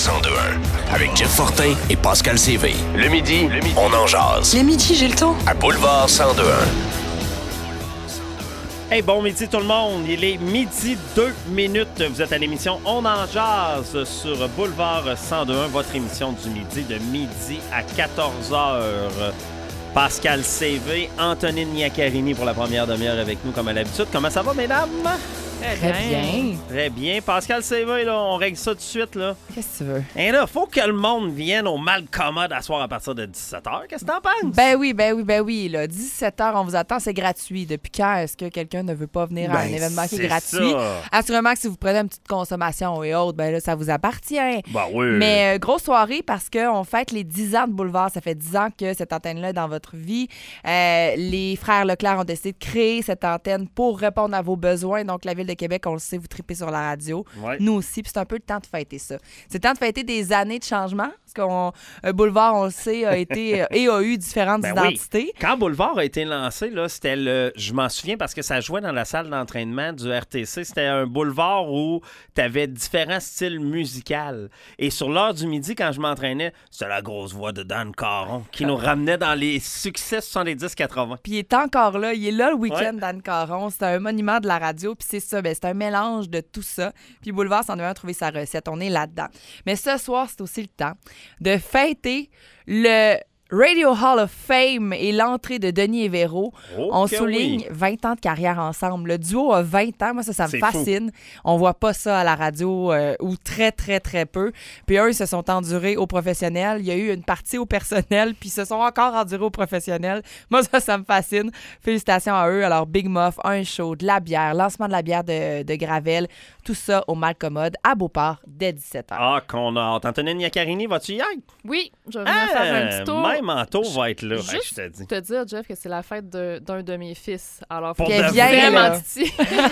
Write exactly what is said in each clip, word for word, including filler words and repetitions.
cent deux un avec Jeff Fortin et Pascal Séville. Le midi, le midi, on en jase. Le midi, j'ai le temps. À Boulevard cent deux un. Hey, bon midi tout le monde. Il est midi deux minutes. Vous êtes à l'émission On en jase sur Boulevard cent deux un, votre émission du midi de midi à quatorze heures. Pascal Séville, Antonine Iaccarini pour la première demi-heure avec nous comme à l'habitude. Comment ça va, mesdames? Très bien. Très bien. Pascal Séville, là, on règle ça tout de suite, là. Qu'est-ce que tu veux? Et là, faut que le monde vienne au mal commode à soir à partir de dix-sept heures. Qu'est-ce que t'en penses? Ben oui, ben oui, ben oui. Là. dix-sept heures, on vous attend, c'est gratuit. Depuis quand est-ce que quelqu'un ne veut pas venir à un Ben, événement qui est c'est gratuit? ça. Assurément que si vous prenez une petite consommation et autres, ben là, ça vous appartient. Ben oui. Mais euh, grosse soirée parce qu'on fête les dix ans de Boulevard. Ça fait dix ans que cette antenne-là est dans votre vie. Euh, les frères Leclerc ont décidé de créer cette antenne pour répondre à vos besoins. Donc, la Ville de Québec, on le sait, vous tripez sur la radio. Ouais. Nous aussi, puis c'est un peu le temps de fêter ça. C'est le temps de fêter des années de changement, parce qu'on euh, Boulevard, on le sait, a été euh, et a eu différentes Ben identités. oui. Quand Boulevard a été lancé, là, c'était le. Je m'en souviens parce que ça jouait dans la salle d'entraînement du R T C. C'était un boulevard où tu avais différents styles musicaux. Et sur l'heure du midi, quand je m'entraînais, c'était la grosse voix de Dan Caron qui nous ramenait dans les succès soixante-dix quatre-vingts. Puis il est encore là. Il est là le week-end, Ouais. Dan Caron. C'est un monument de la radio. Puis c'est ça, ben, c'est un mélange de tout ça. Puis Boulevard s'en devait trouver sa recette. On est là-dedans. Mais ce soir, c'est aussi le temps de fêter le Radio Hall of Fame et l'entrée de Denis Hévéro. Oh On que souligne oui. vingt ans de carrière ensemble. Le duo a vingt ans. Moi, ça, ça me C'est fascine. On voit pas ça à la radio euh, ou très, très, très peu. Puis eux, ils se sont endurés au professionnel. Il y a eu une partie au personnel, puis ils se sont encore endurés au professionnel. Moi, ça, ça me fascine. Félicitations à eux. Alors, Big Muff, un show, de la bière, lancement de la bière de, de Gravel, tout ça au Malcommode à Beauport dès dix-sept heures. Ah, qu'on a hâte. Antonine Iaccarini, vas-tu y être? Oui, je vais venir faire un petit tour. Même Anto va être là, Juste hey, je te dis. te dire, Jeff, que c'est la fête de- d'un de mes fils. Alors, Pour faut de que vrai, vraiment là. titi.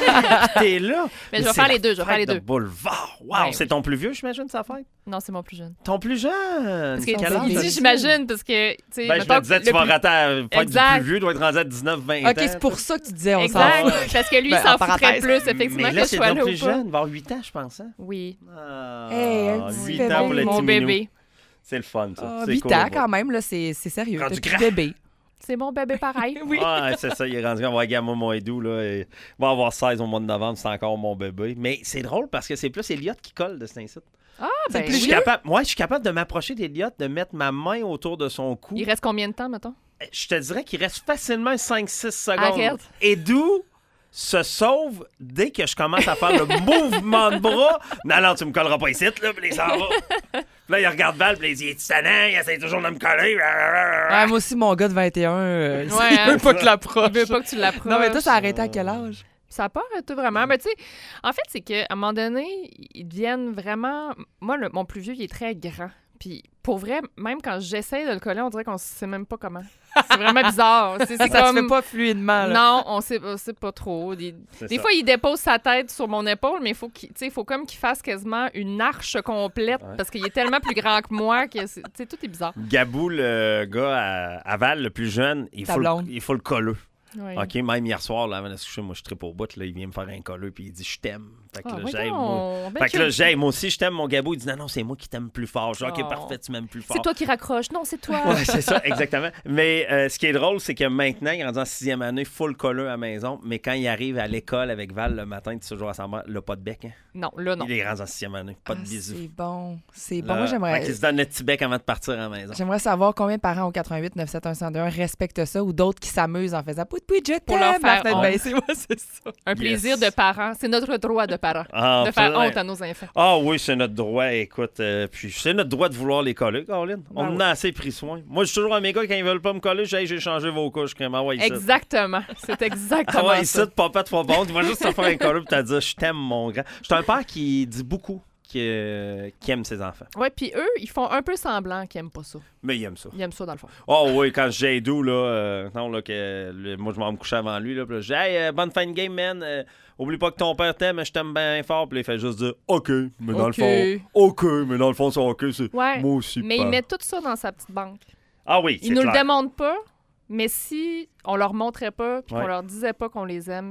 T'es là. Mais je vais c'est faire la les deux, je vais faire fête les de deux. Boulevard. Wow, Ouais, c'est oui. ton plus vieux, j'imagine, sa fête? Non, c'est mon plus jeune. Ton plus jeune. Parce que Quel âge il t'as dit, dit? j'imagine, parce que, tu sais, Ben, je mettons me disais, que tu le vas plus- rater à la fête Exact. du plus vieux, doit être rendu à dix-neuf vingt ans. OK, c'est pour ça que tu disais on s'en Exact, va. parce que lui, Ben, il s'en en foutrait parenthèse. plus, effectivement, Mais là, que je c'est sois ton là ou plus pas. jeune, vers huit ans, je pense. Hein? Oui, Ah, Hey, un petit huit bébé. ans pour le mon petit minou. bébé. C'est le fun, ça. Ah, C'est huit cool ans, à voir. quand même, là, c'est c'est sérieux. Rendu T'as grand. plus de bébé. C'est mon bébé pareil. Oui. Ouais, c'est ça, il est rendu. On va gagner mon Edou, là. Et... Il va avoir seize au mois de novembre, c'est encore mon bébé. Mais c'est drôle parce que c'est plus Elliot qui colle de cet incite. Ah, ben, Je suis capable, moi, je suis capable de m'approcher d'Elliot, de mettre ma main autour de son cou. il reste combien de temps, mettons? Je te dirais qu'il reste facilement cinq six secondes. Arrête. Edou se sauve dès que je commence à faire le mouvement de bras. Non, non, tu me colleras pas ici, là, puis il s'en va. Puis là, il regarde Val, puis il dit, il est tannant, il essaie toujours de me coller. Ouais, moi aussi, mon gars de vingt et un, euh, Ouais, il hein. veut pas que je l'approche. Il veut pas que tu l'approches. Non, mais toi, ça a arrêté à quel âge? Ça n'a pas arrêté vraiment. Mais tu sais, en fait, c'est qu'à un moment donné, ils deviennent vraiment... Moi, le- mon plus vieux, il est très grand. Puis pour vrai, même quand j'essaie de le coller, on dirait qu'on ne sait même pas comment. C'est vraiment bizarre. C'est c'est Ça comme... se fait pas fluidement, là. Non, on sait, on sait pas trop. Des, C'est des ça. fois, il dépose sa tête sur mon épaule, mais il faut, qu'il- tu sais, il faut comme qu'il fasse quasiment une arche complète Ouais. parce qu'il est tellement plus grand que moi que c'est- tu sais, tout est bizarre. Gabou, le gars à, à Val, le plus jeune, il Ta faut, le, blonde. il faut le colleux. Ouais. OK, même hier soir, là, avant de se coucher, moi, je tripe au bout, là, il vient me faire un colleux, puis il dit « Je t'aime ». Fait que Ah, là, voyons, j'aime, moi. ben Fait que là, cute. j'aime, moi aussi, je t'aime, mon Gabou. Il dit « Non, non, c'est moi qui t'aime plus fort. » Je dis « OK, Oh. parfait, tu m'aimes plus fort. » C'est toi qui raccroches. Non, c'est toi. Ouais, c'est ça, exactement. Mais euh, ce qui est drôle, c'est que maintenant, il est rendu en sixième année, full colleux à la maison, mais quand il arrive à l'école avec Val le matin, tu sais toujours à sa mère, il a pas de bec, hein? Non, là, non. Il est rendu en sixième année, pas de Ah, bisous. c'est bon. C'est bon. Là, Moi, j'aimerais... fait qu'il se donne le petit bec avant de partir à la maison. J'aimerais savoir combien de parents au quatre-vingt-huit neuf sept un zéro un respectent ça ou d'autres qui s'amusent en faisant « Pout, pout, je Pour leur t'aime, la faire fenêtre honte. baissée. » Ouais, c'est ça. Un Yes. plaisir de parents. C'est notre droit de parents. Ah, de faire absolument. honte à nos enfants. Ah oui, c'est notre droit, écoute. euh, puis c'est notre droit de vouloir les coller, Caroline. On Ben en oui. a assez pris soin. Moi, je suis toujours à mes gars, quand ils veulent pas me coller, je dis, hey, j'ai changé vos couches, crème. Ah ouais, ici. Exactement. C'est Ah exactement ouais, ici, ça. papa, tu vas bon. Tu vas juste te faire un coller et te dire, je t'aime, mon grand. Je suis un père qui dit beaucoup qui, euh, qui aime ses enfants. Ouais, puis eux, ils font un peu semblant qu'ils aiment pas ça. Mais il aime ça. Ils aiment ça, dans le fond. Oh oui, quand j'ai Doux, là, euh, non, là, que le- moi, je vais me coucher avant lui, là, puis là, je dis, hey, euh, bonne fin de game, man. Euh, oublie pas que ton père t'aime, mais je t'aime bien fort. Puis là, il fait juste dire, OK, mais dans OK. le fond, OK, mais dans le fond, c'est OK, c'est Ouais. moi aussi. Mais père. ils mettent tout ça dans sa petite banque. Ah oui, c'est Ils nous clair. le démontrent pas, mais si on leur montrait pas puis Ouais. qu'on leur disait pas qu'on les aime,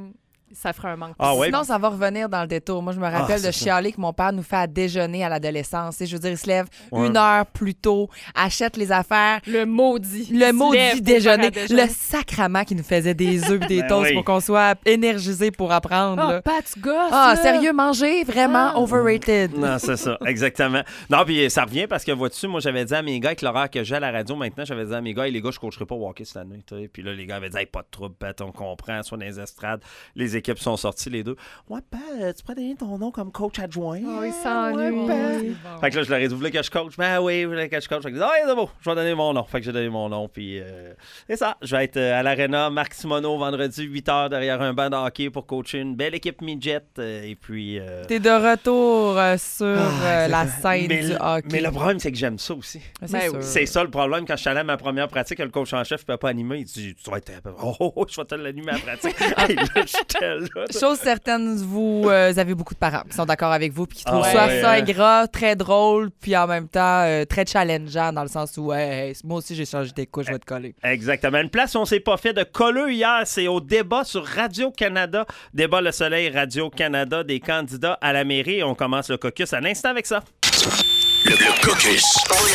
ça ferait un manque. Ah, ouais. Sinon, ça va revenir dans le détour. Moi, je me rappelle Ah, de c'est chialer que mon père nous fait à déjeuner à l'adolescence. Et je veux dire, il se lève Ouais. une heure plus tôt, achète les affaires. Le maudit. Le Se maudit lève pour déjeuner, faire à déjeuner. le sacrament qui nous faisait des œufs et des Ben toasts oui. pour qu'on soit énergisé pour apprendre. Ah, là. Pat, tu gosses, Ah, là. sérieux, manger, vraiment Ah. overrated. Non, c'est ça, exactement. Non, puis ça revient parce que, vois-tu, moi, j'avais dit à mes gars, avec l'horaire que j'ai à la radio maintenant, j'avais dit à mes gars, hey, les gars, je coacherai pas au hockey cette année. T'sais. Puis là, les gars avaient dit, hey, pas de trouble, Pat, on comprend, soit dans les estrades. Les équipes sont sorties, les deux. Ouais, Pat, tu pourrais donner ton nom comme coach adjoint. Oh, il s'ennuie. Ouais, Pat. Fait que là, je leur ai dit, vous voulez que je coach? Ben oui, vous voulez que je coach? Fait que j'ai dit, ah, c'est beau, je vais donner mon nom. Fait que j'ai donné mon nom, puis euh, c'est ça. Je vais être euh, à l'Arena, Marc Simoneau, vendredi, huit heures, derrière un banc de hockey pour coacher une belle équipe midget. Euh, et puis. Euh... T'es de retour euh, sur Ah, euh, la c'est- scène mais, du le- hockey. mais le problème, c'est que j'aime ça aussi. C'est Ben sûr. oui. C'est ça le problème. Quand je suis allé à ma première pratique, le coach en chef ne peut pas animer. Il dit, tu vas être. Oh, oh, oh, je vais te l'animer à la pratique. Et là, j'étais là. Chose certaine, vous euh, avez beaucoup de parents qui sont d'accord avec vous puis qui trouvent Ah, ça, ouais, ça ouais. gras, très drôle, puis en même temps euh, très challengeant dans le sens où hey, hey, moi aussi j'ai changé tes couches, je vais te coller. Exactement. Une place où on s'est pas fait de colleux hier, c'est au débat sur Radio-Canada. Débat Le Soleil, Radio-Canada, des candidats à la mairie. On commence le caucus à l'instant avec ça. Le, le caucus.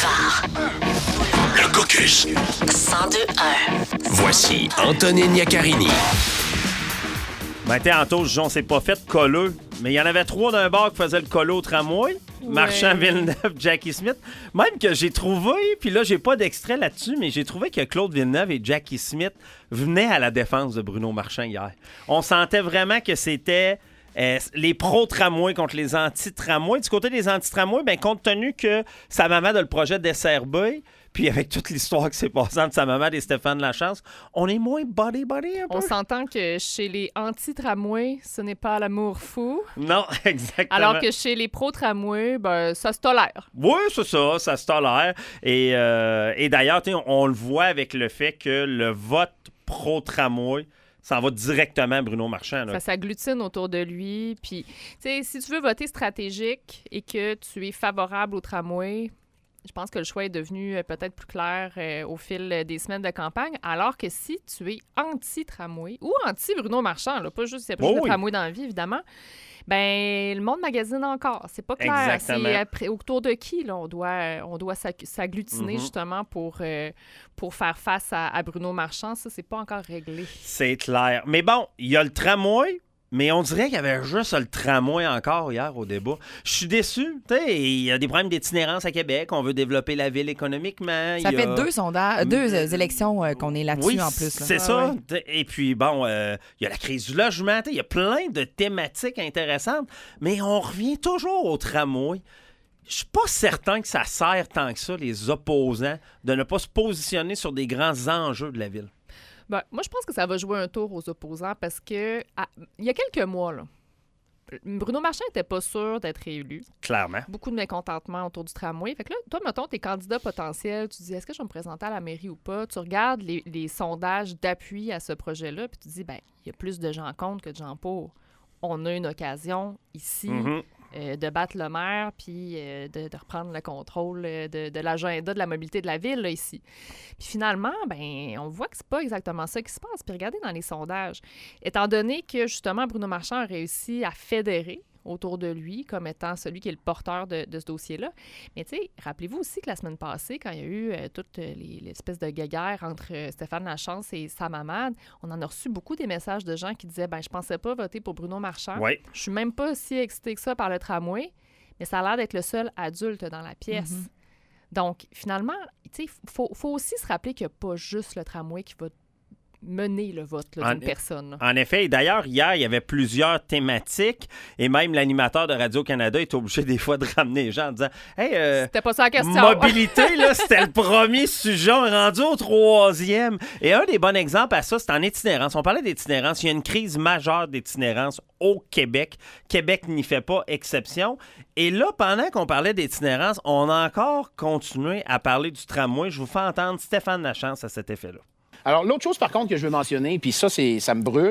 Le caucus. cent deux un. Voici Antonine Iaccarini. Ben, tantôt, je dis, on s'est pas fait de colleux, mais il y en avait trois d'un bar qui faisaient le colleux au tramway. Marchand, Villeneuve, Jackie Smith. Même que j'ai trouvé, puis là, j'ai pas d'extrait là-dessus, mais j'ai trouvé que Claude Villeneuve et Jackie Smith venaient à la défense de Bruno Marchand hier. On sentait vraiment que c'était euh, les pro-tramways contre les anti-tramways. Du côté des anti-tramways, ben, compte tenu que sa maman a le projet de S R B, puis avec toute l'histoire qui s'est passée entre sa maman et Stéphane Lachance, on est moins body-body un peu. On s'entend que chez les anti-tramways, ce n'est pas l'amour fou. Non, exactement. Alors que chez les pro-tramways, ben, ça se tolère. Oui, c'est ça, ça se tolère. Et, euh, et d'ailleurs, tu sais, on, on le voit avec le fait que le vote pro-tramway s'en va directement à Bruno Marchand. Là. Ça s'agglutine autour de lui. Puis, tu sais, si tu veux voter stratégique et que tu es favorable au tramway, je pense que le choix est devenu euh, peut-être plus clair euh, au fil euh, des semaines de campagne. Alors que si tu es anti-tramway ou anti-Bruno Marchand, là, pas juste, il y a pas Oh juste oui. de tramway dans la vie, évidemment, ben le monde magasine encore. C'est pas clair. Exactement. C'est après, autour de qui là, on doit, on doit s'ag- s'agglutiner Mhm. justement pour, euh, pour faire face à, à Bruno Marchand. Ça, c'est pas encore réglé. C'est clair. Mais bon, il y a le tramway, mais on dirait qu'il y avait juste le tramway encore hier au débat. Je suis déçu. Tu sais, il y a des problèmes d'itinérance à Québec. On veut développer la ville économiquement. Ça Il y fait a- deux sondages, euh, deux euh, élections euh, qu'on est là-dessus Oui, en plus. là. c'est Ouais, ça. ouais. T'sais, Et puis, bon, euh, il y a la crise du logement. t'sais, Il y a plein de thématiques intéressantes, mais on revient toujours au tramway. Je suis pas certain que ça sert tant que ça, les opposants, de ne pas se positionner sur des grands enjeux de la ville. Ben, moi, je pense que ça va jouer un tour aux opposants parce que à- il y a quelques mois, là, Bruno Marchand n'était pas sûr d'être réélu. Clairement. Beaucoup de mécontentement autour du tramway. Fait que là, toi, mettons, t'es candidat potentiel, tu dis, est-ce que je vais me présenter à la mairie ou pas? Tu regardes les, les sondages d'appui à ce projet-là, puis tu dis, ben, il y a plus de gens contre que de gens pour. On a une occasion ici Mhm. euh, de battre le maire, puis euh, de, de reprendre le contrôle euh, de, de l'agenda de la mobilité de la ville, là, ici. Puis finalement, ben, on voit que c'est pas exactement ça qui se passe. Puis regardez dans les sondages. Étant donné que, justement, Bruno Marchand a réussi à fédérer autour de lui comme étant celui qui est le porteur de, de ce dossier-là. Mais tu sais, rappelez-vous aussi que la semaine passée, quand il y a eu euh, toute euh, les- l'espèce de guéguerre entre euh, Stéphane Lachance et Sam Hamad, on en a reçu beaucoup des messages de gens qui disaient « ben je pensais pas voter pour Bruno Marchand. Oui. Je suis même pas si excitée que ça par le tramway, mais ça a l'air d'être le seul adulte dans la pièce. Mhm. Donc, finalement, tu sais, il faut, faut aussi se rappeler qu'il n'y a pas juste le tramway qui va mener le vote là, d'une En- personne. là. En effet, et d'ailleurs, hier, il y avait plusieurs thématiques et même l'animateur de Radio-Canada est obligé des fois de ramener les gens en disant « Hey, euh, C'était pas ça la question. mobilité, là, c'était le premier sujet, on est rendu au troisième. » Et un des bons exemples à ça, c'est en itinérance. On parlait d'itinérance. Il y a une crise majeure d'itinérance au Québec. Québec n'y fait pas exception. Et là, pendant qu'on parlait d'itinérance, on a encore continué à parler du tramway. Je vous fais entendre Stéphane Lachance à cet effet-là. Alors, l'autre chose, par contre, que je veux mentionner, puis ça, c'est, ça me brûle,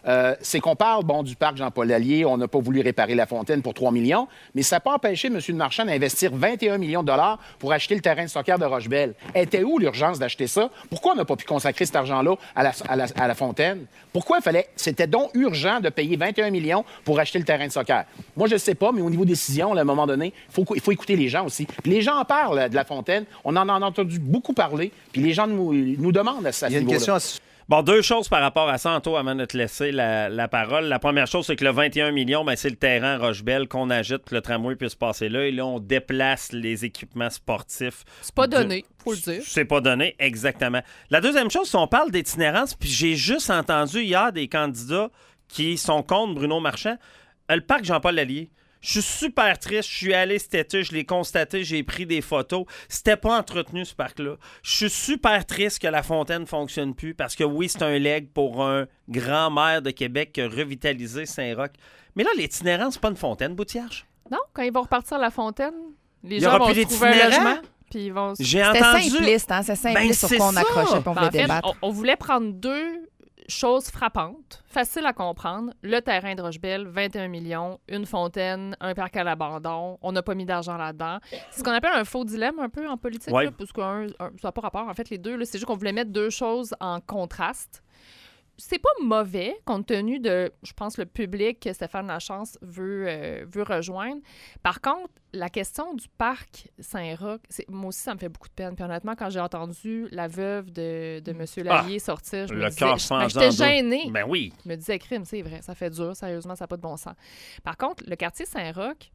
euh, c'est qu'on parle, bon, du parc Jean-Paul Lallier, on n'a pas voulu réparer la fontaine pour trois millions, mais ça n'a pas empêché M. de Marchand d'investir vingt et un millions de dollars pour acheter le terrain de soccer de Rochebelle. Était où l'urgence d'acheter ça? Pourquoi on n'a pas pu consacrer cet argent-là à la, à la, à la fontaine? Pourquoi il fallait... C'était donc urgent de payer vingt et un millions pour acheter le terrain de soccer. Moi, je ne sais pas, mais au niveau décision, là, à un moment donné, il faut, faut écouter les gens aussi. Puis les gens en parlent de la fontaine. On en a entendu beaucoup parler. Puis les gens nous, nous demandent à ce Il y a une niveau-là. question à... Bon, deux choses par rapport à ça, Anto, avant de te laisser la, la parole. La première chose, c'est que le vingt et un millions, ben, c'est le terrain Rochebelle qu'on agite pour que le tramway puisse passer là. Et là, on déplace les équipements sportifs. C'est pas de... donné, faut le dire. C'est pas donné, exactement. La deuxième chose, c'est qu'on parle d'itinérance, puis j'ai juste entendu hier des candidats qui sont contre Bruno Marchand. Le parc Jean-Paul Lallier. Je suis super triste. Je suis allé cet été, je l'ai constaté, j'ai pris des photos. C'était pas entretenu, ce parc-là. Je suis super triste que la fontaine ne fonctionne plus parce que oui, c'est un leg pour un grand maire de Québec qui a revitalisé Saint-Roch. Mais là, l'itinérance, c'est pas une fontaine, Boutierge. Non, quand ils vont repartir à la fontaine, les Il y gens aura vont plus se trouver un d'itinérants? logement. Puis ils vont... J'ai C'était entendu... simpliste, hein? C'est simpliste Ben, sur c'est quoi on ça. accrochait pour on Ben, voulait en fait, débattre. on, on voulait prendre deux choses frappantes, faciles à comprendre. Le terrain de Rochebelle, vingt et un millions, une fontaine, un parc à l'abandon. On n'a pas mis d'argent là-dedans. C'est ce qu'on appelle un faux dilemme un peu en politique, Ouais. là, parce que un, un, ça n'a pas rapport. En fait, les deux, là, c'est juste qu'on voulait mettre deux choses en contraste. C'est pas mauvais, compte tenu de, je pense, le public que Stéphane Lachance veut, euh, veut rejoindre. Par contre, la question du parc Saint-Roch, c'est, moi aussi, ça me fait beaucoup de peine. Puis honnêtement, quand j'ai entendu la veuve de, de M. Lallier Ah, sortir, je le me disais, cœur je- fend ben, en j'étais deux. gênée. Ben oui. Je me disais, crime, c'est vrai, ça fait dur, sérieusement, ça n'a pas de bon sens. Par contre, le quartier Saint-Roch,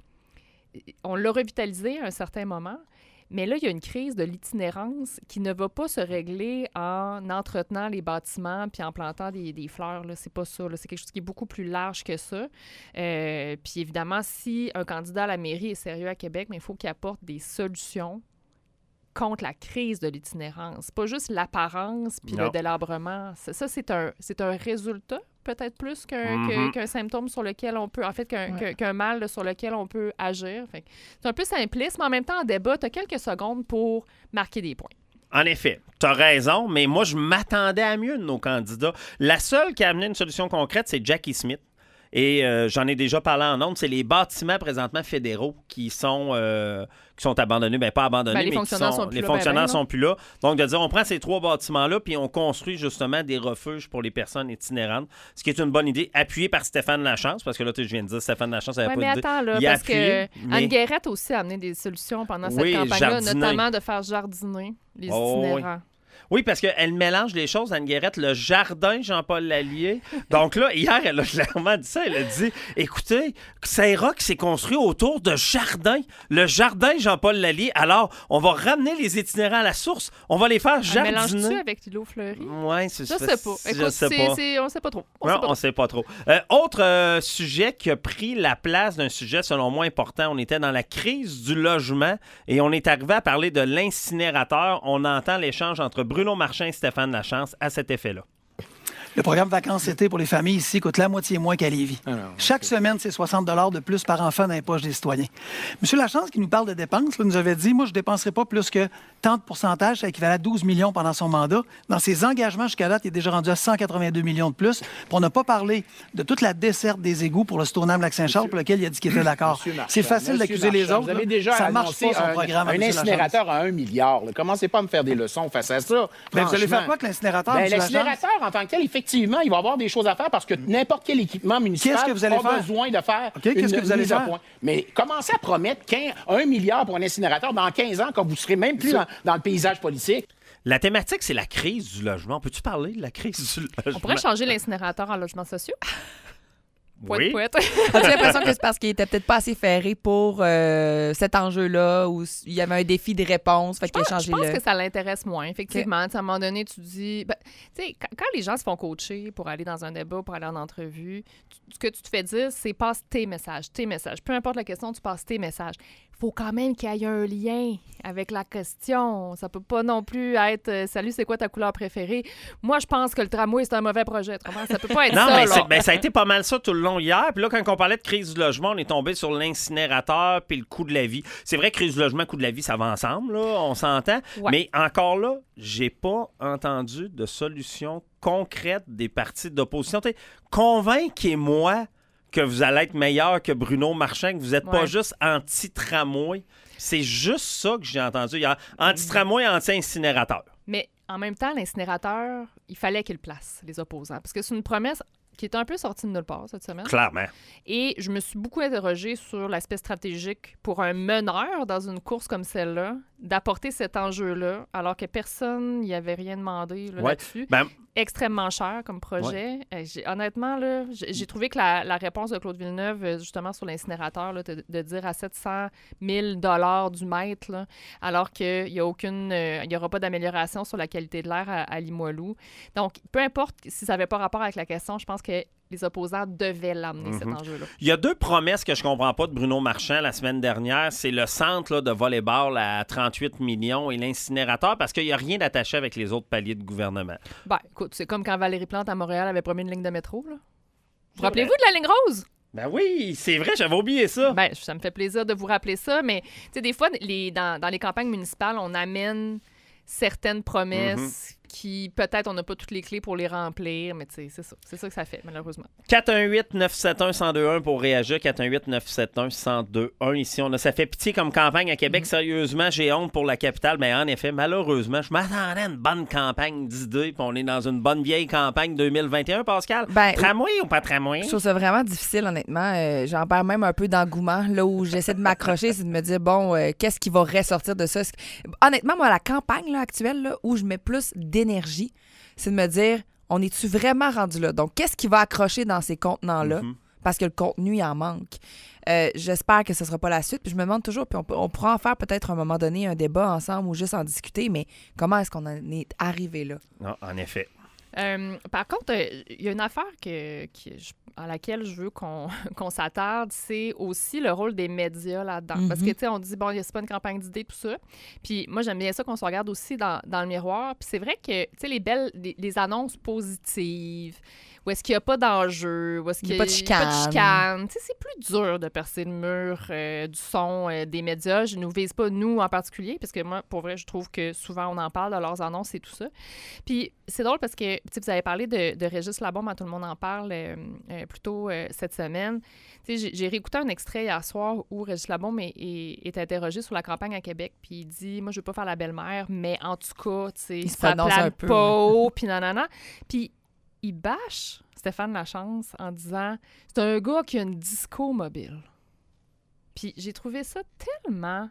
on l'a revitalisé à un certain moment, mais là, il y a une crise de l'itinérance qui ne va pas se régler en entretenant les bâtiments puis en plantant des, des fleurs. Là. C'est pas ça. Là. C'est quelque chose qui est beaucoup plus large que ça. Euh, puis évidemment, si un candidat à la mairie est sérieux à Québec, mais il faut qu'il apporte des solutions contre la crise de l'itinérance. Pas juste l'apparence puis Non. le délabrement. Ça, ça, c'est un, c'est un résultat, peut-être plus qu'un, Mhm. que- qu'un symptôme sur lequel on peut... En fait, qu'un, Ouais. qu'un- qu'un mal là, sur lequel on peut agir. Fait que c'est un peu simpliste, mais en même temps, en débat, tu as quelques secondes pour marquer des points. En effet, tu as raison, mais moi, je m'attendais à mieux de nos candidats. La seule qui a amené une solution concrète, c'est Jackie Smith. Et euh, j'en ai déjà parlé en ondes, c'est les bâtiments présentement fédéraux qui sont, euh, qui sont abandonnés. Bien, pas abandonnés, Ben, les mais qui fonctionnaires sont, sont plus les là, fonctionnaires ben, ben, sont plus là. Donc, de dire, on prend ces trois bâtiments-là, puis on construit justement des refuges pour les personnes itinérantes, ce qui est une bonne idée, appuyée par Stéphane Lachance, parce que là, tu sais, je viens de dire Stéphane Lachance, ça Oui, n'avait mais pas d'idée. attends, là, Il a parce appuyé, que mais- Anne Guérette aussi a amené des solutions pendant cette Oui, campagne-là, jardiner. notamment de faire jardiner les Oh, oui. itinérants. Oui, parce qu'elle mélange les choses, Anne Guérette, le jardin Jean-Paul Lallier. Donc là, hier, elle a clairement dit ça. Elle a dit, écoutez, Saint-Roch s'est construit autour de jardin. Le jardin Jean-Paul Lallier. Alors, on va ramener les itinérants à la source. On va les faire Elle jardiner. mélange-tu avec l'îlot fleuri? Oui, c'est Je sais pas. Je Écoute, sais c'est, pas. c'est- on ne sait pas trop. On Non, sait pas on trop. sait pas trop. Euh, autre euh, sujet qui a pris la place d'un sujet selon moi important, on était dans la crise du logement et on est arrivé à parler de l'incinérateur. On entend l'échange entre Bruno Marchand et Stéphane Lachance à cet effet-là. Le programme vacances-été pour les familles ici coûte la moitié moins qu'à Lévis. Ah non, Chaque semaine, c'est soixante dollars de plus par enfant dans les poches des citoyens. M. Lachance, qui nous parle de dépenses, là, nous avait dit, moi, je ne dépenserai pas plus que tant de pourcentage, ça équivalait à douze millions pendant son mandat. Dans ses engagements jusqu'à date, il est déjà rendu à cent quatre-vingt-deux millions de plus. Puis on n'a pas parlé de toute la desserte des égouts pour le Stoneham Lac-Saint-Charles, pour lequel il a dit qu'il était d'accord. Monsieur Marchand, C'est facile Monsieur d'accuser les Marchand, autres. Vous avez là. déjà ça marche annoncé pas, son un, programme. à un M. Lachance. incinérateur à un milliard. là. Commencez pas à me faire des leçons face à ça. Ben, vous allez faire Franchement. quoi avec l'incinérateur, Ben, M. Lachance? l'incinérateur, en tant que tel, effectivement, il va avoir des choses à faire parce que n'importe quel équipement municipal Qu'est-ce que vous allez a faire? besoin de faire OK, qu'est-ce une que vous allez mise à faire? point. Mais commencez à promettre un milliard pour un incinérateur dans quinze ans, quand vous serez même plus dans, dans le paysage politique. La thématique, c'est la crise du logement. Peux-tu parler de la crise du logement? On pourrait changer l'incinérateur en logements sociaux. Poète, Oui. poète. As-tu l'impression que c'est parce qu'il était peut-être pas assez ferré pour euh, cet enjeu-là où il y avait un défi de réponse, fait qu'il a Je changé pense le... que ça l'intéresse moins, effectivement. Tu sais, À un moment donné, tu dis... ben, tu sais, quand, quand les gens se font coacher pour aller dans un débat, pour aller en entrevue, tu- ce que tu te fais dire, c'est passe tes messages, tes messages. Peu importe la question, tu passes tes messages. Il faut quand même qu'il y ait un lien avec la question. Ça peut pas non plus être euh, « Salut, c'est quoi ta couleur préférée? » Moi, je pense que le tramway, c'est un mauvais projet. Ça peut pas être non, ça, mais là. ben, ça a été pas mal ça tout le long hier. Puis là, quand on parlait de crise du logement, on est tombé sur l'incinérateur puis le coût de la vie. C'est vrai, crise du logement, coût de la vie, ça va ensemble, là, on s'entend. Ouais. Mais encore là, j'ai pas entendu de solution concrète des partis d'opposition. T'sais, convainquez-moi que vous allez être meilleur que Bruno Marchand, que vous n'êtes Ouais. pas juste anti-tramway. C'est juste ça que j'ai entendu. Il y a anti-tramway, anti-incinérateur. Mais en même temps, l'incinérateur, il fallait qu'il place les opposants. Parce que c'est une promesse qui est un peu sortie de nulle part cette semaine. Clairement. Et je me suis beaucoup interrogée sur l'aspect stratégique pour un meneur dans une course comme celle-là, d'apporter cet enjeu-là, alors que personne n'y avait rien demandé là, Ouais. là-dessus. Ben, Extrêmement cher comme projet. Euh, j'ai- honnêtement, là, j'ai, j'ai trouvé que la, la réponse de Claude Villeneuve, euh, justement, sur l'incinérateur, là, de, de dire à sept cent mille dollars du mètre, là, alors qu'il n'y a aucune, euh, il y aura pas d'amélioration sur la qualité de l'air à, à Limoilou. Donc, peu importe si ça n'avait pas rapport avec la question, je pense que les opposants devaient l'amener, Mm-hmm. cet enjeu-là. il y a deux promesses que je comprends pas de Bruno Marchand la semaine dernière. C'est le centre là, de volleyball à trente-huit millions et l'incinérateur parce qu'il n'y a rien d'attaché avec les autres paliers de gouvernement. Ben, écoute, c'est comme quand Valérie Plante à Montréal avait promis une ligne de métro, là. Vous C'est rappelez-vous vrai. de la ligne rose? Ben oui, c'est vrai, j'avais oublié ça. Ben, ça me fait plaisir de vous rappeler ça, mais tu sais, des fois, les, dans, dans les campagnes municipales, on amène certaines promesses qui, peut-être, on n'a pas toutes les clés pour les remplir, mais tu sais, c'est ça. C'est ça que ça fait, malheureusement. quatre un huit neuf sept un un zéro deux un pour réagir. quatre un huit neuf sept un un zéro deux un. Ici, on a, ça fait pitié comme campagne à Québec. Sérieusement, j'ai honte pour la capitale. Mais en effet, malheureusement, je m'attendais à une bonne campagne d'idées. Puis on est dans une bonne vieille campagne deux mille vingt et un, Pascal. Ben, tramway ou pas tramway? Je trouve ça vraiment difficile, honnêtement. Euh, j'en perds même un peu d'engouement. Là où j'essaie de m'accrocher, c'est de me dire, bon, euh, qu'est-ce qui va ressortir de ça? Honnêtement, moi, la campagne là, actuelle, là, où je mets plus d'énergie, c'est de me dire, on est-tu vraiment rendu là? Donc, qu'est-ce qui va accrocher dans ces contenants-là? Mm-hmm. Parce que le contenu, il en manque. Euh, j'espère que ce ne sera pas la suite. Puis je me demande toujours, puis on, peut- on pourra en faire peut-être à un moment donné un débat ensemble ou juste en discuter, mais comment est-ce qu'on en est arrivé là? Non, en effet. Euh, par contre, il y a une affaire que, que je- à laquelle je veux qu'on qu'on s'attarde, c'est aussi le rôle des médias là-dedans. Mm-hmm. Parce que, tu sais, on dit, bon, c'est pas une campagne d'idées, tout ça. Puis moi, j'aime bien ça qu'on se regarde aussi dans, dans le miroir. Puis c'est vrai que, tu sais, les belles, les, les annonces positives, où est-ce qu'il n'y a pas d'enjeu, où est-ce qu'il Il y a pas de chicane. chicane. Tu sais, c'est plus dur de percer le mur euh, du son euh, des médias. Je ne nous vise pas, nous, en particulier, parce que moi, pour vrai, je trouve que souvent, on en parle de leurs annonces et tout ça. Puis c'est drôle parce que, tu sais, vous avez parlé de, de Régis Labombe, tout le monde en parle euh, euh, plus tôt euh, cette semaine. Tu sais, j'ai, j'ai réécouté un extrait hier soir où Régis Labombe est, est, est interrogé sur la campagne à Québec, puis il dit « Moi, je veux pas faire la belle-mère, mais en tout cas, tu sais, Il se ça prononce plane un peu, pas haut, puis nanana. » Puis il bâche Stéphane Lachance en disant « C'est un gars qui a une disco mobile. » Puis j'ai trouvé ça tellement...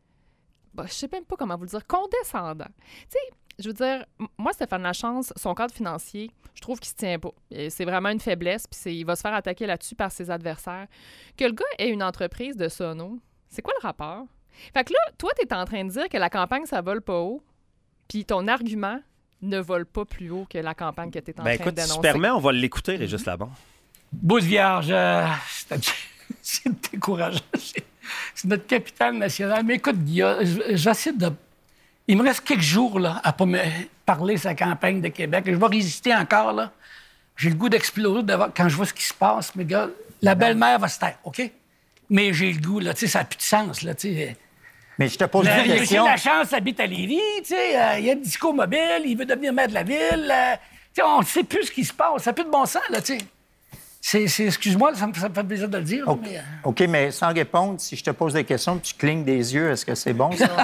Bah, je sais même pas comment vous le dire, condescendant. Tu sais, je veux dire, m- moi, Stéphane Lachance, son cadre financier, je trouve qu'il se tient pas. Et c'est vraiment une faiblesse, puis c'est- il va se faire attaquer là-dessus par ses adversaires. Que le gars ait une entreprise de sono, c'est quoi le rapport? Fait que là, toi, t'es en train de dire que la campagne, ça vole pas haut, puis ton argument ne vole pas plus haut que la campagne que t'es en Ben train écoute, si tu d'annoncer. permets, on va l'écouter, Régis Labombe. Bout de vierge, euh, c'est c'est décourageant. C'est c'est notre capitale nationale. Mais écoute, Guilla, j- j'essaie de... Il me reste quelques jours là, à pas me parler de sa campagne de Québec. Je vais résister encore. Là. J'ai le goût d'exploser devant- quand je vois ce qui se passe. Mais gars, la belle-mère va se taire, OK? Mais j'ai le goût, là, tu sais, ça n'a plus de sens, là, tu sais. Mais je te pose La, une question. la chance habite à Lévis, tu sais, euh, il y a un disco mobile, il veut devenir maire de la ville. euh, tu sais, on ne sait plus ce qui se passe. Ça n'a plus de bon sens, là, tu sais. C'est, c'est- excuse-moi, ça me, ça me fait plaisir de le dire. OK, mais, euh, OK, mais sans répondre, si je te pose des questions puis tu clignes des yeux, est-ce que c'est bon, ça?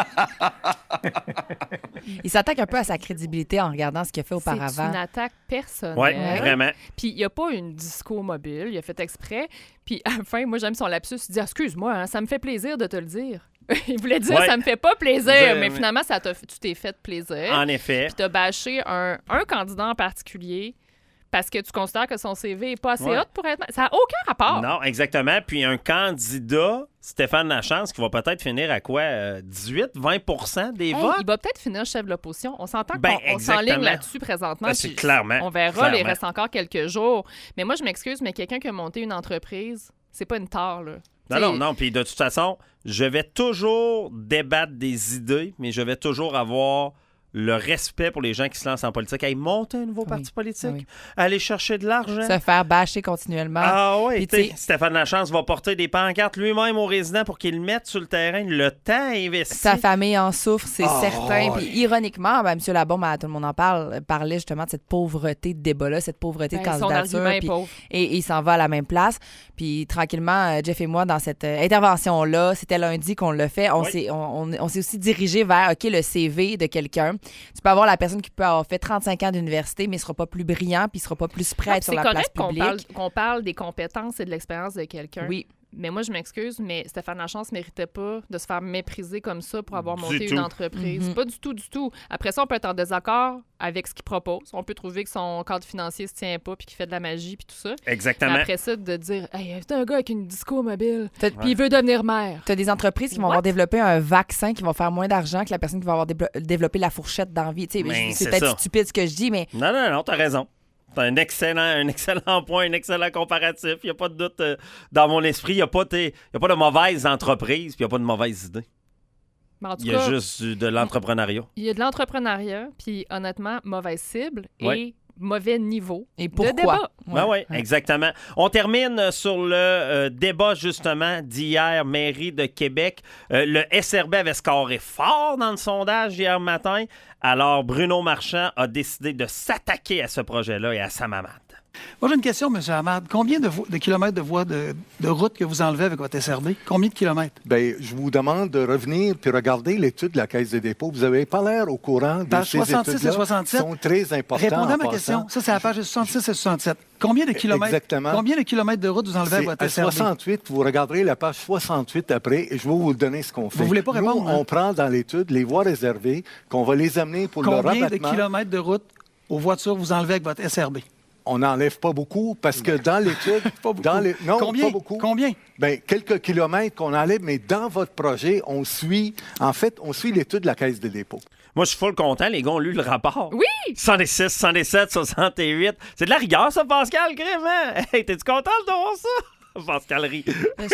Il s'attaque un peu à sa crédibilité en regardant ce qu'il a fait C'est auparavant. une attaque personnelle. Oui, vraiment. Puis il n'y a pas une disco mobile, il a fait exprès. Puis à la fin, moi, j'aime son lapsus, il dit ah, « Excuse-moi, hein, ça me fait plaisir de te le dire. » Il voulait dire Ouais. « Ça me fait pas plaisir. Dire, » mais mais- finalement, ça t'a, tu t'es fait plaisir. En effet. Puis t'as bâché un, un candidat en particulier parce que tu considères que son C V n'est pas assez Ouais. hot pour être... Ça n'a aucun rapport. Non, exactement. Puis un candidat, Stéphane Lachance, qui va peut-être finir à quoi? euh, dix-huit, vingt pour cent des Hey, votes? il va peut-être finir chef de l'opposition. On s'entend Ben, qu'on on exactement. s'enligne là-dessus présentement. Ben, c'est Puis clairement, On verra, clairement. il reste encore quelques jours. Mais moi, je m'excuse, mais quelqu'un qui a monté une entreprise, c'est pas une tare, là. Non, non, non. Puis de toute façon, je vais toujours débattre des idées, mais je vais toujours avoir le respect pour les gens qui se lancent en politique. Hey, monter un nouveau Oui. parti politique, Oui. aller chercher de l'argent. Se faire bâcher continuellement. Ah oui, Puis, tu sais, tu sais- Stéphane Lachance va porter des pancartes lui-même aux résidents pour qu'ils le mettent sur le terrain. Le temps investi. Sa famille en souffre, c'est Ah, certain. ouais. Puis ironiquement, ben, M. Labombe, ben, tout le monde en parle, parlait justement de cette pauvreté de débat-là, cette pauvreté de Ben, son candidature. argument est puis- pauvre. et, et il s'en va à la même place. Puis tranquillement, euh, Jeff et moi, dans cette euh, intervention-là, c'était lundi qu'on l'a fait, on Oui. s'est on, on- on s'est aussi dirigé vers, OK, le C V de quelqu'un. Tu peux avoir la personne qui peut avoir fait trente-cinq ans d'université, mais il sera pas plus brillant, puis il sera pas plus prêt à être sur C'est la place correct qu'on publique. parle, qu'on parle des compétences et de l'expérience de quelqu'un. Oui. Mais moi, je m'excuse, mais Stéphane Lachance ne méritait pas de se faire mépriser comme ça pour avoir Du monté tout. une entreprise. Mhm. Pas du tout, du tout. Après ça, on peut être en désaccord avec ce qu'il propose. On peut trouver que son cadre financier se tient pas puis qu'il fait de la magie puis tout ça. Exactement. Mais après ça, de dire « Hey, c'est un gars avec une disco mobile, T'as- puis il veut devenir maire. Tu as des entreprises qui vont What? avoir développé un vaccin qui vont faire moins d'argent que la personne qui va avoir déblo- développé la fourchette d'envie. Tu sais, Ben, je- c'est c'est peut-être ça. stupide ce que je dis, mais Non, non, non, t'as raison. T'as un excellent, un excellent point, un excellent comparatif. Il n'y a pas de doute euh, dans mon esprit. Il n'y a, pas tes- y a pas de mauvaise entreprise, puis il n'y a pas de mauvaise idée. Mais en tout Il y a cas, juste du- de l'entrepreneuriat. il y a de l'entrepreneuriat, puis honnêtement, mauvaise cible Ouais. et mauvais niveau et de pourquoi? débat. Ben oui, exactement. On termine sur le euh, débat, justement, d'hier, mairie de Québec. Euh, le S R B avait scoré fort dans le sondage hier matin. Alors, Bruno Marchand a décidé de s'attaquer à ce projet-là et à sa mamade. Moi, j'ai une question, M. Hamad. Combien de, vo- de kilomètres de voies de, de route que vous enlevez avec votre S R B? Combien de kilomètres? Bien, je vous demande de revenir puis regarder l'étude de la Caisse des dépôts. Vous n'avez pas l'air au courant de Page ces soixante-six et études-là soixante-sept. qui sont très importantes. Répondez à ma en question. passant. Ça, c'est à la page soixante-six et soixante-sept. Combien de kilomètres, Exactement. combien de kilomètres de route vous enlevez avec C'est votre à S R B? soixante-huit, vous regarderez la page soixante-huit après et je vais vous donner ce qu'on fait. Vous voulez pas répondre, Nous, hein? on prend dans l'étude les voies réservées, qu'on va les amener pour le Combien de rabattement. kilomètres de route aux voitures vous enlevez avec votre S R B? On n'enlève pas beaucoup parce que dans l'étude... Pas beaucoup. dans les- non, Combien? pas beaucoup. Combien? Bien, quelques kilomètres qu'on enlève, mais dans votre projet, on suit... En fait, on suit l'étude de la Caisse des dépôts. Moi, je suis full content. Les gars ont lu le rapport. Oui! soixante-six, soixante-sept, soixante-huit. C'est de la rigueur, ça, Pascal, crème, hein? Hey, t'es-tu content de voir ça? Pascal rit. Je,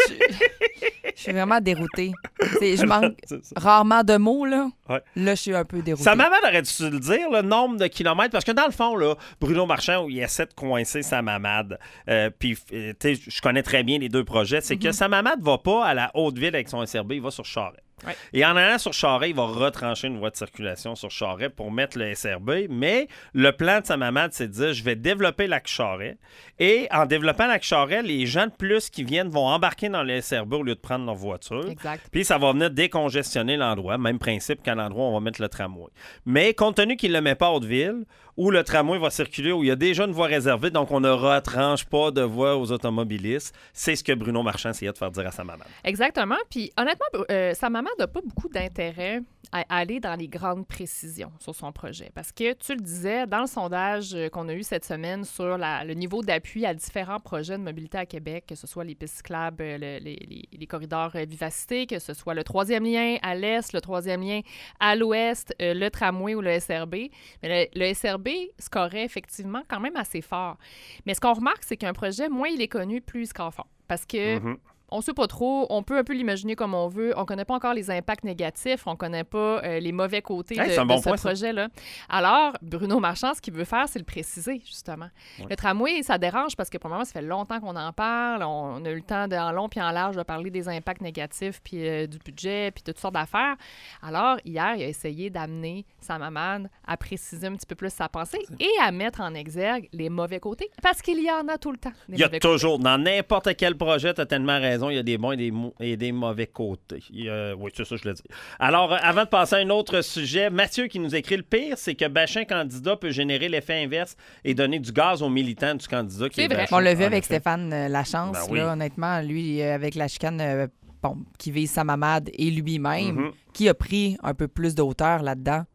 je suis vraiment déroutée. C'est- Je manque C'est ça. rarement de mots, là. Ouais. Là, je suis un peu déroutée. Sa maman aurait dû le dire, le nombre de kilomètres, parce que dans le fond, là, Bruno Marchand, il essaie de coincer sa mamade. Euh, Puis, euh, tu sais, je connais très bien les deux projets. C'est que sa mamade va pas à la Haute-Ville avec son S R B, il va sur Charest. Ouais. Et en allant sur Charest, il va retrancher une voie de circulation sur Charest pour mettre le S R B. Mais le plan de sa mamade, c'est de dire, je vais développer Lac Charest. Et en développant Lac Charest, les gens de plus qui viennent vont embarquer dans le S R B au lieu de prendre leur voiture. Exact. Puis ça va venir décongestionner l'endroit. Même principe qu'à l'endroit où on va mettre le tramway. Mais compte tenu qu'il ne le met pas à Haute-Ville, où le tramway va circuler, où il y a déjà une voie réservée, donc on ne retranche pas de voie aux automobilistes, c'est ce que Bruno Marchand essayait de faire dire à sa maman. Exactement. Puis honnêtement, euh, sa maman n'a pas beaucoup d'intérêt à aller dans les grandes précisions sur son projet. Parce que, tu le disais, dans le sondage euh, qu'on a eu cette semaine sur la- le niveau d'appui à différents projets de mobilité à Québec, que ce soit les pistes cyclables, euh, le- les, les- les corridors euh, Vivacité, que ce soit le troisième lien à l'est, le troisième lien à l'ouest, euh, le tramway ou le S R B, mais le, le S R B scorait effectivement quand même assez fort. Mais ce qu'on remarque, c'est qu'un projet, moins il est connu, plus il score fort. Parce que... Mhm. On sait pas trop, on peut un peu l'imaginer comme on veut. On connaît pas encore les impacts négatifs, on connaît pas euh, les mauvais côtés Hey, de, c'est un de bon ce point, ça. projet-là. Alors, Bruno Marchand, ce qu'il veut faire, c'est le préciser, justement. Le tramway, ça dérange parce que, pour le moment, ça fait longtemps qu'on en parle. On, on a eu le temps de, en long puis en large de parler des impacts négatifs, puis euh, du budget, puis de toutes sortes d'affaires. Alors, hier, il a essayé d'amener sa maman à préciser un petit peu plus sa pensée et à mettre en exergue les mauvais côtés, parce qu'il y en a tout le temps. des Il y a mauvais toujours, dans n'importe quel projet, tu as tellement raison, il y a des bons et des, mo- et des mauvais côtés. Il y a- oui, c'est ça, je le dis. Alors, euh, avant de passer à un autre sujet, Mathieu qui nous écrit, le pire, c'est que bâcher un candidat peut générer l'effet inverse et donner du gaz aux militants du candidat qui C'est est vrai. bâché. On l'a vu En avec effet. Stéphane euh, Lachance, Ben oui. là, honnêtement, lui, euh, avec la chicane euh, bon, qui vise sa mamade et lui-même, Mhm. qui a pris un peu plus de hauteur là-dedans?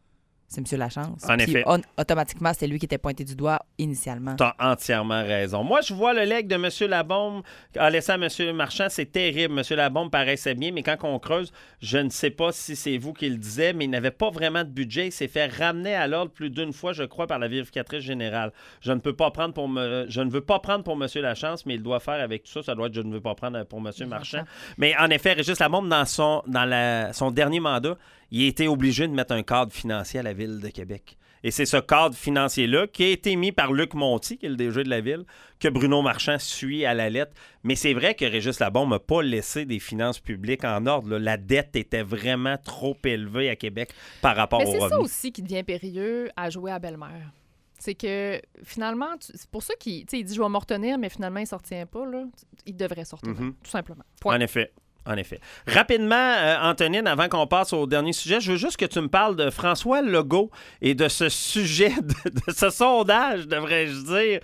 c'est M. Lachance. En Puis effet. on- automatiquement, c'est lui qui était pointé du doigt initialement. T'as entièrement raison. Moi, je vois le leg de M. Labombe a laissé à M. Marchand. C'est terrible. M. Labombe paraissait bien, mais quand on creuse, je ne sais pas si c'est vous qui le disiez, mais il n'avait pas vraiment de budget. Il s'est fait ramener à l'ordre plus d'une fois, je crois, par la vérificatrice générale. Je ne peux pas prendre pour me... je ne veux pas prendre pour M. Lachance, mais il doit faire avec tout ça. Ça doit être je ne veux pas prendre pour M. Marchand. Mais en effet, Régis Labombe, dans son, dans la... son dernier mandat, il a été obligé de mettre un cadre financier à la Ville de Québec. Et c'est ce cadre financier-là qui a été mis par Luc Monti, qui est le D G de la Ville, que Bruno Marchand suit à la lettre. Mais c'est vrai que Régis Labombe n'a pas laissé des finances publiques en ordre. Là. La dette était vraiment trop élevée à Québec par rapport Mais aux c'est revenus. ça aussi qui devient périlleux à jouer à belle-mère. C'est que finalement, tu- c'est pour ça qu'il tu sais, il dit je vais me retenir, mais finalement, il ne se retient pas. Là. Il devrait se retenir, Mhm. tout simplement. Point. En effet. En effet. Rapidement, euh, Antonine, avant qu'on passe au dernier sujet, je veux juste que tu me parles de François Legault et de ce sujet, de, de ce sondage, devrais-je dire,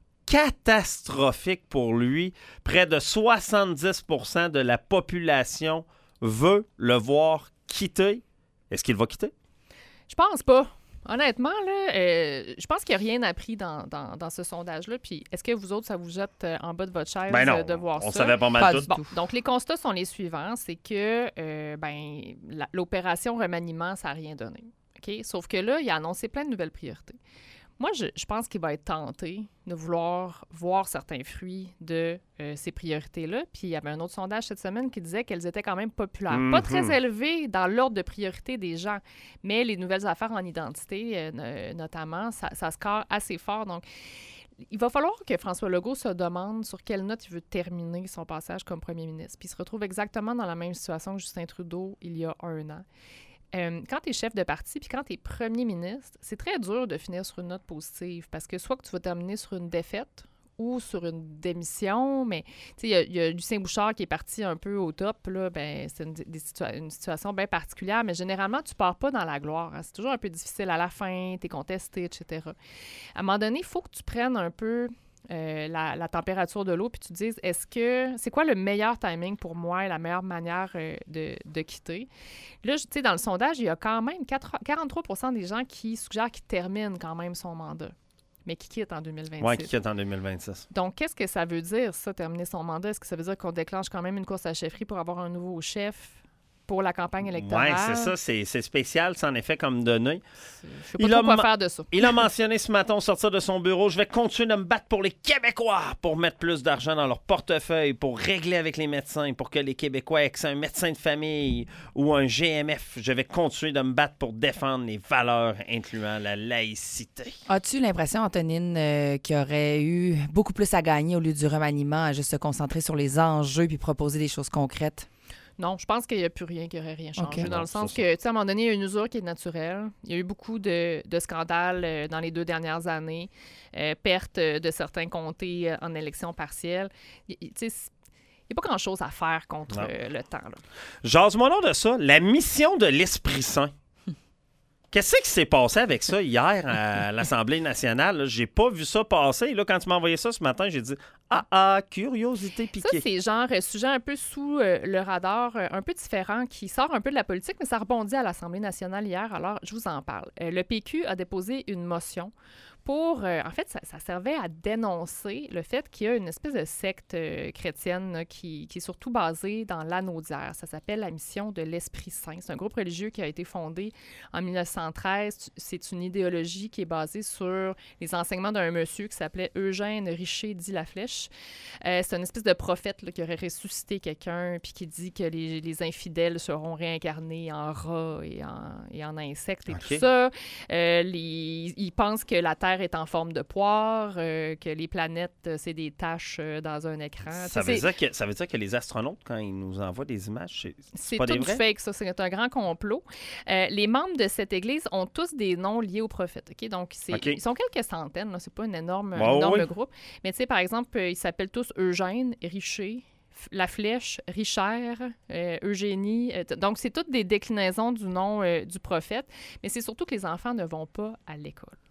catastrophique pour lui. Près de soixante-dix pour cent de la population veut le voir quitter. Est-ce qu'il va quitter? Je pense pas. Honnêtement, là, euh, je pense qu'il n'y a rien appris dans, dans, dans ce sondage-là. Puis, est-ce que vous autres, ça vous jette euh, en bas de votre chaise Ben non, euh, de voir on ça? savait pas mal Pas tout. du Bon, tout. donc les constats sont les suivants. C'est que euh, ben, la- l'opération remaniement, ça n'a rien donné. OK? Sauf que là, il a annoncé plein de nouvelles priorités. Moi, je, je pense qu'il va être tenté de vouloir voir certains fruits de euh, ces priorités-là. Puis il y avait un autre sondage cette semaine qui disait qu'elles étaient quand même populaires. Pas très Mhm. élevées dans l'ordre de priorité des gens, mais les nouvelles affaires en identité, euh, no- notamment, ça, ça score assez fort. Donc, il va falloir que François Legault se demande sur quelle note il veut terminer son passage comme premier ministre. Puis il se retrouve exactement dans la même situation que Justin Trudeau il y a un an. Euh, quand tu es chef de parti puis quand tu es premier ministre, c'est très dur de finir sur une note positive parce que soit que tu vas terminer sur une défaite ou sur une démission, mais tu sais, il y a- il y, a Lucien Bouchard qui est parti un peu au top, là, ben, c'est une, des situa- une situation bien particulière, mais généralement, tu pars pas dans la gloire. Hein. C'est toujours un peu difficile à la fin, tu es contesté, et cetera. À un moment donné, il faut que tu prennes un peu euh, la, la température de l'eau puis tu te dises, est-ce que c'est quoi le meilleur timing pour moi et la meilleure manière euh, de, de quitter? Là, je- tu sais, dans le sondage, il y a quand même quatre- quarante-trois pour cent des gens qui suggèrent qu'il termine quand même son mandat, mais qui quitte en deux mille vingt-six. Oui, qui quitte en deux mille vingt-six. Donc, qu'est-ce que ça veut dire, ça, terminer son mandat? Est-ce que ça veut dire qu'on déclenche quand même une course à la chefferie pour avoir un nouveau chef pour la campagne électorale? Oui, c'est ça. C'est, c'est spécial, c'est en effet comme donné. Je sais pas Il trop a quoi ma- faire de ça. Il a mentionné ce matin au sortir de son bureau, je vais continuer de me battre pour les Québécois, pour mettre plus d'argent dans leur portefeuille, pour régler avec les médecins, pour que les Québécois aient accès à un médecin de famille ou un G M F. Je vais continuer de me battre pour défendre les valeurs incluant la laïcité. As-tu l'impression, Antonine, euh, qu'il y aurait eu beaucoup plus à gagner au lieu du remaniement, à juste se concentrer sur les enjeux puis proposer des choses concrètes? Non, je pense qu'il n'y a plus rien qui aurait rien changé. OK. Dans Non, le sens ça, que, tu sais, à un moment donné, il y a une usure qui est naturelle. Il y a eu beaucoup de, de scandales euh, dans les deux dernières années, euh, perte euh, de certains comtés euh, en élection partielle. Il il- tu sais, c'est- il n'y a pas grand-chose à faire contre Non. euh, le temps. Là. Jase-moi donc de ça, la mission de l'Esprit Saint. Qu'est-ce qui s'est passé avec ça hier à l'Assemblée nationale? là? J'ai pas vu ça passer. Là, quand tu m'as envoyé ça ce matin, j'ai dit « Ah ah, curiosité Ça, piquée ». c'est genre un sujet un peu sous euh, le radar, euh, un peu différent, qui sort un peu de la politique, mais ça rebondit à l'Assemblée nationale hier, alors je vous en parle. Euh, le P Q a déposé une motion pour... euh, en fait, ça, ça servait à dénoncer le fait qu'il y a une espèce de secte euh, chrétienne là, qui, qui est surtout basée dans l'Anaudière. Ça s'appelle la Mission de l'Esprit Saint. C'est un groupe religieux qui a été fondé en mille neuf cent treize. C'est une idéologie qui est basée sur les enseignements d'un monsieur qui s'appelait Eugène Richer dit La Flèche. Euh, c'est une espèce de prophète là, qui aurait ressuscité quelqu'un puis qui dit que les, les infidèles seront réincarnés en rats et en, et en insectes et OK. tout ça. Euh, les, ils pensent que la Terre est en forme de poire, euh, que les planètes, euh, c'est des taches euh, dans un écran. Ça Tu sais, veut, c'est- dire que, ça veut dire que les astronautes, quand ils nous envoient des images, c'est, c'est c'est pas tout des du vrais? fake, ça. C'est un grand complot. Euh, les membres de cette église ont tous des noms liés au prophète. OK? Donc, c'est, OK. ils sont quelques centaines. Là. C'est pas un énorme, un Ouais, énorme ouais. groupe. Mais tu sais, par exemple, euh, ils s'appellent tous Eugène, Richer, F- La Flèche, Richard, euh, Eugénie. Euh, t- donc, c'est toutes des déclinaisons du nom euh, du prophète. Mais c'est surtout que les enfants ne vont pas à l'école.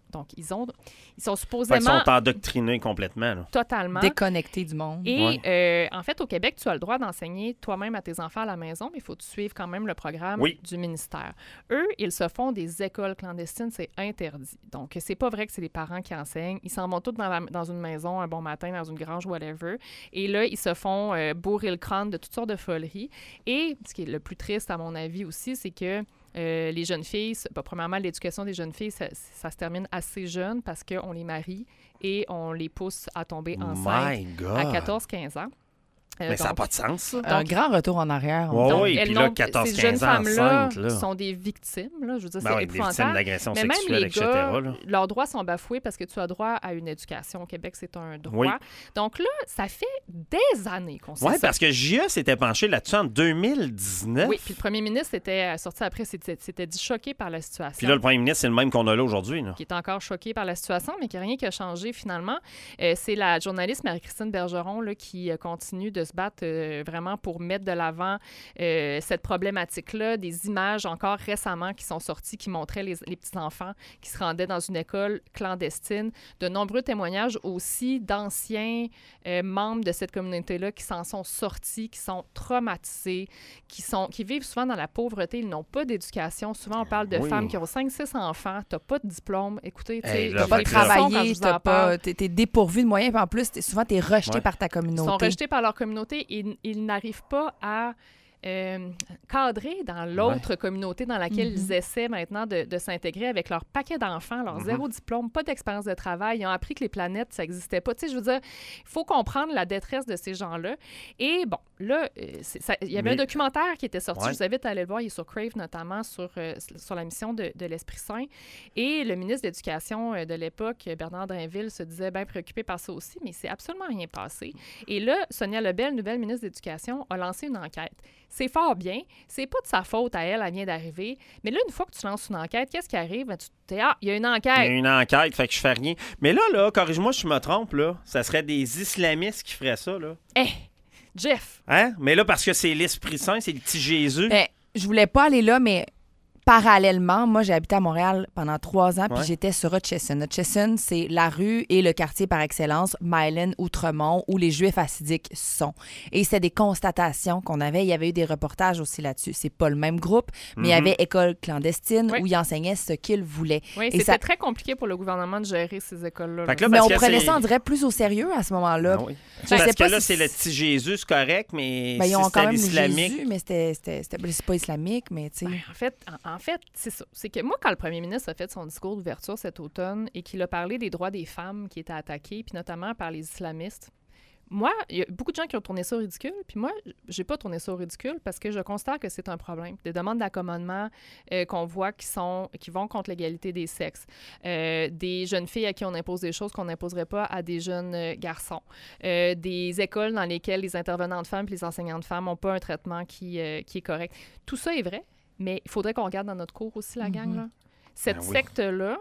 Donc, ils, ont, ils sont supposément... Ils sont endoctrinés complètement. Là. Totalement. Déconnectés du monde. Et ouais. euh, en fait, au Québec, tu as le droit d'enseigner toi-même à tes enfants à la maison, mais il faut que tu suives quand même le programme oui. du ministère. Eux, ils se font des écoles clandestines, c'est interdit. Donc, c'est pas vrai que c'est les parents qui enseignent. Ils s'en vont tous dans, la, dans une maison un bon matin, dans une grange, whatever. Et là, ils se font euh, bourrer le crâne de toutes sortes de foleries. Et ce qui est le plus triste, à mon avis aussi, c'est que Euh, les jeunes filles, bah, premièrement, l'éducation des jeunes filles, ça, ça se termine assez jeune parce qu'on les marie et on les pousse à tomber enceintes à quatorze quinze ans. Euh, mais donc, ça n'a pas de sens, ça. Un donc, grand retour en arrière. Oh, donc, oui, et puis là, quatorze ces jeunes femmes-là sont des victimes. Là, je veux dire, ben c'est oui, épouvantable. Des victimes d'agression mais sexuelle, même les et cetera. Gars, là. leurs droits sont bafoués parce que tu as droit à une éducation. Au Québec, c'est un droit. Oui. Donc là, ça fait des années qu'on sait Oui, ça. parce que J A s'était penché là-dessus en deux mille dix-neuf. Oui, puis le premier ministre était sorti après, c'était, c'était dit choqué par la situation. Puis là, le premier ministre, c'est le même qu'on a là aujourd'hui. Là. Qui est encore choqué par la situation, mais qui n'a rien qui a changé finalement. Euh, c'est la journaliste Marie-Christine Bergeron là, qui euh, continue de se battre euh, vraiment pour mettre de l'avant euh, cette problématique-là, des images encore récemment qui sont sorties qui montraient les, les petits-enfants qui se rendaient dans une école clandestine, de nombreux témoignages aussi d'anciens euh, membres de cette communauté-là qui s'en sont sortis, qui sont traumatisés, qui, sont, qui vivent souvent dans la pauvreté, ils n'ont pas d'éducation. Souvent, on parle de oui. femmes qui ont cinq six enfants, t'as pas de diplôme, écoutez, tu hey, sais, t'as pas travaillé, t'as pas, t'es, t'es dépourvu de moyens, puis en plus, t'es, souvent, t'es rejeté ouais. par ta communauté. Ils sont rejetés par leur communauté et ils n'arrivent pas à euh, cadrer dans l'autre ouais. communauté dans laquelle mm-hmm. ils essaient maintenant de, de s'intégrer avec leur paquet d'enfants, leur mm-hmm. zéro diplôme, pas d'expérience de travail. Ils ont appris que les planètes, ça n'existait pas. Tu sais, je veux dire, il faut comprendre la détresse de ces gens-là. Et bon, là, il y avait Mais... un documentaire qui était sorti. Ouais. Je vous invite à aller le voir. Il est sur Crave, notamment, sur, euh, sur la mission de, de l'Esprit Saint. Et le ministre de l'Éducation de l'époque, Bernard Drinville, se disait bien préoccupé par ça aussi, mais c'est absolument rien passé. Et là, Sonia Lebel, nouvelle ministre de l'Éducation, a lancé une enquête. C'est fort bien. C'est pas de sa faute à elle, elle vient d'arriver. Mais là, une fois que tu lances une enquête, qu'est-ce qui arrive? Ben, tu te dis, ah, il y a une enquête. Il y a une enquête, fait que je fais rien. Mais là, là, corrige-moi si je me trompe, là, ça serait des islamistes qui feraient ça, là. Eh, hey, Jeff! Hein? Mais là, parce que c'est l'Esprit Saint, c'est le petit Jésus. Ben, je voulais pas aller là, mais parallèlement, moi, j'ai habité à Montréal pendant trois ans, puis ouais. j'étais sur Hutchison. Hutchison, c'est la rue et le quartier par excellence, Mylan, Outremont, où les Juifs hassidiques sont. Et c'est des constatations qu'on avait. Il y avait eu des reportages aussi là-dessus. C'est pas le même groupe, mais mm-hmm. il y avait école clandestine oui. où ils enseignaient ce qu'ils voulaient. Oui, et c'était ça... très compliqué pour le gouvernement de gérer ces écoles-là. Là, mais on prenait ça, on dirait, plus au sérieux à ce moment-là. Ah oui. Parce que là, si... c'est le petit Jésus, c'est correct, mais ben, si ils ont c'était quand même l'islamique... Jésus, mais c'était, c'était, c'était... c'est pas islamique, mais tu sais... Ben, en fait, en, en fait, c'est ça. C'est que moi, quand le premier ministre a fait son discours d'ouverture cet automne et qu'il a parlé des droits des femmes qui étaient attaqués, puis notamment par les islamistes, moi, il y a beaucoup de gens qui ont tourné ça au ridicule, puis moi, j'ai pas tourné ça au ridicule parce que je constate que c'est un problème. Des demandes d'accommodement euh, qu'on voit qui sont qui vont contre l'égalité des sexes. Euh, des jeunes filles à qui on impose des choses qu'on n'imposerait pas à des jeunes euh, garçons. Euh, des écoles dans lesquelles les intervenantes femmes et les enseignantes femmes n'ont pas un traitement qui, euh, qui est correct. Tout ça est vrai. Mais il faudrait qu'on regarde dans notre cours aussi, la mm-hmm. gang. Là. Cette ben oui. secte-là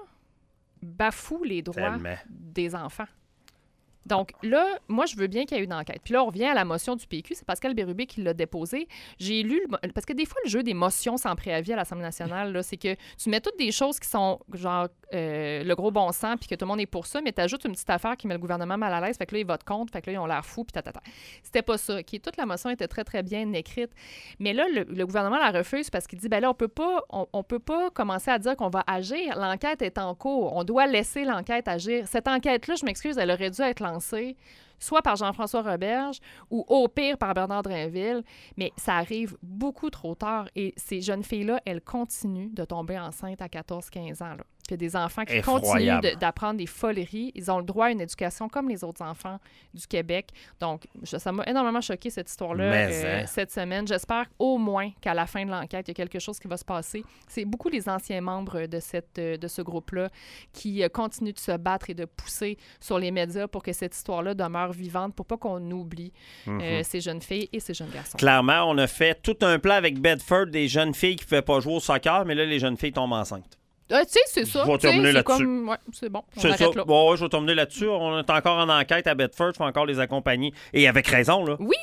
bafoue les droits Tellement. des enfants. Donc là, moi, je veux bien qu'il y ait une enquête. Puis là, on revient à la motion du P Q. C'est Pascal Bérubé qui l'a déposée. J'ai lu... Le... Parce que des fois, le jeu des motions sans préavis à l'Assemblée nationale, là, c'est que tu mets toutes des choses qui sont genre euh, le gros bon sens puis que tout le monde est pour ça, mais tu ajoutes une petite affaire qui met le gouvernement mal à l'aise. Fait que là, ils votent contre. Fait que là, ils ont l'air fous puis tatata. C'était pas ça. Okay? Toute la motion était très, très bien écrite. Mais là, le, le gouvernement la refuse parce qu'il dit, ben là, on peut pas, on, on peut pas commencer à dire qu'on va agir. L'enquête est en cours. On doit laisser l'enquête agir. Cette enquête-là, je m'excuse, elle aurait dû être lancée soit par Jean-François Roberge ou au pire par Bernard Drinville, mais ça arrive beaucoup trop tard et ces jeunes filles-là, elles continuent de tomber enceintes à quatorze quinze ans. Là. Il y a des enfants qui Effroyable. continuent de, d'apprendre des foleries. Ils ont le droit à une éducation comme les autres enfants du Québec. Donc, je, ça m'a énormément choqué cette histoire-là euh, hein. cette semaine. J'espère au moins qu'à la fin de l'enquête, il y a quelque chose qui va se passer. C'est beaucoup les anciens membres de, cette, de ce groupe-là qui euh, continuent de se battre et de pousser sur les médias pour que cette histoire-là demeure vivante, pour pas qu'on oublie mm-hmm. euh, ces jeunes filles et ces jeunes garçons. Clairement, on a fait tout un plan avec Bedford des jeunes filles qui ne pouvaient pas jouer au soccer, mais là, les jeunes filles tombent enceintes. Euh, tu sais, c'est ça. Je vais terminer là-dessus. Comme... Ouais, c'est bon. On c'est arrête ça. là. Bon, ouais, je vais terminer là-dessus. On est encore en enquête à Bedford. Il faut encore les accompagner. Et avec raison, là. Oui!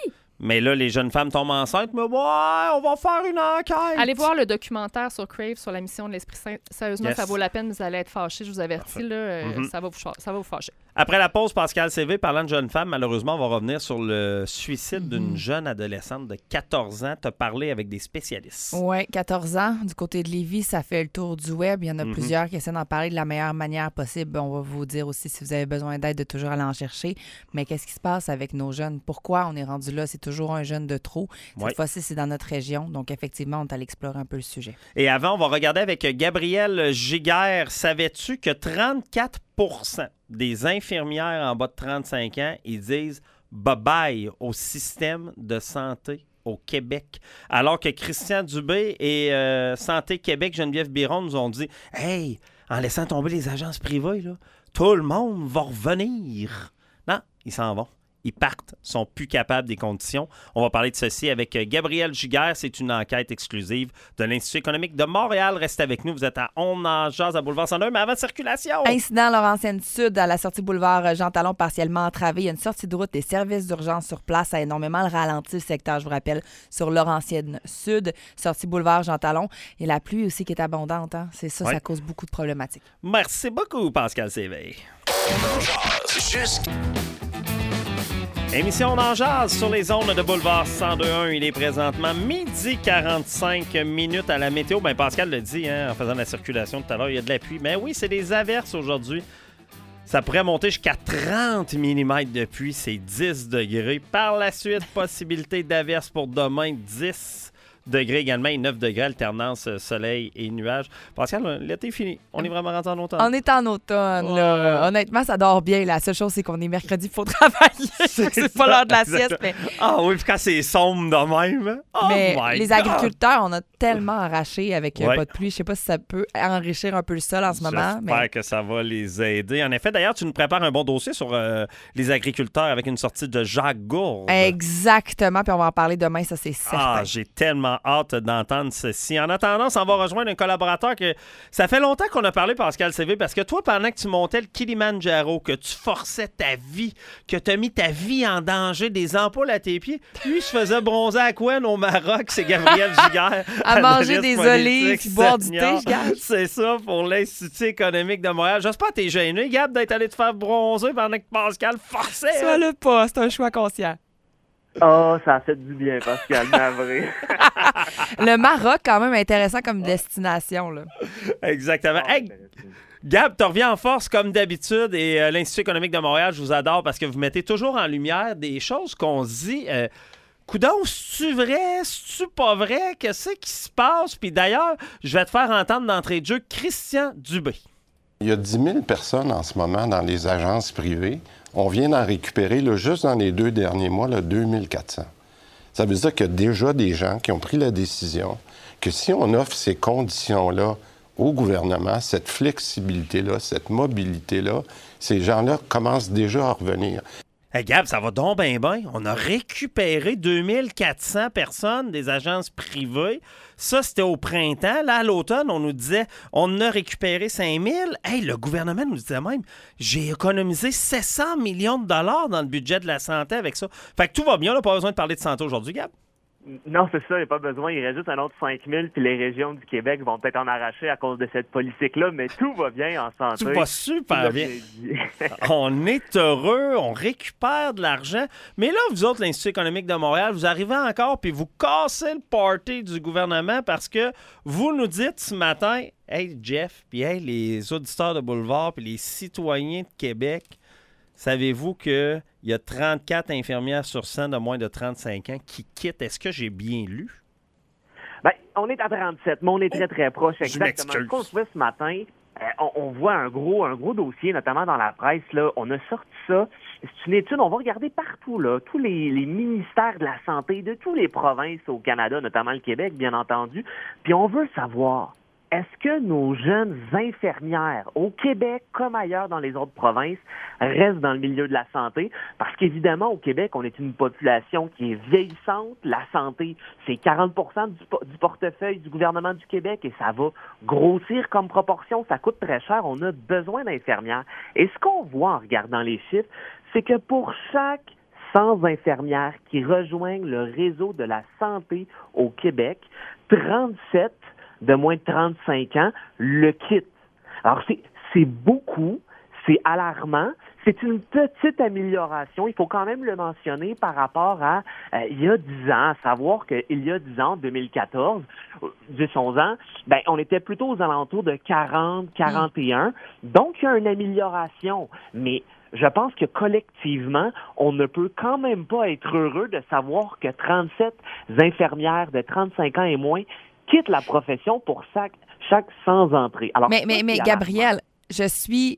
Mais là, les jeunes femmes tombent enceintes, mais ouais, on va faire une enquête. Allez voir le documentaire sur Crave sur la mission de l'Esprit Saint. Sérieusement, Yes. ça vaut la peine, vous allez être fâchés, je vous avertis, là, euh, Mm-hmm. ça, va vous, cha- ça va vous fâcher. Après la pause, Pascal C V, parlant de jeunes femmes, malheureusement, on va revenir sur le suicide Mm-hmm. d'une jeune adolescente de quatorze ans. Tu as parlé avec des spécialistes. Oui, quatorze ans. Du côté de Lévis, ça fait le tour du web. Il y en a Mhm. plusieurs qui essaient d'en parler de la meilleure manière possible. On va vous dire aussi si vous avez besoin d'aide de toujours aller en chercher. Mais qu'est-ce qui se passe avec nos jeunes? Pourquoi on est rendu là? C'est toujours un jeune de trop. Cette Ouais. fois-ci, c'est dans notre région. Donc, effectivement, on est allé explorer un peu le sujet. Et avant, on va regarder avec Gabrielle Giguère. Savais-tu que trente-quatre pour cent des infirmières en bas de trente-cinq ans, ils disent bye-bye au système de santé au Québec. Alors que Christian Dubé et euh, Santé Québec, Geneviève Biron nous ont dit « Hey, en laissant tomber les agences privées, là, tout le monde va revenir. » Non, ils s'en vont. Ils partent, sont plus capables des conditions. On va parler de ceci avec Gabrielle Giguère. C'est une enquête exclusive de l'Institut économique de Montréal. Restez avec nous. Vous êtes à On en jase à Boulevard cent deux, mais avant circulation. Incident Laurentienne-Sud à la sortie boulevard Jean Talon partiellement entravée. Il y a une sortie de route des services d'urgence sur place. Ça a énormément ralenti le secteur, je vous rappelle, sur Laurentienne-Sud, sortie boulevard Jean Talon. Et la pluie aussi qui est abondante. Hein? C'est ça, Ouais. ça cause beaucoup de problématiques. Merci beaucoup, Pascal Séveille. On en jase jusqu'à... Émission On en jase sur les ondes de Boulevard cent deux point un. Il est présentement midi quarante-cinq minutes à la météo. Ben Pascal le dit hein, en faisant la circulation tout à l'heure, il y a de la pluie. Mais oui, c'est des averses aujourd'hui. Ça pourrait monter jusqu'à trente millimètres de pluie. C'est dix degrés. Par la suite, possibilité d'averses pour demain, dix degrés également et neuf degrés, alternance soleil et nuages. Pascal, l'été est fini. On est vraiment rentré en automne. On est en automne. Là. Honnêtement, ça dort bien. La seule chose, c'est qu'on est mercredi, il faut travailler. c'est c'est pas l'heure de la sieste. Mais, Ah oui, puis quand c'est sombre de même. Oh mais my les God! agriculteurs, on a tellement arraché avec euh, Ouais. pas de pluie. Je sais pas si ça peut enrichir un peu le sol en ce moment. J'espère Mais... que ça va les aider. En effet, d'ailleurs, tu nous prépares un bon dossier sur euh, les agriculteurs avec une sortie de Jacques Gourde. Exactement. Puis on va en parler demain, ça, c'est certain. Ah, j'ai tellement hâte d'entendre ceci. En attendant, on va rejoindre un collaborateur que ça fait longtemps qu'on a parlé, Pascal C V, parce que toi, pendant que tu montais le Kilimanjaro, que tu forçais ta vie, que tu as mis ta vie en danger, des ampoules à tes pieds, lui, je faisais bronzer à Couen au Maroc, c'est Gabriel Giguère. À manger analyste des politique olives puis boire du thé, senior. je garde. C'est ça pour l'Institut économique de Montréal. J'espère que t'es gêné, Gab, d'être allé te faire bronzer pendant que Pascal forçait. Sois le pas, c'est un choix conscient. Oh, ça a fait du bien, Pascal, navré. Le Maroc, quand même, intéressant comme destination. Là. Exactement. Hey, Gab, tu reviens en force comme d'habitude et euh, l'Institut économique de Montréal, je vous adore parce que vous mettez toujours en lumière des choses qu'on se dit. Euh, Coudon, c'est-tu vrai? C'est-tu pas vrai? Qu'est-ce qui se passe? Puis d'ailleurs, je vais te faire entendre d'entrée de jeu Christian Dubé. Il y a dix mille personnes en ce moment dans les agences privées. On vient d'en récupérer, là, juste dans les deux derniers mois, là, deux mille quatre cents. Ça veut dire qu'il y a déjà des gens qui ont pris la décision que si on offre ces conditions-là au gouvernement, cette flexibilité-là, cette mobilité-là, ces gens-là commencent déjà à revenir. Hey Gab, ça va donc bien bien. On a récupéré deux mille quatre cents personnes des agences privées. Ça, c'était au printemps. Là, à l'automne, on nous disait on en a récupéré cinq mille. Hey, le gouvernement nous disait même j'ai économisé sept cents millions de dollars dans le budget de la santé avec ça. Fait que tout va bien. On n'a pas besoin de parler de santé aujourd'hui, Gab. Non, c'est ça, il n'y a pas besoin. Il reste juste un autre cinq mille, puis les régions du Québec vont peut-être en arracher à cause de cette politique-là, mais tout va bien en santé. Tout va super Tout bien. dit. On est heureux, on récupère de l'argent. Mais là, vous autres, l'Institut économique de Montréal, vous arrivez encore puis vous cassez le party du gouvernement parce que vous nous dites ce matin, « Hey, Jeff, puis hey, les auditeurs de Boulevard puis les citoyens de Québec, savez-vous qu'il y a trente-quatre infirmières sur cent de moins de trente-cinq ans qui quittent? Est-ce que j'ai bien lu? » Ben, on est à trente-sept, mais on est très, très proche. Je Exactement. Ce m'excuse. qu'on trouvait ce matin, euh, on, on voit un gros, un gros dossier, notamment dans la presse, là. On a sorti ça. C'est une étude, on va regarder partout, là, tous les, les ministères de la santé de toutes les provinces au Canada, notamment le Québec, bien entendu. Puis on veut savoir, est-ce que nos jeunes infirmières, au Québec comme ailleurs dans les autres provinces, restent dans le milieu de la santé? Parce qu'évidemment, au Québec, on est une population qui est vieillissante. La santé, c'est quarante pour cent du, du portefeuille du gouvernement du Québec et ça va grossir comme proportion. Ça coûte très cher. On a besoin d'infirmières. Et ce qu'on voit en regardant les chiffres, c'est que pour chaque cent infirmières qui rejoignent le réseau de la santé au Québec, trente-sept de moins de trente-cinq ans le quittent. Alors, c'est, c'est beaucoup, c'est alarmant. C'est une petite amélioration, il faut quand même le mentionner par rapport à euh, il y a dix ans, à savoir qu'il y a dix ans, deux mille quatorze, dix onze ans, ben on était plutôt aux alentours de quarante, quarante et un. Donc, il y a une amélioration, mais je pense que collectivement, on ne peut quand même pas être heureux de savoir que trente-sept infirmières de trente-cinq ans et moins quittent la profession pour chaque, chaque cent entrées. Alors, mais, ça, mais, mais Gabrielle, je suis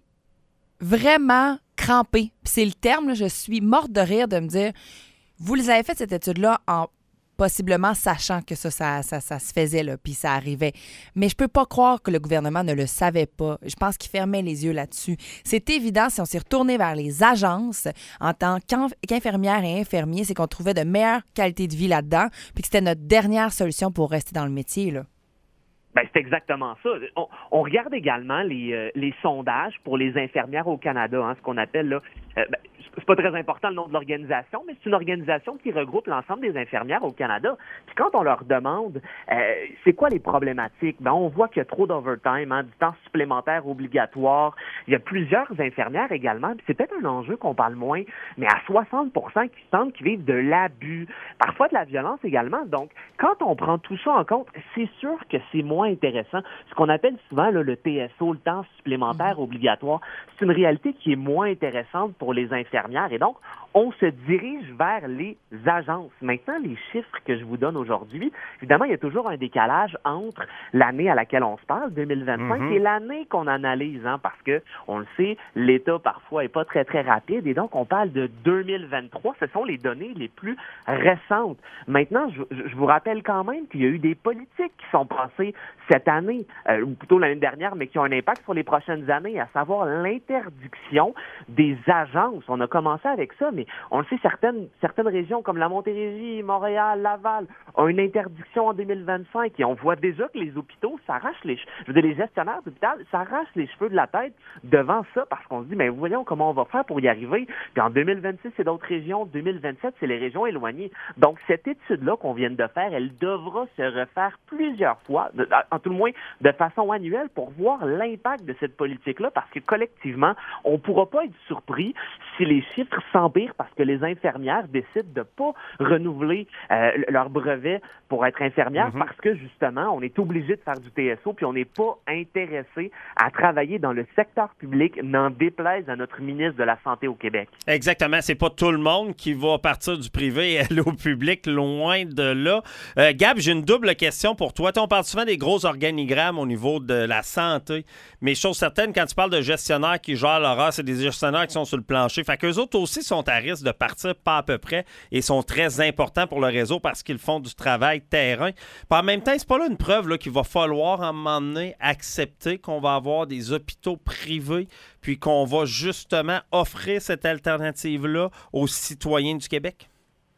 vraiment crampée. Puis c'est le terme, là, je suis morte de rire de me dire, vous les avez fait cette étude-là en possiblement sachant que ça, ça, ça, ça se faisait, là, puis ça arrivait. Mais je peux pas croire que le gouvernement ne le savait pas. Je pense qu'il fermait les yeux là-dessus. C'est évident, si on s'est retourné vers les agences en tant qu'infirmières et infirmiers, c'est qu'on trouvait de meilleures qualités de vie là-dedans, puis que c'était notre dernière solution pour rester dans le métier, là. Ben, c'est exactement ça. On, on regarde également les, euh, les sondages pour les infirmières au Canada, hein, ce qu'on appelle là. Euh, ben, c'est pas très important le nom de l'organisation, mais c'est une organisation qui regroupe l'ensemble des infirmières au Canada. Puis quand on leur demande euh, c'est quoi les problématiques, ben on voit qu'il y a trop d'overtime, hein, du temps supplémentaire obligatoire. Il y a plusieurs infirmières également. Puis c'est peut-être un enjeu qu'on parle moins, mais à soixante pour cent qui semblent qui vivent de l'abus, parfois de la violence également. Donc, quand on prend tout ça en compte, c'est sûr que c'est moins intéressant. Ce qu'on appelle souvent là, le T S O, le temps supplémentaire obligatoire, c'est une réalité qui est moins intéressante pour les infirmières. Et donc, on se dirige vers les agences. Maintenant, les chiffres que je vous donne aujourd'hui, évidemment, il y a toujours un décalage entre l'année à laquelle on se parle, deux mille vingt-cinq, mm-hmm. et l'année qu'on analyse, hein, parce que, on le sait, l'État, parfois, est pas très, très rapide, et donc, on parle de deux mille vingt-trois. Ce sont les données les plus récentes. Maintenant, je, je vous rappelle quand même qu'il y a eu des politiques qui sont passées cette année, euh, ou plutôt l'année dernière, mais qui ont un impact sur les prochaines années, à savoir l'interdiction des agences. On a commencé avec ça, mais on le sait, certaines, certaines régions comme la Montérégie, Montréal, Laval ont une interdiction en deux mille vingt-cinq et on voit déjà que les hôpitaux s'arrachent les cheveux. Je veux dire, les gestionnaires d'hôpital s'arrachent les cheveux de la tête devant ça parce qu'on se dit, mais voyons comment on va faire pour y arriver. Puis en deux mille vingt-six, c'est d'autres régions. deux mille vingt-sept, c'est les régions éloignées. Donc, cette étude-là qu'on vient de faire, elle devra se refaire plusieurs fois, de, en tout le moins de façon annuelle, pour voir l'impact de cette politique-là parce que collectivement, on ne pourra pas être surpris si les chiffres s'empirent parce que les infirmières décident de ne pas renouveler euh, leur brevet pour être infirmière mm-hmm. parce que, justement, on est obligé de faire du T S O puis on n'est pas intéressé à travailler dans le secteur public, n'en déplaise à notre ministre de la Santé au Québec. Exactement. C'est pas tout le monde qui va partir du privé et aller au public, loin de là. Euh, Gab, j'ai une double question pour toi. On parle souvent des gros organigrammes au niveau de la santé, mais chose certaine, quand tu parles de gestionnaires qui gèrent l'horaire, c'est des gestionnaires qui sont sur le plancher. Fait qu'eux autres aussi sont à risque de partir pas à peu près et sont très importants pour le réseau parce qu'ils font du travail terrain. Puis en même temps, c'est pas là une preuve là, qu'il va falloir à un moment donné accepter qu'on va avoir des hôpitaux privés puis qu'on va justement offrir cette alternative-là aux citoyens du Québec?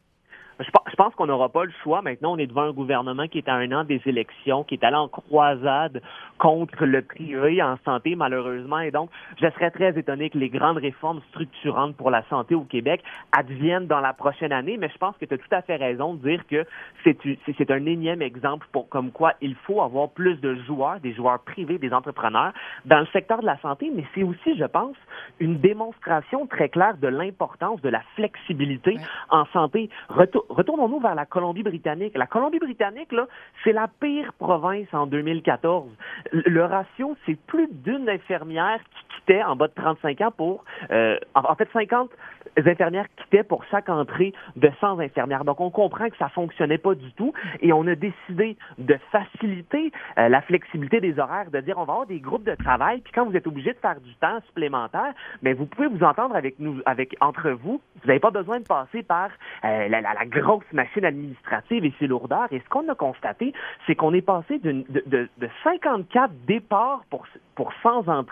Je pense qu'on n'aura pas le choix. Maintenant, on est devant un gouvernement qui est à un an des élections, qui est allé en croisade contre le privé en santé, malheureusement. Et donc, je serais très étonné que les grandes réformes structurantes pour la santé au Québec adviennent dans la prochaine année. Mais je pense que tu as tout à fait raison de dire que c'est, c'est un énième exemple pour comme quoi il faut avoir plus de joueurs, des joueurs privés, des entrepreneurs dans le secteur de la santé. Mais c'est aussi, je pense, une démonstration très claire de l'importance de la flexibilité ouais. en santé. Retour Retournons-nous vers la Colombie-Britannique. La Colombie-Britannique, là, c'est la pire province en deux mille quatorze. Le ratio, c'est plus d'une infirmière qui quittait en bas de trente-cinq ans pour... Euh, en fait, cinquante infirmières quittaient pour chaque entrée de cent infirmières. Donc, on comprend que ça fonctionnait pas du tout et on a décidé de faciliter euh, la flexibilité des horaires, de dire on va avoir des groupes de travail, puis quand vous êtes obligé de faire du temps supplémentaire, mais vous pouvez vous entendre avec nous, avec entre vous. Vous n'avez pas besoin de passer par euh, la, la, la grosse machine administrative et ses lourdeurs. Et ce qu'on a constaté, c'est qu'on est passé d'une, de, de, de cinquante-quatre départs pour, pour cent entrées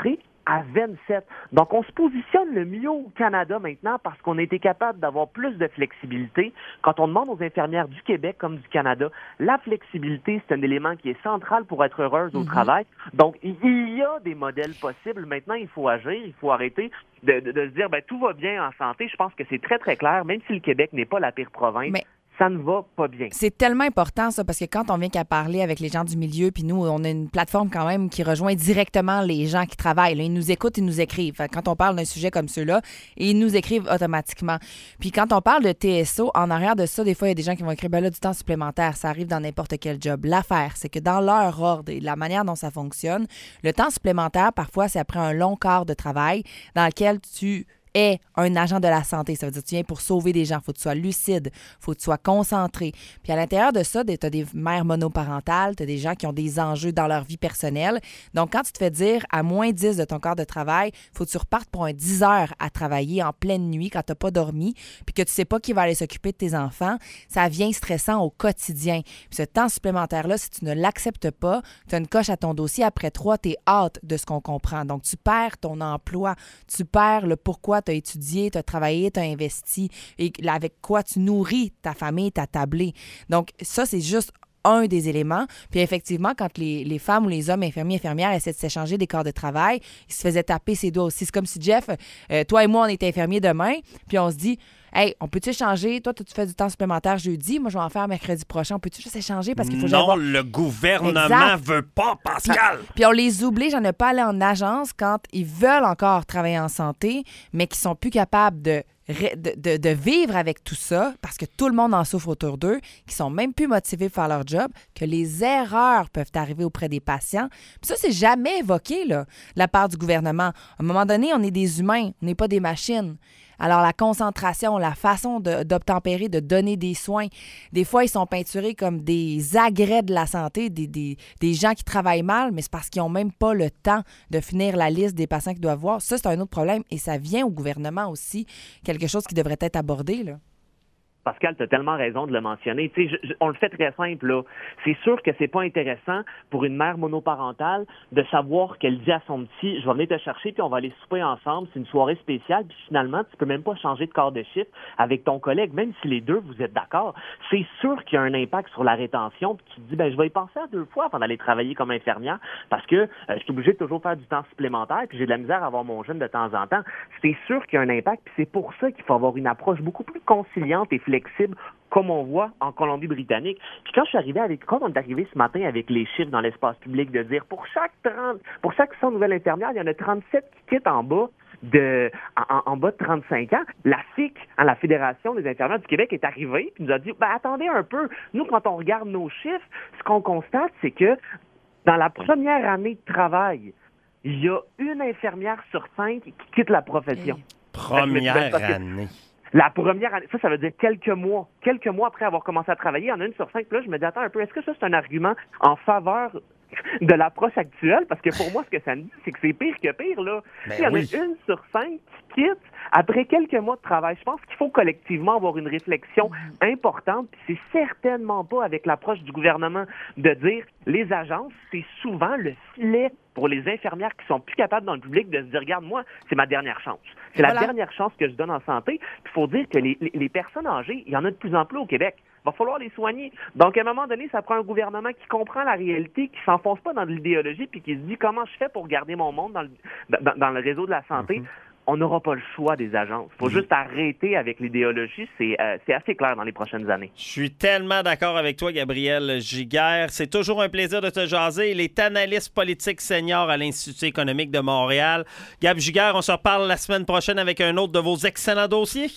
à vingt-sept. Donc, on se positionne le mieux au Canada maintenant parce qu'on a été capable d'avoir plus de flexibilité. Quand on demande aux infirmières du Québec comme du Canada, la flexibilité, c'est un élément qui est central pour être heureuse au mm-hmm. travail. Donc, il y a des modèles possibles. Maintenant, il faut agir, il faut arrêter de, de, de se dire, ben tout va bien en santé. Je pense que c'est très, très clair, même si le Québec n'est pas la pire province. Mais... ça ne va pas bien. C'est tellement important, ça, parce que quand on vient qu'à parler avec les gens du milieu, puis nous, on a une plateforme quand même qui rejoint directement les gens qui travaillent. Là, ils nous écoutent, ils nous écrivent. Quand on parle d'un sujet comme ceux-là, ils nous écrivent automatiquement. Puis quand on parle de T S O, en arrière de ça, des fois, il y a des gens qui vont écrire, ben là, du temps supplémentaire, ça arrive dans n'importe quel job. L'affaire, c'est que dans leur ordre et la manière dont ça fonctionne, le temps supplémentaire, parfois, c'est après un long quart de travail dans lequel tu est un agent de la santé. Ça veut dire que tu viens pour sauver des gens. Il faut que tu sois lucide. Il faut que tu sois concentré. Puis à l'intérieur de ça, tu as des mères monoparentales, tu as des gens qui ont des enjeux dans leur vie personnelle. Donc, quand tu te fais dire à moins dix de ton quart de travail, il faut que tu repartes pour un dix heures à travailler en pleine nuit quand tu n'as pas dormi, puis que tu ne sais pas qui va aller s'occuper de tes enfants, ça vient stressant au quotidien. Puis ce temps supplémentaire-là, si tu ne l'acceptes pas, tu as une coche à ton dossier. Après trois, tu es hâte de ce qu'on comprend. Donc, tu perds ton emploi. Tu perds le pourquoi tu as étudié, tu as travaillé, tu as investi et avec quoi tu nourris ta famille, ta tablée. Donc, ça, c'est juste un des éléments. Puis effectivement, quand les, les femmes ou les hommes infirmiers, infirmières essaient de s'échanger des corps de travail, ils se faisaient taper ses doigts aussi. C'est comme si, Jeff, euh, toi et moi, on était infirmiers demain, puis on se dit, hey, on peut-tu échanger? Toi, tu fais du temps supplémentaire jeudi. Moi, je vais en faire mercredi prochain. On peut-tu juste échanger? Parce qu'il faut Non, avoir... le gouvernement exact. veut pas, Pascal! Puis on les oblige à ne pas aller en agence quand ils veulent encore travailler en santé, mais qui sont plus capables de, de, de, de vivre avec tout ça, parce que tout le monde en souffre autour d'eux, qui sont même plus motivés pour faire leur job, que les erreurs peuvent arriver auprès des patients. Puis ça, c'est jamais évoqué, là, de la part du gouvernement. À un moment donné, on est des humains, on n'est pas des machines. Alors, la concentration, la façon de, d'obtempérer, de donner des soins, des fois, ils sont peinturés comme des agrès de la santé, des, des, des gens qui travaillent mal, mais c'est parce qu'ils n'ont même pas le temps de finir la liste des patients qu'ils doivent voir. Ça, c'est un autre problème et ça vient au gouvernement aussi, quelque chose qui devrait être abordé, là. Pascal, tu as tellement raison de le mentionner. Tu sais, je, je, on le fait très simple, là. C'est sûr que c'est pas intéressant pour une mère monoparentale de savoir qu'elle dit à son petit, je vais venir te chercher puis on va aller souper ensemble, c'est une soirée spéciale, puis finalement, tu peux même pas changer de quart de chiffre avec ton collègue, même si les deux, vous êtes d'accord. C'est sûr qu'il y a un impact sur la rétention, puis tu te dis, ben je vais y penser à deux fois avant d'aller travailler comme infirmière, parce que euh, je suis obligé de toujours faire du temps supplémentaire, puis j'ai de la misère à avoir mon jeune de temps en temps. C'est sûr qu'il y a un impact, puis c'est pour ça qu'il faut avoir une approche beaucoup plus conciliante et flexible flexible, comme on voit en Colombie-Britannique. Puis quand je suis arrivé avec, quand on est arrivé ce matin avec les chiffres dans l'espace public, de dire pour chaque trente, pour chaque cent nouvelles infirmières, il y en a trente-sept qui quittent en bas de, en, en bas de trente-cinq ans. La F I C, hein, la Fédération des infirmières du Québec, est arrivée et nous a dit, ben attendez un peu. Nous, quand on regarde nos chiffres, ce qu'on constate, c'est que dans la première année de travail, il y a une infirmière sur cinq qui quitte la profession. Première année. La première année, ça, ça veut dire quelques mois. Quelques mois après avoir commencé à travailler, il y en a une sur cinq. Puis là, je me dis, attends un peu, est-ce que ça, c'est un argument en faveur de l'approche actuelle? Parce que pour moi, ce que ça me dit, c'est que c'est pire que pire, là. Ben il y en oui. a une sur cinq qui quitte après quelques mois de travail. Je pense qu'il faut collectivement avoir une réflexion importante. Puis c'est certainement pas avec l'approche du gouvernement de dire les agences, c'est souvent le filet pour les infirmières qui sont plus capables dans le public de se dire, regarde, moi, c'est ma dernière chance. C'est voilà. la dernière chance que je donne en santé. Il faut dire que les, les, les personnes âgées, il y en a de plus en plus au Québec. Il va falloir les soigner. Donc, à un moment donné, ça prend un gouvernement qui comprend la réalité, qui s'enfonce pas dans de l'idéologie, puis qui se dit, comment je fais pour garder mon monde dans le, dans, dans le réseau de la santé? Mm-hmm. On n'aura pas le choix des agences. Il faut mmh. juste arrêter avec l'idéologie. C'est, euh, c'est assez clair dans les prochaines années. Je suis tellement d'accord avec toi, Gabriel Giguère. C'est toujours un plaisir de te jaser. Il est analyste politique senior à l'Institut économique de Montréal. Gab Giguère, on se reparle la semaine prochaine avec un autre de vos excellents dossiers.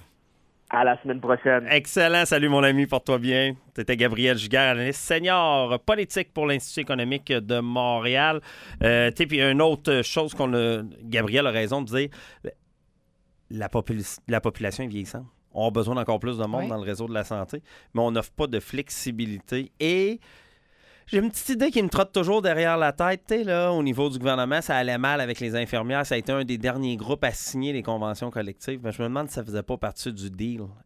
À la semaine prochaine. Excellent. Salut, mon ami. Porte-toi bien. C'était Gabriel Giguère, analyste senior politique pour l'Institut économique de Montréal. Euh, puis une autre chose qu'on a... Gabriel a raison de dire, la, popul- la population est vieillissante. On a besoin d'encore plus de monde oui. dans le réseau de la santé, mais on n'offre pas de flexibilité. Et j'ai une petite idée qui me trotte toujours derrière la tête. Tu sais, là, au niveau du gouvernement, ça allait mal avec les infirmières. Ça a été un des derniers groupes à signer les conventions collectives. Mais je me demande si ça faisait pas partie du deal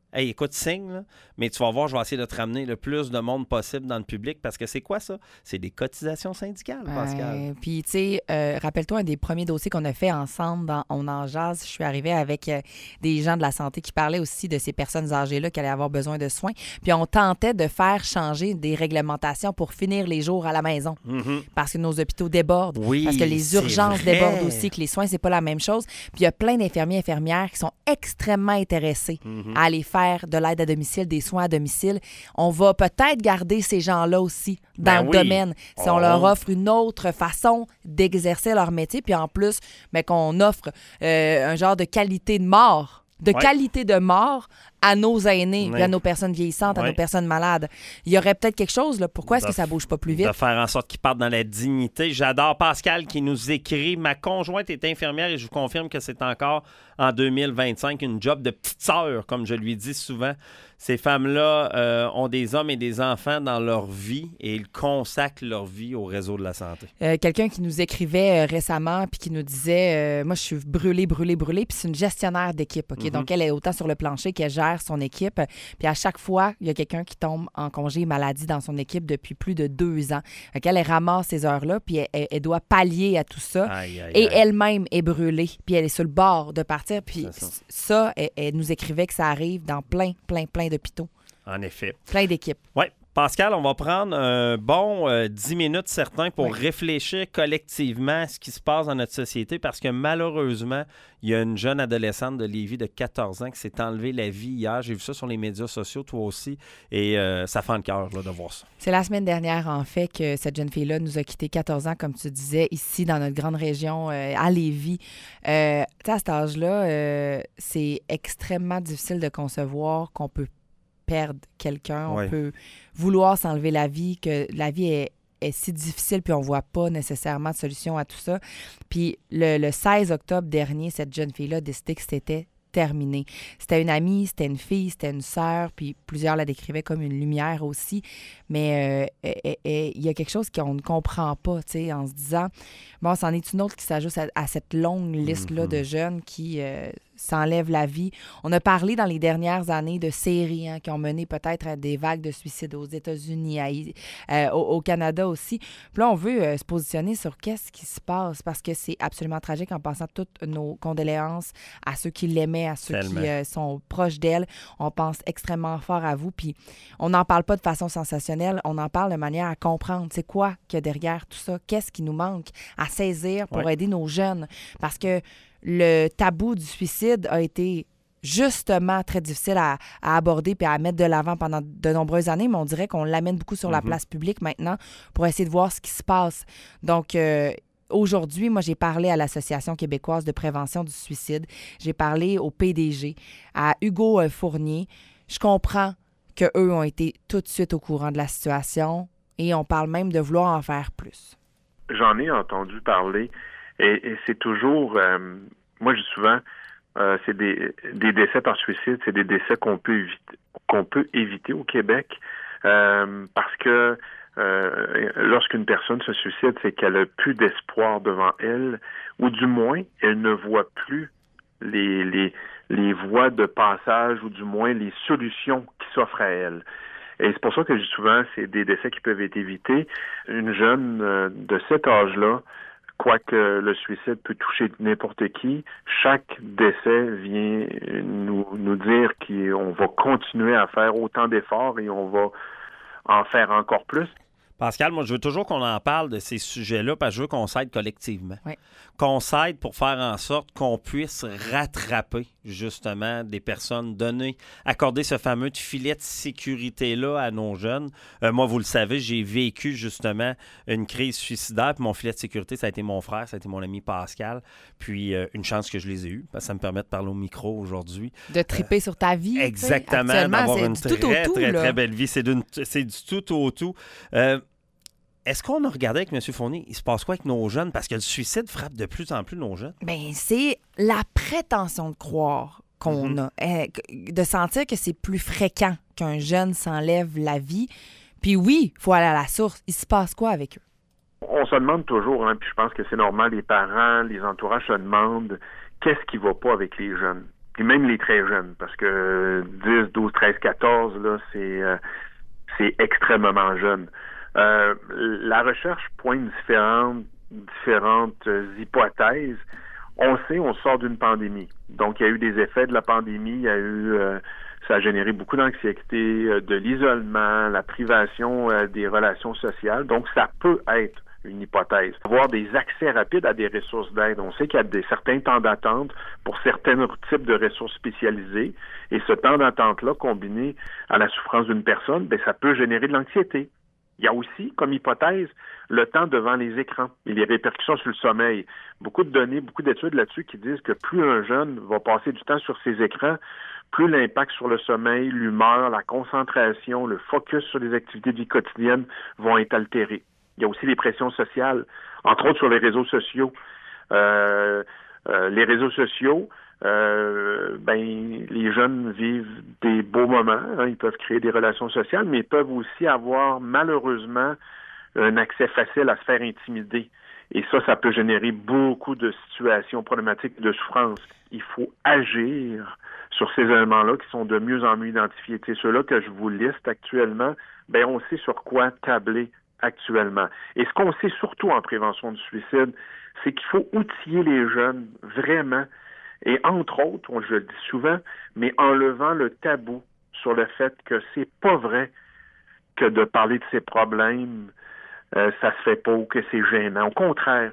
hey, écoute, signe, là, mais tu vas voir, je vais essayer de te ramener le plus de monde possible dans le public parce que c'est quoi ça? C'est des cotisations syndicales, Pascal. Euh, Puis, tu sais, euh, rappelle-toi un des premiers dossiers qu'on a fait ensemble dans On en jase. Je suis arrivée avec euh, des gens de la santé qui parlaient aussi de ces personnes âgées-là qui allaient avoir besoin de soins. Puis, on tentait de faire changer des réglementations pour finir les jours à la maison. Mm-hmm. Parce que nos hôpitaux débordent. Oui, parce que les c'est urgences vrai. débordent aussi, que les soins, c'est pas la même chose. Puis, il y a plein d'infirmiers et infirmières qui sont extrêmement intéressés Mm-hmm. à aller faire de l'aide à domicile, des soins à domicile. On va peut-être garder ces gens-là aussi dans Ben le oui. domaine si on Oh. leur offre une autre façon d'exercer leur métier, puis en plus, ben, qu'on offre euh, un genre de qualité de mort, de Ouais. qualité de mort à nos aînés, Ouais. puis à nos personnes vieillissantes, à Ouais. nos personnes malades. Il y aurait peut-être quelque chose, là. Pourquoi est-ce De que ça bouge pas plus vite? De faire en sorte qu'ils partent dans la dignité. J'adore Pascal qui nous écrit « Ma conjointe est infirmière et je vous confirme que c'est encore en deux mille vingt-cinq une job de petite sœur, comme je lui dis souvent. Ces femmes-là euh, ont des hommes et des enfants dans leur vie et ils consacrent leur vie au réseau de la santé. Euh, quelqu'un qui nous écrivait euh, récemment puis qui nous disait euh, moi je suis brûlée, brûlée, brûlée, puis c'est une gestionnaire d'équipe, OK? Mhm. Donc elle est autant sur le plancher qu'elle gère son équipe, puis à chaque fois, il y a quelqu'un qui tombe en congé maladie dans son équipe depuis plus de deux ans. Fait qu'elle elle ramasse ces heures-là, puis elle, elle- elle doit pallier à tout ça. Aïe, aïe, Et aïe. elle-même est brûlée, puis elle est sur le bord de partir, puis C'est ça. c- ça, elle, elle nous écrivait que ça arrive dans plein, plein, plein d'hôpitaux, En effet. plein d'équipes. Oui. Pascal, on va prendre un bon euh, dix minutes certains pour Oui. réfléchir collectivement à ce qui se passe dans notre société parce que malheureusement, il y a une jeune adolescente de Lévis de quatorze ans qui s'est enlevée la vie hier. J'ai vu ça sur les médias sociaux, toi aussi, et euh, ça fait le cœur là, de voir ça. C'est la semaine dernière, en fait, que cette jeune fille-là nous a quitté quatorze ans, comme tu disais, ici, dans notre grande région, euh, à Lévis. Euh, tu sais, à cet âge-là, euh, c'est extrêmement difficile de concevoir qu'on peut perdre quelqu'un. Ouais. On peut vouloir s'enlever la vie, que la vie est, est si difficile, puis on voit pas nécessairement de solution à tout ça. Puis le, le seize octobre dernier, cette jeune fille-là a décidé que c'était terminé. C'était une amie, c'était une fille, c'était une sœur, puis plusieurs la décrivaient comme une lumière aussi. Mais euh, euh, euh, il y a quelque chose qu'on ne comprend pas, tu sais, en se disant, bon, c'en est une autre qui s'ajoute à, à cette longue liste-là Mm-hmm. de jeunes qui euh, s'enlèvent la vie. On a parlé dans les dernières années de séries hein, qui ont mené peut-être à des vagues de suicides aux États-Unis, à, euh, au, au Canada aussi. Puis là, on veut euh, se positionner sur qu'est-ce qui se passe parce que c'est absolument tragique en passant toutes nos condoléances à ceux qui l'aimaient, à ceux Tellement. qui euh, sont proches d'elle. On pense extrêmement fort à vous. Puis on n'en parle pas de façon sensationnelle, on en parle de manière à comprendre c'est quoi qu'il y a derrière tout ça, qu'est-ce qui nous manque à saisir pour Ouais. aider nos jeunes. Parce que le tabou du suicide a été justement très difficile à, à aborder puis à mettre de l'avant pendant de nombreuses années, mais on dirait qu'on l'amène beaucoup sur la Mhm. place publique maintenant pour essayer de voir ce qui se passe. Donc, euh, aujourd'hui, moi, j'ai parlé à l'Association québécoise de prévention du suicide. J'ai parlé au P D G, à Hugo euh, Fournier. Je comprends qu'eux ont été tout de suite au courant de la situation et on parle même de vouloir en faire plus. J'en ai entendu parler et, et c'est toujours, euh, moi je dis souvent, euh, c'est des, des décès par suicide, c'est des décès qu'on peut éviter, qu'on peut éviter au Québec euh, parce que euh, lorsqu'une personne se suicide, c'est qu'elle a plus d'espoir devant elle ou du moins elle ne voit plus les, les, les voies de passage ou du moins les solutions qui s'offrent à elle. Et c'est pour ça que je dis souvent, c'est des décès qui peuvent être évités. Une jeune euh, de cet âge-là, quoique le suicide peut toucher n'importe qui, chaque décès vient nous, nous dire qu'on va continuer à faire autant d'efforts et on va en faire encore plus. Pascal, moi, je veux toujours qu'on en parle de ces sujets-là parce que je veux qu'on s'aide collectivement. Oui. Qu'on s'aide pour faire en sorte qu'on puisse rattraper, justement, des personnes, donner, accorder ce fameux filet de sécurité-là à nos jeunes. Euh, moi, vous le savez, j'ai vécu, justement, une crise suicidaire. Puis mon filet de sécurité, ça a été mon frère, ça a été mon ami Pascal. Puis euh, une chance que je les ai eus, parce que ça me permet de parler au micro aujourd'hui. De triper sur ta vie. Exactement, tu sais. Actuellement, d'avoir c'est une du très, tout au tout, très, là. très belle vie. C'est, d'une, c'est du tout au tout. Euh, Est-ce qu'on a regardé avec M. Fournier, il se passe quoi avec nos jeunes? Parce que le suicide frappe de plus en plus nos jeunes. Bien, c'est la prétention de croire qu'on Mm-hmm. a, eh, de sentir que c'est plus fréquent qu'un jeune s'enlève la vie. Puis oui, il faut aller à la source. Il se passe quoi avec eux? On se demande toujours, hein, puis je pense que c'est normal, les parents, les entourages se demandent qu'est-ce qui va pas avec les jeunes. puis même les très jeunes, parce que dix, douze, treize, quatorze, là, c'est, euh, c'est extrêmement jeune. Euh, la recherche pointe différentes, différentes euh, hypothèses. On sait, on sort d'une pandémie. Donc, il y a eu des effets de la pandémie. Il y a eu, euh, ça a généré beaucoup d'anxiété, euh, de l'isolement, la privation euh, des relations sociales. Donc, ça peut être une hypothèse. Avoir des accès rapides à des ressources d'aide. On sait qu'il y a des, certains temps d'attente pour certains types de ressources spécialisées. Et ce temps d'attente-là, combiné à la souffrance d'une personne, ben, ça peut générer de l'anxiété. Il y a aussi, comme hypothèse, le temps devant les écrans et les répercussions sur le sommeil. Beaucoup de données, beaucoup d'études là-dessus qui disent que plus un jeune va passer du temps sur ses écrans, plus l'impact sur le sommeil, l'humeur, la concentration, le focus sur les activités de vie quotidienne vont être altérés. Il y a aussi les pressions sociales, entre autres sur les réseaux sociaux. Euh, euh, les réseaux sociaux, Euh, ben, les jeunes vivent des beaux moments, hein, ils peuvent créer des relations sociales, mais ils peuvent aussi avoir malheureusement un accès facile à se faire intimider. Et ça, ça peut générer beaucoup de situations problématiques de souffrance. Il faut agir sur ces éléments-là qui sont de mieux en mieux identifiés. C'est ceux-là que je vous liste actuellement, ben, on sait sur quoi tabler actuellement. Et ce qu'on sait surtout en prévention du suicide, c'est qu'il faut outiller les jeunes vraiment. Et entre autres, on, je le dis souvent, mais en levant le tabou sur le fait que c'est pas vrai que de parler de ses problèmes, euh, ça se fait pas ou que c'est gênant. Au contraire.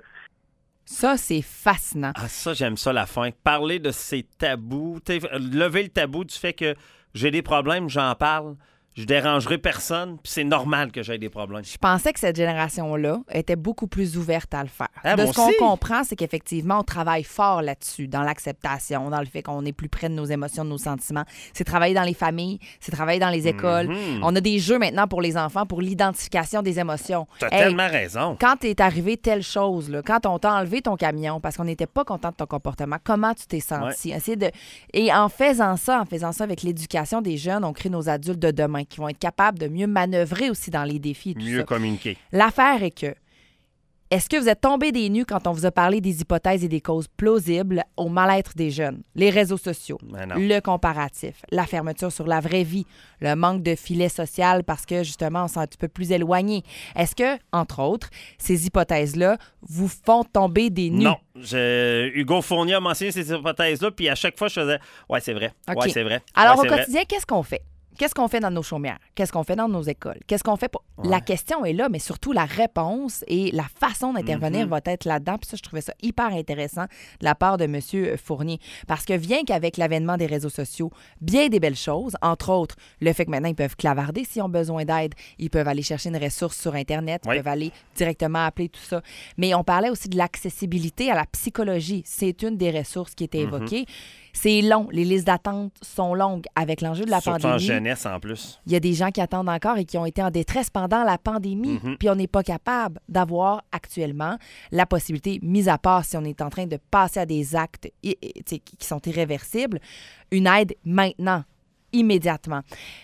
Ça, c'est fascinant. Ah, ça, j'aime ça, la fin. Parler de ces tabous, lever le tabou du fait que j'ai des problèmes, j'en parle. Je dérangerai personne, puis c'est normal que j'aie des problèmes. Je pensais que cette génération-là était beaucoup plus ouverte à le faire. Ah, de bon, ce qu'on si. comprend, c'est qu'effectivement, on travaille fort là-dessus, dans l'acceptation, dans le fait qu'on est plus près de nos émotions, de nos sentiments. C'est travailler dans les familles, c'est travailler dans les écoles. Mm-hmm. On a des jeux maintenant pour les enfants pour l'identification des émotions. T'as Hey, tellement raison. Quand t'es arrivé telle chose, là, quand on t'a enlevé ton camion parce qu'on n'était pas content de ton comportement, comment tu t'es senti? Ouais. Essayer de... Et en faisant ça, en faisant ça avec l'éducation des jeunes, on crée nos adultes de demain qui vont être capables de mieux manœuvrer aussi dans les défis. Et tout Mieux ça. communiquer. L'affaire est que, est-ce que vous êtes tombé des nues quand on vous a parlé des hypothèses et des causes plausibles au mal-être des jeunes? Les réseaux sociaux, Ben non. le comparatif, la fermeture sur la vraie vie, le manque de filet social parce que, justement, on s'est un petit peu plus éloigné. Est-ce que, entre autres, ces hypothèses-là vous font tomber des nues? Non. Je- Hugo Fournier a mentionné ces hypothèses-là, puis à chaque fois, je faisais « Ouais, c'est vrai. OK. Ouais, c'est vrai. Alors, ouais, au c'est vrai. quotidien, qu'est-ce qu'on fait? Qu'est-ce qu'on fait dans nos chaumières? Qu'est-ce qu'on fait dans nos écoles? Qu'est-ce qu'on fait pour... Ouais. La question est là, mais surtout la réponse et la façon d'intervenir Mhm. va être là-dedans. Puis ça, je trouvais ça hyper intéressant de la part de M. Fournier. Parce que bien qu'avec l'avènement des réseaux sociaux, bien des belles choses, entre autres, le fait que maintenant, ils peuvent clavarder s'ils ont besoin d'aide, ils peuvent aller chercher une ressource sur Internet, ils Oui. peuvent aller directement appeler tout ça. Mais on parlait aussi de l'accessibilité à la psychologie. C'est une des ressources qui était Mhm. évoquée. C'est long. Les listes d'attente sont longues avec l'enjeu de la Surtout pandémie. en jeunesse, en plus. Il y a des gens qui attendent encore et qui ont été en détresse pendant la pandémie. Mhm. Puis on n'est pas capable d'avoir actuellement la possibilité, mis à part si on est en train de passer à des actes i- i- tu sais, qui sont irréversibles, une aide maintenant, immédiatement.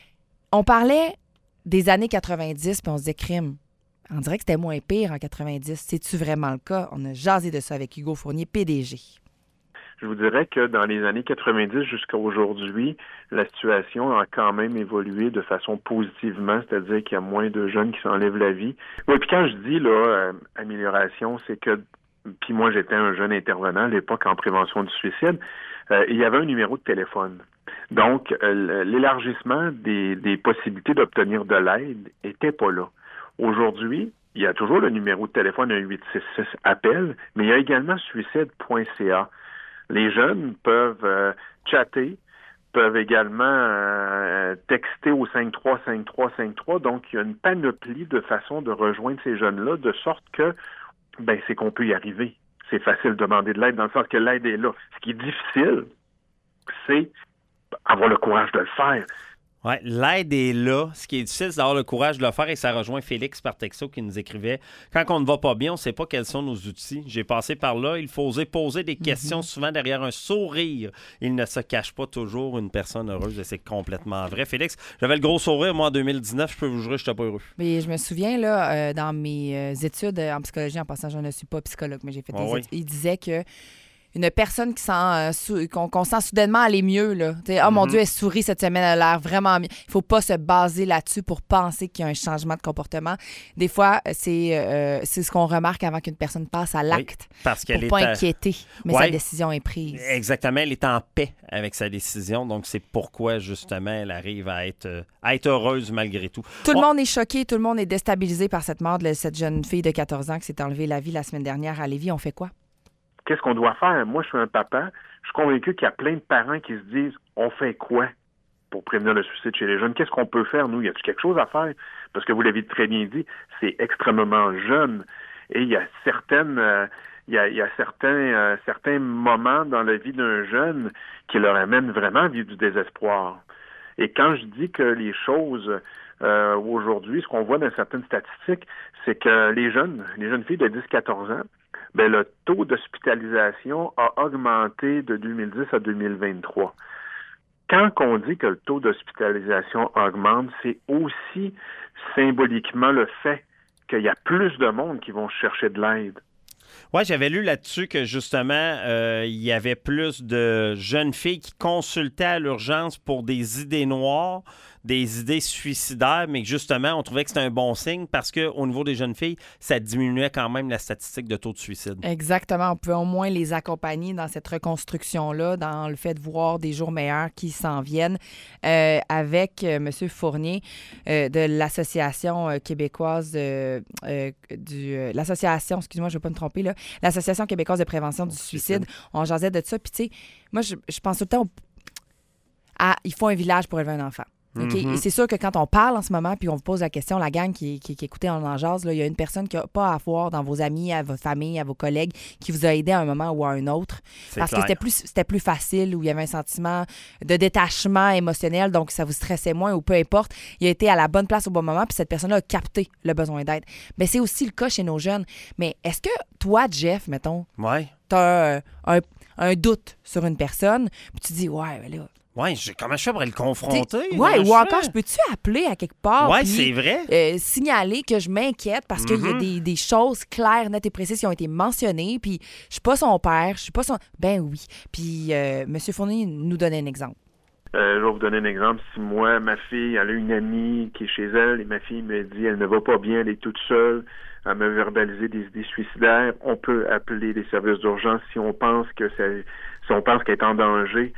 On parlait des années quatre-vingt-dix, puis on se disait crime. On dirait que c'était moins pire en quatre-vingt-dix. C'est-tu vraiment le cas? On a jasé de ça avec Hugo Fournier, P D G. Je vous dirais que dans les années quatre-vingt-dix jusqu'à aujourd'hui, la situation a quand même évolué de façon positivement, c'est-à-dire qu'il y a moins de jeunes qui s'enlèvent la vie. Oui, puis quand je dis là euh, amélioration, c'est que, puis moi j'étais un jeune intervenant à l'époque en prévention du suicide, euh, il y avait un numéro de téléphone. Donc euh, l'élargissement des, des possibilités d'obtenir de l'aide était pas là. Aujourd'hui, il y a toujours le numéro de téléphone un huit six six appel, mais il y a également suicide point c a. Les jeunes peuvent euh, chatter, peuvent également euh, texter au cinq trois cinq trois cinq trois. Donc, il y a une panoplie de façons de rejoindre ces jeunes-là, de sorte que ben c'est qu'on peut y arriver. C'est facile de demander de l'aide, dans le sens que l'aide est là. Ce qui est difficile, c'est avoir le courage de le faire. Ouais, l'aide est là. Ce qui est difficile, c'est d'avoir le courage de le faire et ça rejoint Félix par texto qui nous écrivait « Quand on ne va pas bien, on ne sait pas quels sont nos outils. J'ai passé par là. Il faut oser poser des questions, Mhm. souvent derrière un sourire. Il ne se cache pas toujours une personne heureuse et c'est complètement vrai. » Félix, j'avais le gros sourire, moi, en deux mille dix-neuf. Je peux vous jurer, je n'étais pas heureux. Mais je me souviens, là, euh, dans mes euh, études en psychologie, en passant, je ne suis pas psychologue, mais j'ai fait Ah des oui. études, il disait que une personne qui sent, euh, sou- qu'on, qu'on sent soudainement aller mieux. Là. T'sais, oh mon Mhm. Dieu, elle sourit cette semaine, elle a l'air vraiment mieux. Il ne faut pas se baser là-dessus pour penser qu'il y a un changement de comportement. Des fois, c'est, euh, c'est ce qu'on remarque avant qu'une personne passe à l'acte. Oui, parce qu'elle pour est pas à- inquiéter, mais Ouais. sa décision est prise. Exactement, elle est en paix avec sa décision, donc c'est pourquoi justement elle arrive à être, euh, à être heureuse malgré tout. Tout le On- monde est choqué, tout le monde est déstabilisé par cette mort de cette jeune fille de quatorze ans qui s'est enlevée la vie la semaine dernière à Lévis. On fait quoi? Qu'est-ce qu'on doit faire? Moi, je suis un papa. Je suis convaincu qu'il y a plein de parents qui se disent on fait quoi pour prévenir le suicide chez les jeunes? Qu'est-ce qu'on peut faire, nous? Y a-t-il quelque chose à faire? Parce que vous l'avez très bien dit, c'est extrêmement jeune. Et il y a certaines. Euh, Il y a, il y a certains, euh, certains moments dans la vie d'un jeune qui leur amènent vraiment à vivre du désespoir. Et quand je dis que les choses, euh, aujourd'hui, ce qu'on voit dans certaines statistiques, c'est que les jeunes, les jeunes filles de dix à quatorze ans, ben, le taux d'hospitalisation a augmenté de deux mille dix à deux mille vingt-trois. Quand on dit que le taux d'hospitalisation augmente, c'est aussi symboliquement le fait qu'il y a plus de monde qui vont chercher de l'aide. Oui, j'avais lu là-dessus que justement, euh, il y avait plus de jeunes filles qui consultaient à l'urgence pour des idées noires, des idées suicidaires, mais que justement, on trouvait que c'était un bon signe parce qu'au niveau des jeunes filles, ça diminuait quand même la statistique de taux de suicide. Exactement. On peut au moins les accompagner dans cette reconstruction-là, dans le fait de voir des jours meilleurs qui s'en viennent. Euh, avec euh, M. Fournier euh, de l'Association euh, québécoise euh, euh, du... euh, l'Association, excuse-moi, je ne vais pas me tromper, là, l'Association québécoise de prévention du suicide. On jasait de ça. Puis, tu sais, moi, je, je pense tout le temps au- à... Il faut un village pour élever un enfant. OK? Mhm. Et c'est sûr que quand on parle en ce moment, puis on vous pose la question, la gang qui, qui, qui écoutait en en jase, là, il y a une personne qui n'a pas à voir dans vos amis, à votre famille, à vos collègues, qui vous a aidé à un moment ou à un autre. C'est Parce clair. que c'était plus, c'était plus facile, où il y avait un sentiment de détachement émotionnel, donc ça vous stressait moins ou peu importe. Il a été à la bonne place au bon moment, puis cette personne-là a capté le besoin d'aide. Mais c'est aussi le cas chez nos jeunes. Mais est-ce que toi, Jeff, mettons, Ouais. tu as un, un doute sur une personne, puis tu dis, ouais, mais là, Oui, comment je fais pour le confronter? T'sais, Comment ouais, je ou encore, fais? je peux-tu appeler à quelque part? Ouais, puis, c'est vrai. euh, signaler que je m'inquiète parce qu'il y a Mhm. des, des choses claires, nettes et précises qui ont été mentionnées, puis je suis pas son père, je suis pas son... Ben oui. Puis euh, M. Fournier nous donnait un exemple. Euh, je vais vous donner un exemple. Si moi, ma fille, elle a une amie qui est chez elle et ma fille me dit elle ne va pas bien, elle est toute seule, elle me verbaliser des idées suicidaires, on peut appeler les services d'urgence si on pense que ça, si on pense qu'elle est en danger.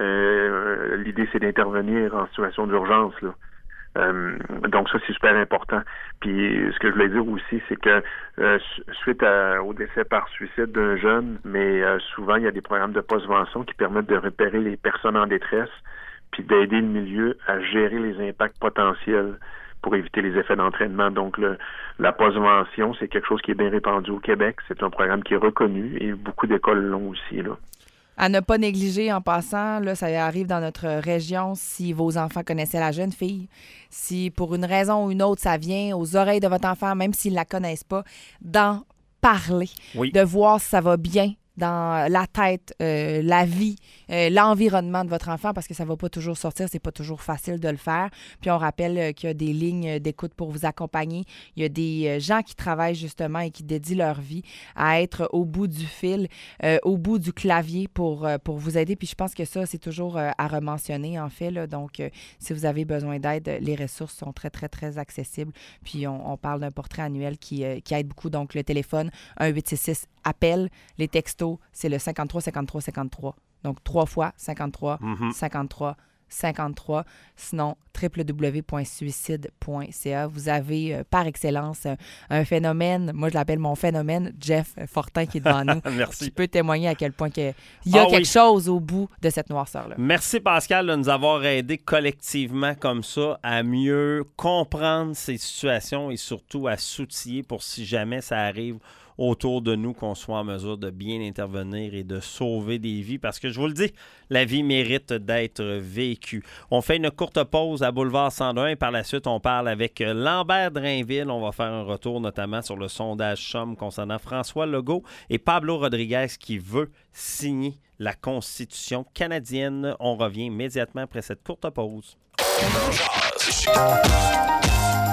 Euh, l'idée, c'est d'intervenir en situation d'urgence, là. Euh, donc ça, c'est super important. Puis ce que je voulais dire aussi, c'est que euh, su- suite à- au décès par suicide d'un jeune, mais euh, souvent, il y a des programmes de postvention qui permettent de repérer les personnes en détresse puis d'aider le milieu à gérer les impacts potentiels pour éviter les effets d'entraînement. Donc, le, la postvention, c'est quelque chose qui est bien répandu au Québec. C'est un programme qui est reconnu et beaucoup d'écoles l'ont aussi, là. À ne pas négliger en passant, là, ça arrive dans notre région si vos enfants connaissaient la jeune fille. Si pour une raison ou une autre, ça vient aux oreilles de votre enfant, même s'ils ne la connaissent pas, d'en parler, Oui. de voir si ça va bien dans la tête, euh, la vie, euh, l'environnement de votre enfant, parce que ça ne va pas toujours sortir, c'est pas toujours facile de le faire. Puis on rappelle euh, qu'il y a des lignes d'écoute pour vous accompagner. Il y a des euh, gens qui travaillent justement et qui dédient leur vie à être au bout du fil, euh, au bout du clavier pour, euh, pour vous aider. Puis je pense que ça, c'est toujours euh, à rementionner, en fait, là. Donc, euh, si vous avez besoin d'aide, les ressources sont très, très, très accessibles. Puis on, on parle d'un portrait annuel qui, euh, qui aide beaucoup. Donc, le téléphone, un huit six six appel, les textos, c'est le cinquante-trois cinquante-trois cinquante-trois. Donc, trois fois cinquante-trois, Mhm. cinquante-trois, cinquante-trois. Sinon, w w w point suicide point c a. Vous avez, euh, par excellence, un, un phénomène, moi je l'appelle mon phénomène, Jeff Fortin qui est devant nous, Merci. qui peut témoigner à quel point que, il y a Ah quelque oui. chose au bout de cette noirceur-là. Merci Pascal de nous avoir aidés collectivement comme ça à mieux comprendre ces situations et surtout à s'outiller pour si jamais ça arrive autour de nous, qu'on soit en mesure de bien intervenir et de sauver des vies. Parce que je vous le dis, la vie mérite d'être vécue. On fait une courte pause à Boulevard cent un et par la suite, on parle avec Lambert Drainville. On va faire un retour notamment sur le sondage Somme concernant François Legault et Pablo Rodriguez qui veut signer la Constitution canadienne. On revient immédiatement après cette courte pause.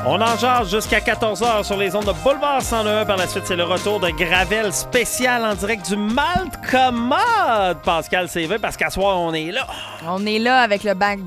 On en jase jusqu'à quatorze heures sur les ondes de Boulevard cent un. Par la suite, c'est le retour de Gravel spécial en direct du Malte Commode. Pascal C V, parce qu'à soir, on est là. On est là avec le bac...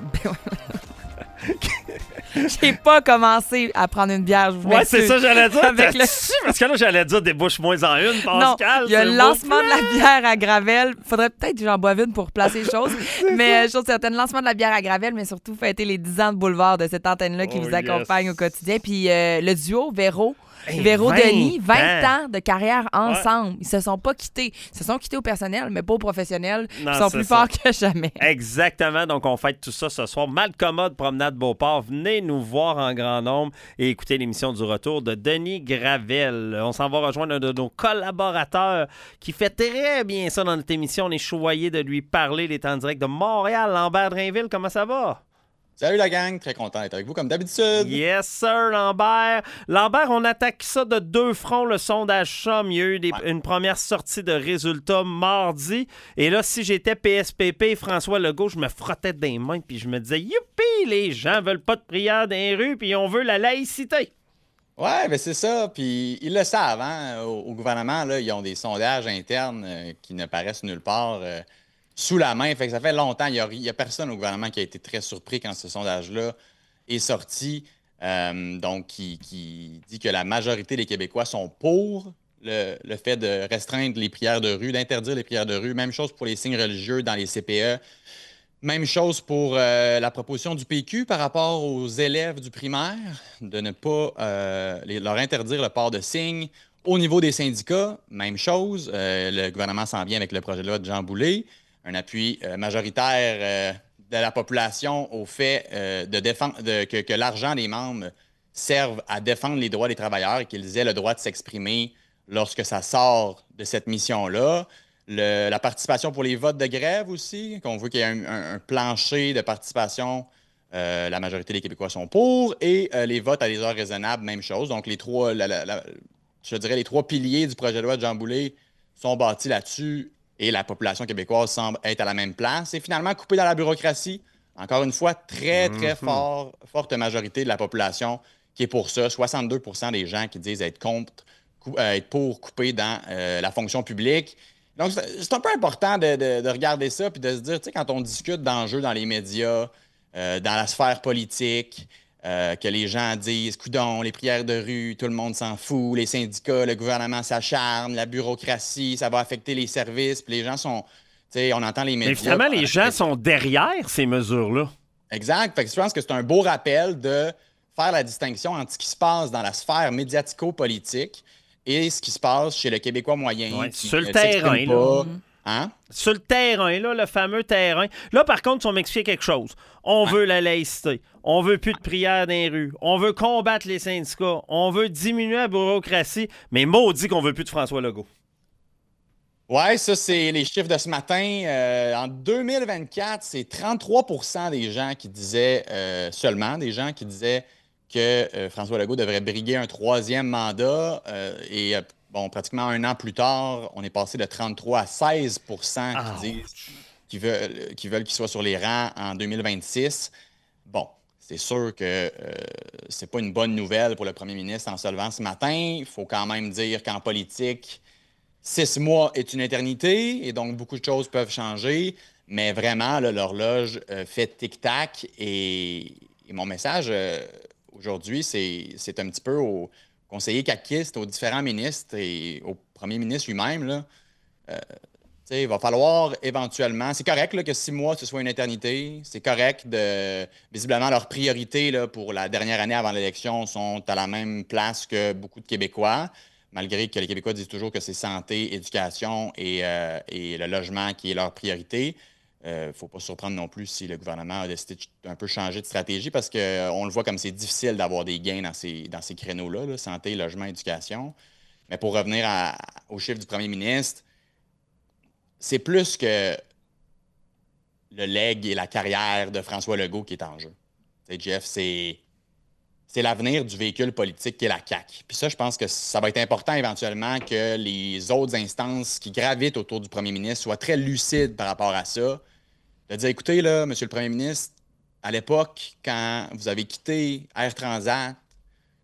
J'ai pas commencé à prendre une bière. Je vous ouais, c'est ça, j'allais dire. Avec le... Parce que là, j'allais dire des bouches moins en une, Pascal. Non, il y a le lancement de la bière à Gravel. Faudrait peut-être que j'en boive une pour placer les choses. mais euh, chose certaine, lancement de la bière à Gravel, mais surtout fêter les dix ans de Boulevard de cette antenne-là qui oh, vous accompagne yes. au quotidien. Puis euh, le duo Véro. Hey, Véro vingt Denis, vingt ans. ans de carrière ensemble. Ouais. Ils se sont pas quittés. Ils se sont quittés au personnel, mais pas au professionnel. Non, Ils sont plus ça. forts que jamais. Exactement. Donc, on fête tout ça ce soir. Malcommode, Promenade Beauport. Venez nous voir en grand nombre et écouter l'émission du retour de Denis Gravel. On s'en va rejoindre un de nos collaborateurs qui fait très bien ça dans notre émission. On est choyé de lui parler. Il est en direct de Montréal. Lambert Drainville, comment ça va? Salut la gang, très content d'être avec vous comme d'habitude. Yes sir, Lambert. Lambert, on attaque ça de deux fronts, le sondage Chum. Il y a eu des, ouais. une première sortie de résultats mardi. Et là, si j'étais P S P P et François Legault, je me frottais des mains puis je me disais, youpi, les gens veulent pas de prière dans les rues puis on veut la laïcité. Ouais, ben c'est ça. Puis ils le savent, hein. Au, au gouvernement, là, ils ont des sondages internes euh, qui ne paraissent nulle part. Euh, sous la main. Fait que ça fait longtemps. Il n'y a, a personne au gouvernement qui a été très surpris quand ce sondage-là est sorti. Euh, donc, qui, qui dit que la majorité des Québécois sont pour le, le fait de restreindre les prières de rue, d'interdire les prières de rue. Même chose pour les signes religieux dans les C P E. Même chose pour euh, la proposition du P Q par rapport aux élèves du primaire, de ne pas euh, les, leur interdire le port de signes. Au niveau des syndicats, même chose. Euh, le gouvernement s'en vient avec le projet de loi de Jean Boulet. Un appui euh, majoritaire euh, de la population au fait euh, de défendre de, que, que l'argent des membres serve à défendre les droits des travailleurs et qu'ils aient le droit de s'exprimer lorsque ça sort de cette mission-là. Le, la participation pour les votes de grève aussi, qu'on veut qu'il y ait un, un, un plancher de participation. Euh, la majorité des Québécois sont pour. Et euh, les votes à des heures raisonnables, même chose. Donc, les trois, la, la, la, je dirais les trois piliers du projet de loi de Jean Boulet sont bâtis là-dessus. Et la population québécoise semble être à la même place. Et finalement, coupée dans la bureaucratie, encore une fois, très, très mm-hmm. fort, forte majorité de la population qui est pour ça. soixante-deux pour cent des gens qui disent être contre, cou- euh, être pour couper dans euh, la fonction publique. Donc, c'est, c'est un peu important de, de, de regarder ça puis de se dire, tu sais, quand on discute d'enjeux dans les médias, euh, dans la sphère politique, Euh, que les gens disent, coudon, les prières de rue, tout le monde s'en fout, les syndicats, le gouvernement s'acharne, la bureaucratie, ça va affecter les services, puis les gens sont, tu sais, on entend les médias. Mais finalement, les gens sont derrière ces mesures-là. Exact. Fait que je pense que c'est un beau rappel de faire la distinction entre ce qui se passe dans la sphère médiatico-politique et ce qui se passe chez le Québécois moyen. Ouais, qui sur le ne terrain, s'exprime pas. là. Hein? Sur le terrain, là, le fameux terrain. Là, par contre, on m'explique quelque chose. On veut la laïcité. On veut plus de prières dans les rues. On veut combattre les syndicats. On veut diminuer la bureaucratie. Mais maudit qu'on veut plus de François Legault. Oui, ça, c'est les chiffres de ce matin. Euh, en deux mille vingt-quatre, c'est trente-trois pour cent des gens qui disaient, euh, seulement des gens qui disaient que euh, François Legault devrait briguer un troisième mandat. Euh, et euh, bon, pratiquement un an plus tard, on est passé de trente-trois à seize pour cent qui oh. disent qu'ils veulent, qu'ils veulent qu'il soit sur les rangs en deux mille vingt-six. Bon, c'est sûr que euh, c'est pas une bonne nouvelle pour le premier ministre en se levant ce matin. Il faut quand même dire qu'en politique, six mois est une éternité et donc beaucoup de choses peuvent changer. Mais vraiment, là, l'horloge euh, fait tic-tac. Et, et mon message euh, aujourd'hui, c'est, c'est un petit peu aux conseillers caquistes, aux différents ministres et au premier ministre lui-même. Là, euh, il va falloir éventuellement... C'est correct là, que six mois, ce soit une éternité. C'est correct de... Visiblement, leurs priorités là, pour la dernière année avant l'élection sont à la même place que beaucoup de Québécois, malgré que les Québécois disent toujours que c'est santé, éducation et, euh, et le logement qui est leur priorité. Il euh, ne faut pas se surprendre non plus si le gouvernement a décidé de un peu changer de stratégie parce qu'on euh, le voit comme c'est difficile d'avoir des gains dans ces, dans ces créneaux-là, là, santé, logement, éducation. Mais pour revenir à, au chiffre du premier ministre, c'est plus que le legs et la carrière de François Legault qui est en jeu. T'sais, Jeff, c'est, c'est l'avenir du véhicule politique qui est la C A Q. Puis ça, je pense que ça va être important éventuellement que les autres instances qui gravitent autour du premier ministre soient très lucides par rapport à ça. De dire, écoutez, là, monsieur le premier ministre, à l'époque, quand vous avez quitté Air Transat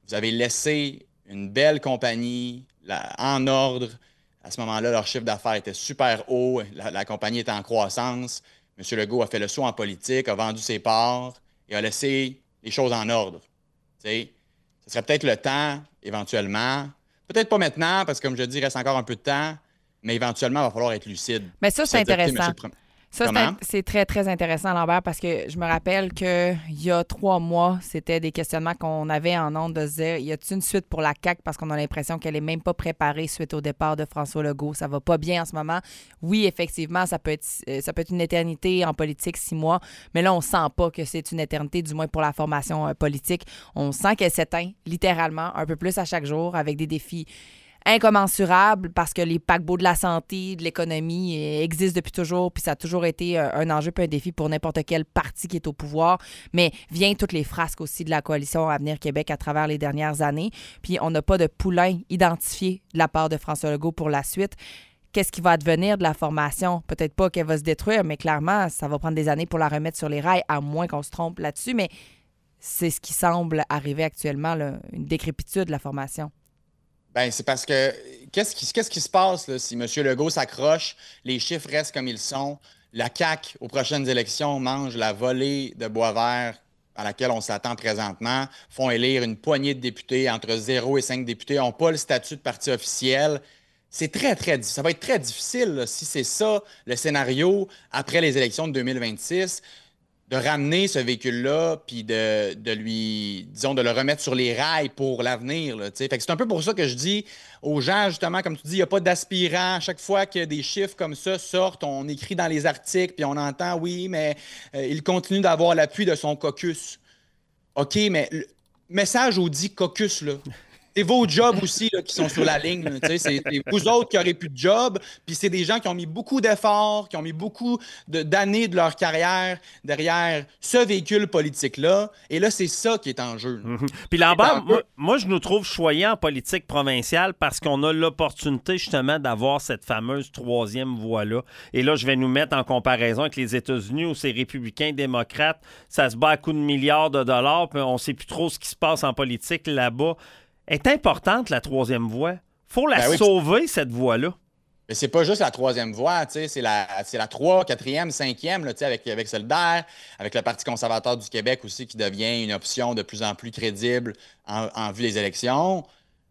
vous avez laissé une belle compagnie là, en ordre. À ce moment-là, leur chiffre d'affaires était super haut. La, la compagnie était en croissance. M. Legault a fait le saut en politique, a vendu ses parts et a laissé les choses en ordre. T'sais, ce serait peut-être le temps, éventuellement. Peut-être pas maintenant, parce que, comme je dis, il reste encore un peu de temps, mais éventuellement, il va falloir être lucide. Mais ça, c'est intéressant. Pre... Ça, c'est, un- c'est très, très intéressant, Lambert, parce que je me rappelle qu'il y a trois mois, c'était des questionnements qu'on avait en ondes de se dire, y a-t-il une suite pour la C A Q parce qu'on a l'impression qu'elle est même pas préparée suite au départ de François Legault. Ça va pas bien en ce moment. Oui, effectivement, ça peut être, euh, ça peut être une éternité en politique, six mois, mais là, on sent pas que c'est une éternité, du moins pour la formation euh, politique. On sent qu'elle s'éteint littéralement un peu plus à chaque jour avec des défis incommensurable parce que les paquebots de la santé, de l'économie eh, existent depuis toujours, puis ça a toujours été euh, un enjeu puis un défi pour n'importe quel parti qui est au pouvoir. Mais vient toutes les frasques aussi de la coalition Avenir Québec à travers les dernières années. Puis on n'a pas de poulain identifié de la part de François Legault pour la suite. Qu'est-ce qui va advenir de la formation? Peut-être pas qu'elle va se détruire, mais clairement, ça va prendre des années pour la remettre sur les rails, à moins qu'on se trompe là-dessus. Mais c'est ce qui semble arriver actuellement, là, une décrépitude de la formation. Bien, c'est parce que qu'est-ce qui, qu'est-ce qui se passe là, si M. Legault s'accroche, les chiffres restent comme ils sont, la C A Q, aux prochaines élections, mange la volée de Boisvert à laquelle on s'attend présentement, font élire une poignée de députés, entre zéro et cinq députés, n'ont pas le statut de parti officiel. C'est très, très difficile. Ça va être très difficile là, si c'est ça le scénario après les élections de deux mille vingt-six, de ramener ce véhicule-là, puis de, de lui, disons, de le remettre sur les rails pour l'avenir. Là, fait que c'est un peu pour ça que je dis aux gens, justement, comme tu dis, il n'y a pas d'aspirant. À chaque fois que des chiffres comme ça sortent, on écrit dans les articles, puis on entend, oui, mais euh, il continue d'avoir l'appui de son caucus. OK, mais le message au dit caucus, là. C'est vos jobs aussi là, qui sont sur la ligne. Là, c'est, c'est vous autres qui n'aurez plus de job, puis c'est des gens qui ont mis beaucoup d'efforts, qui ont mis beaucoup de, d'années de leur carrière derrière ce véhicule politique-là. Et là, c'est ça qui est en jeu. Mm-hmm. Puis Lambert, moi, moi, je nous trouve choyants en politique provinciale parce qu'on a l'opportunité justement d'avoir cette fameuse troisième voie-là. Et là, je vais nous mettre en comparaison avec les États-Unis où c'est républicains, démocrates, ça se bat à coups de milliards de dollars, puis on ne sait plus trop ce qui se passe en politique là-bas. Est importante, la troisième voie. Faut la ben oui, sauver, cette voie-là. Mais c'est pas juste la troisième voie, c'est la, c'est la trois, quatrième, cinquième, là, avec, avec Solidaire, avec le Parti conservateur du Québec aussi, qui devient une option de plus en plus crédible en, en vue des élections.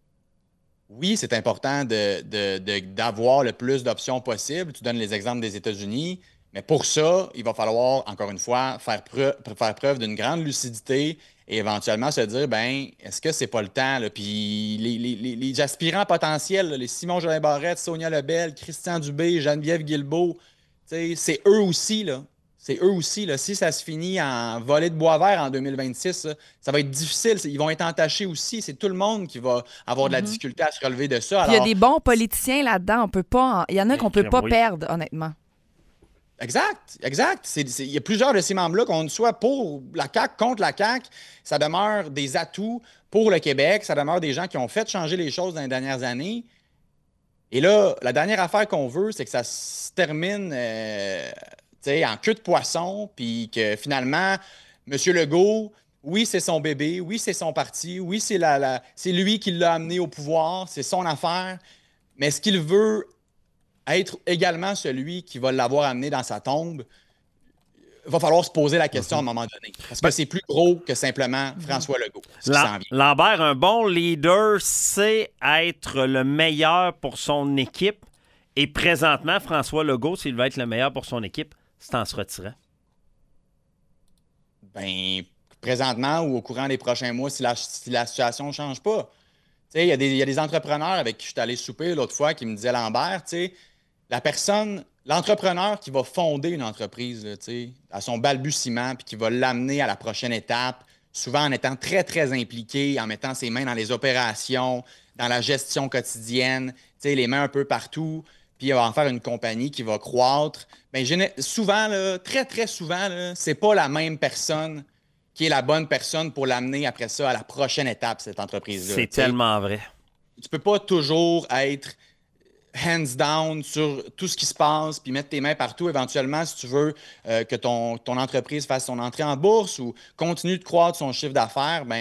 Oui, c'est important de, de, de, d'avoir le plus d'options possible. Tu donnes les exemples des États-Unis. Mais pour ça, il va falloir, encore une fois, faire preuve, faire preuve d'une grande lucidité et éventuellement se dire, ben, est-ce que c'est pas le temps? Là? Puis les, les, les, les aspirants potentiels, là, les Simon-Jolin Barrette, Sonia Lebel, Christian Dubé, Geneviève Guilbeault, c'est eux aussi, là. C'est eux aussi, là. Si ça se finit en volée de Boisvert en deux mille vingt-six, là, ça va être difficile. Ils vont être entachés aussi. C'est tout le monde qui va avoir de la mm-hmm. difficulté à se relever de ça. Alors... Il y a des bons politiciens là-dedans. On peut pas... Il y en a qu'on peut pas oui. perdre, honnêtement. Exact, exact. C'est, c'est, il y a plusieurs de ces membres-là, qu'on soit pour la C A Q, contre la C A Q, ça demeure des atouts pour le Québec, ça demeure des gens qui ont fait changer les choses dans les dernières années. Et là, la dernière affaire qu'on veut, c'est que ça se termine euh, en queue de poisson, puis que finalement, M. Legault, oui, c'est son bébé, oui, c'est son parti, oui, c'est, la, la, c'est lui qui l'a amené au pouvoir, c'est son affaire, mais ce qu'il veut être également celui qui va l'avoir amené dans sa tombe, il va falloir se poser la question mm-hmm. à un moment donné. Parce que ben, c'est plus gros que simplement François Legault. La, Lambert, un bon leader sait être le meilleur pour son équipe. Et présentement, François Legault, s'il veut être le meilleur pour son équipe, c'est en se retirant. Ben, présentement ou au courant des prochains mois, si la, si la situation ne change pas. Il y, y a des entrepreneurs avec qui je suis allé souper l'autre fois qui me disaient, Lambert, tu sais, la personne, l'entrepreneur qui va fonder une entreprise là, à son balbutiement puis qui va l'amener à la prochaine étape, souvent en étant très, très impliqué, en mettant ses mains dans les opérations, dans la gestion quotidienne, les mains un peu partout, puis il va en faire une compagnie qui va croître. Bien, souvent, là, très, très souvent, là, c'est pas la même personne qui est la bonne personne pour l'amener après ça à la prochaine étape, cette entreprise-là. C'est t'sais. Tellement vrai. Tu peux pas toujours être hands down sur tout ce qui se passe puis mettre tes mains partout. Éventuellement, si tu veux euh, que ton, ton entreprise fasse son entrée en bourse ou continue de croître son chiffre d'affaires, ben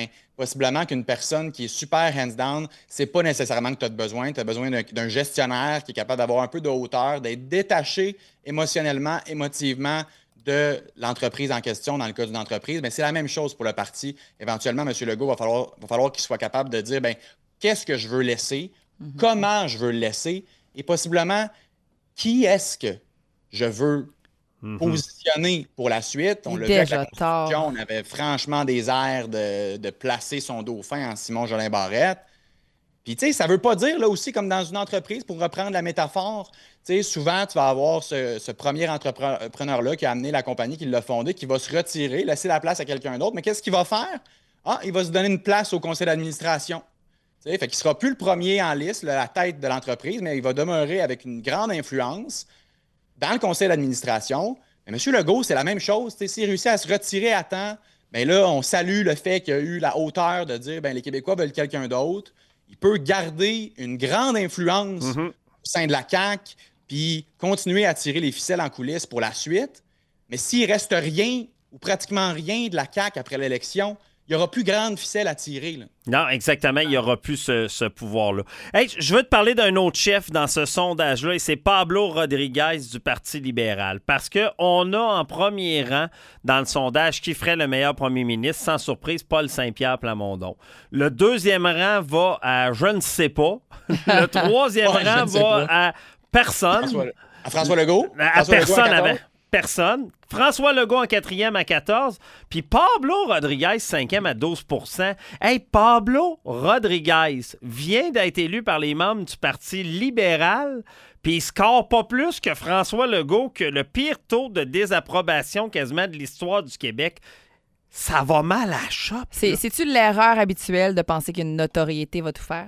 possiblement qu'une personne qui est super hands-down, c'est pas nécessairement que tu as besoin. Tu as besoin d'un, d'un gestionnaire qui est capable d'avoir un peu de hauteur, d'être détaché émotionnellement, émotivement de l'entreprise en question, dans le cas d'une entreprise. Mais c'est la même chose pour le parti. Éventuellement, M. Legault, va falloir, va falloir qu'il soit capable de dire, bien, qu'est-ce que je veux laisser, mm-hmm. comment je veux le laisser, et possiblement, qui est-ce que je veux mm-hmm. positionner pour la suite. On l'a vu avec la Constitution, on avait franchement des airs de, de placer son dauphin en Simon-Jolin Barrette. Puis, tu sais, ça ne veut pas dire, là aussi, comme dans une entreprise, pour reprendre la métaphore, tu sais, souvent, tu vas avoir ce, ce premier entrepreneur-là qui a amené la compagnie, qui l'a fondée, qui va se retirer, laisser la place à quelqu'un d'autre. Mais qu'est-ce qu'il va faire? Ah, il va se donner une place au conseil d'administration. Tu sais, fait qu'il ne sera plus le premier en liste, là, la tête de l'entreprise, mais il va demeurer avec une grande influence dans le conseil d'administration. Mais M. Legault, c'est la même chose. Tu sais, s'il réussit à se retirer à temps, bien là, on salue le fait qu'il a eu la hauteur de dire bien, les Québécois veulent quelqu'un d'autre. Il peut garder une grande influence mm-hmm. au sein de la C A Q, puis continuer à tirer les ficelles en coulisses pour la suite. Mais s'il ne reste rien ou pratiquement rien de la C A Q après l'élection, il n'y aura plus grande ficelle à tirer. Là. Non, exactement, il n'y aura plus ce, ce pouvoir-là. Hey, je veux te parler d'un autre chef dans ce sondage-là, et c'est Pablo Rodriguez du Parti libéral. Parce qu'on a en premier rang, dans le sondage, qui ferait le meilleur premier ministre, sans surprise, Paul Saint-Pierre Plamondon. Le deuxième rang va à je ne sais pas. Le troisième ouais, rang va pas. à personne. François, à François Legault. À François personne Legault avant. Personne. François Legault en quatrième à quatorze. Puis Pablo Rodriguez, cinquième à douze pour cent. Hey, Pablo Rodriguez vient d'être élu par les membres du Parti libéral, puis il score pas plus que François Legault, que le pire taux de désapprobation quasiment de l'histoire du Québec. Ça va mal à la chope. C'est, c'est-tu l'erreur habituelle de penser qu'une notoriété va tout faire?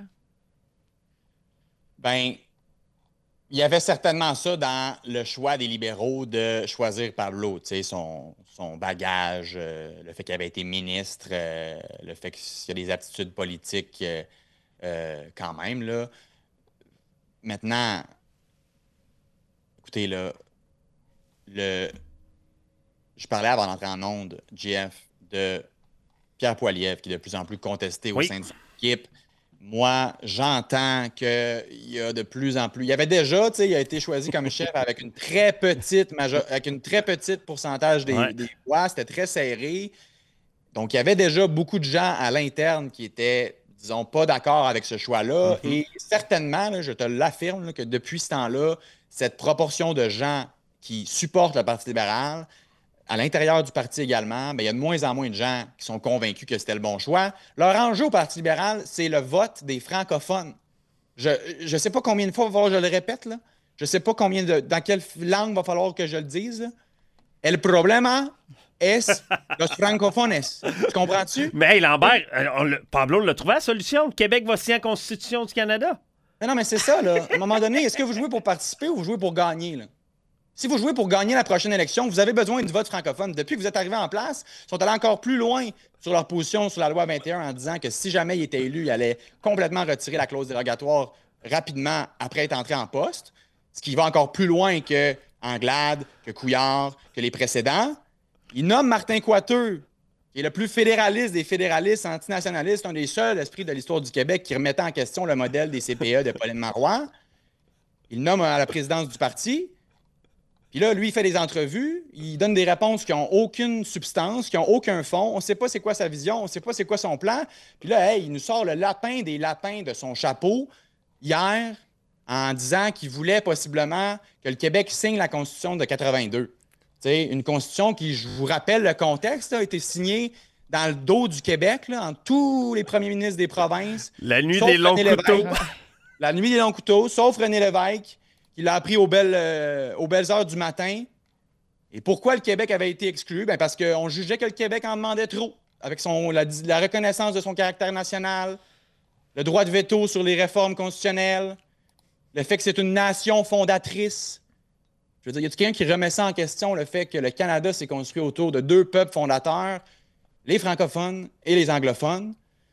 Ben... Il y avait certainement ça dans le choix des libéraux de choisir Pablo, tu sais, son, son bagage, euh, le fait qu'il avait été ministre, euh, le fait qu'il y a des aptitudes politiques euh, euh, quand même, là. Maintenant, écoutez, là, le... je parlais avant d'entrer en onde, J F, de Pierre Poilievre, qui est de plus en plus contesté au oui. sein de son équipe. Moi, j'entends qu'il y a de plus en plus... Il y avait déjà, tu sais, il a été choisi comme chef avec une très petite major... avec une très petite pourcentage des, ouais. des voix. C'était très serré. Donc, il y avait déjà beaucoup de gens à l'interne qui étaient, disons, pas d'accord avec ce choix-là. Mm-hmm. Et certainement, là, je te l'affirme, là, que depuis ce temps-là, cette proportion de gens qui supportent le Parti libéral, à l'intérieur du parti également, bien, il y a de moins en moins de gens qui sont convaincus que c'était le bon choix. Leur enjeu au Parti libéral, c'est le vote des francophones. Je ne sais pas combien de fois il va falloir que je le répète, là. Je ne sais pas combien de, dans quelle langue il va falloir que je le dise. Là. El problema es los francofones. Tu comprends-tu? Mais hey, Lambert, on le, Pablo l'a trouvé la solution. Le Québec va signer la Constitution du Canada. Mais non, mais c'est ça, là. À un moment donné, est-ce que vous jouez pour participer ou vous jouez pour gagner, là? Si vous jouez pour gagner la prochaine élection, vous avez besoin du vote francophone. Depuis que vous êtes arrivé en place, ils sont allés encore plus loin sur leur position sur la loi vingt et un en disant que si jamais il était élu, il allait complètement retirer la clause dérogatoire rapidement après être entré en poste, ce qui va encore plus loin que Anglade, que Couillard, que les précédents. Il nomme Martin Coiteux, qui est le plus fédéraliste des fédéralistes antinationalistes, un des seuls esprits de l'histoire du Québec qui remettait en question le modèle des C P E de Pauline Marois. Il nomme à la présidence du parti. Puis là, lui, il fait des entrevues, il donne des réponses qui n'ont aucune substance, qui n'ont aucun fond. On ne sait pas c'est quoi sa vision, on ne sait pas c'est quoi son plan. Puis là, hey, il nous sort le lapin des lapins de son chapeau hier en disant qu'il voulait possiblement que le Québec signe la Constitution de quatre-vingt-deux. T'sais, une Constitution qui, je vous rappelle le contexte, là, a été signée dans le dos du Québec, là, entre tous les premiers ministres des provinces. La nuit des longs René couteaux. Lévesque. La nuit des longs couteaux, sauf René Lévesque. Il l'a appris aux belles, euh, aux belles heures du matin. Et pourquoi le Québec avait été exclu? Bien parce qu'on jugeait que le Québec en demandait trop, avec son, la, la reconnaissance de son caractère national, le droit de veto sur les réformes constitutionnelles, le fait que c'est une nation fondatrice. Je veux dire, y a-t-il quelqu'un qui remet ça en question, le fait que le Canada s'est construit autour de deux peuples fondateurs, les francophones et les anglophones?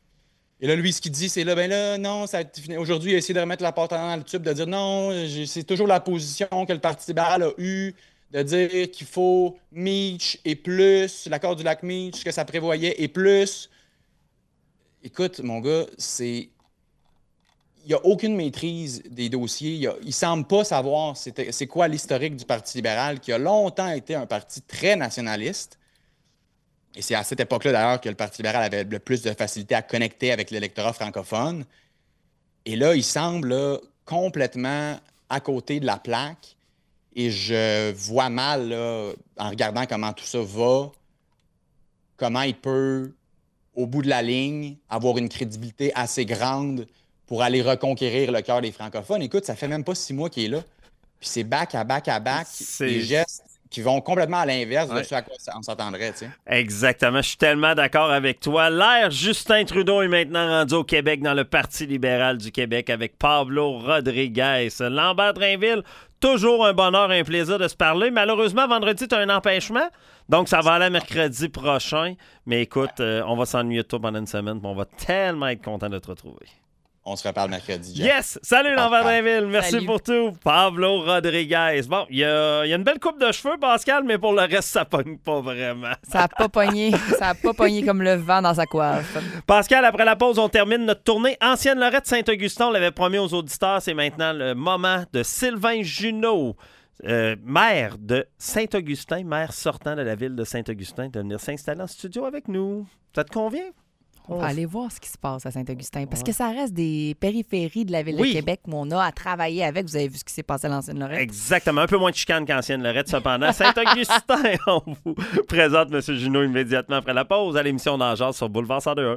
Et là, lui, ce qu'il dit, c'est là, ben là, non, ça a... aujourd'hui, il a essayé de remettre la porte dans le tube, de dire non, c'est toujours la position que le Parti libéral a eue, de dire qu'il faut Meach et plus, l'accord du lac Meach, ce que ça prévoyait, et plus. Écoute, mon gars, c'est... Il n'y a aucune maîtrise des dossiers. Il ne semble pas savoir c'est, c'est quoi l'historique du Parti libéral, qui a longtemps été un parti très nationaliste. Et c'est à cette époque-là, d'ailleurs, que le Parti libéral avait le plus de facilité à connecter avec l'électorat francophone. Et là, il semble là, complètement à côté de la plaque. Et je vois mal, là, en regardant comment tout ça va, comment il peut, au bout de la ligne, avoir une crédibilité assez grande pour aller reconquérir le cœur des francophones. Écoute, ça fait même pas six mois qu'il est là. Puis c'est back à back à back, C'est... des gestes qui vont complètement à l'inverse ouais. de ce à quoi on s'attendrait, tu sais. Exactement. Je suis tellement d'accord avec toi. L'ère Justin Trudeau est maintenant rendu au Québec dans le Parti libéral du Québec avec Pablo Rodriguez. Lambert Drainville, toujours un bonheur et un plaisir de se parler. Malheureusement, vendredi, tu as un empêchement. Donc, ça va aller mercredi prochain. Mais écoute, euh, on va s'ennuyer de toi pendant une semaine. On va tellement être content de te retrouver. On se reparle mercredi, Jeff. Yes! Salut, Lambert Drainville. Merci Salut. pour tout. Pablo Rodriguez. Bon, il y a, y a une belle coupe de cheveux, Pascal, mais pour le reste, ça pogne pas vraiment. Ça n'a pas pogné. Ça a pas pogné comme le vent dans sa coiffe. Pascal, après la pause, on termine notre tournée Ancienne Lorette Saint-Augustin. On l'avait promis aux auditeurs. C'est maintenant le moment de Sylvain Junot, euh, maire de Saint-Augustin, maire sortant de la ville de Saint-Augustin, de venir s'installer en studio avec nous. Ça te convient? On va aller voir ce qui se passe à Saint-Augustin. Parce Ouais. que ça reste des périphéries de la ville Oui. de Québec où on a à travailler avec. Vous avez vu ce qui s'est passé à l'Ancienne Lorette? Exactement. Un peu moins de chicane qu'Ancienne Lorette, cependant. Saint-Augustin, on vous présente M. Junot immédiatement après la pause à l'émission d'Angers sur Boulevard cent deux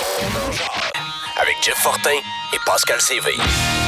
un. Avec Jeff Fortin et Pascal Séville.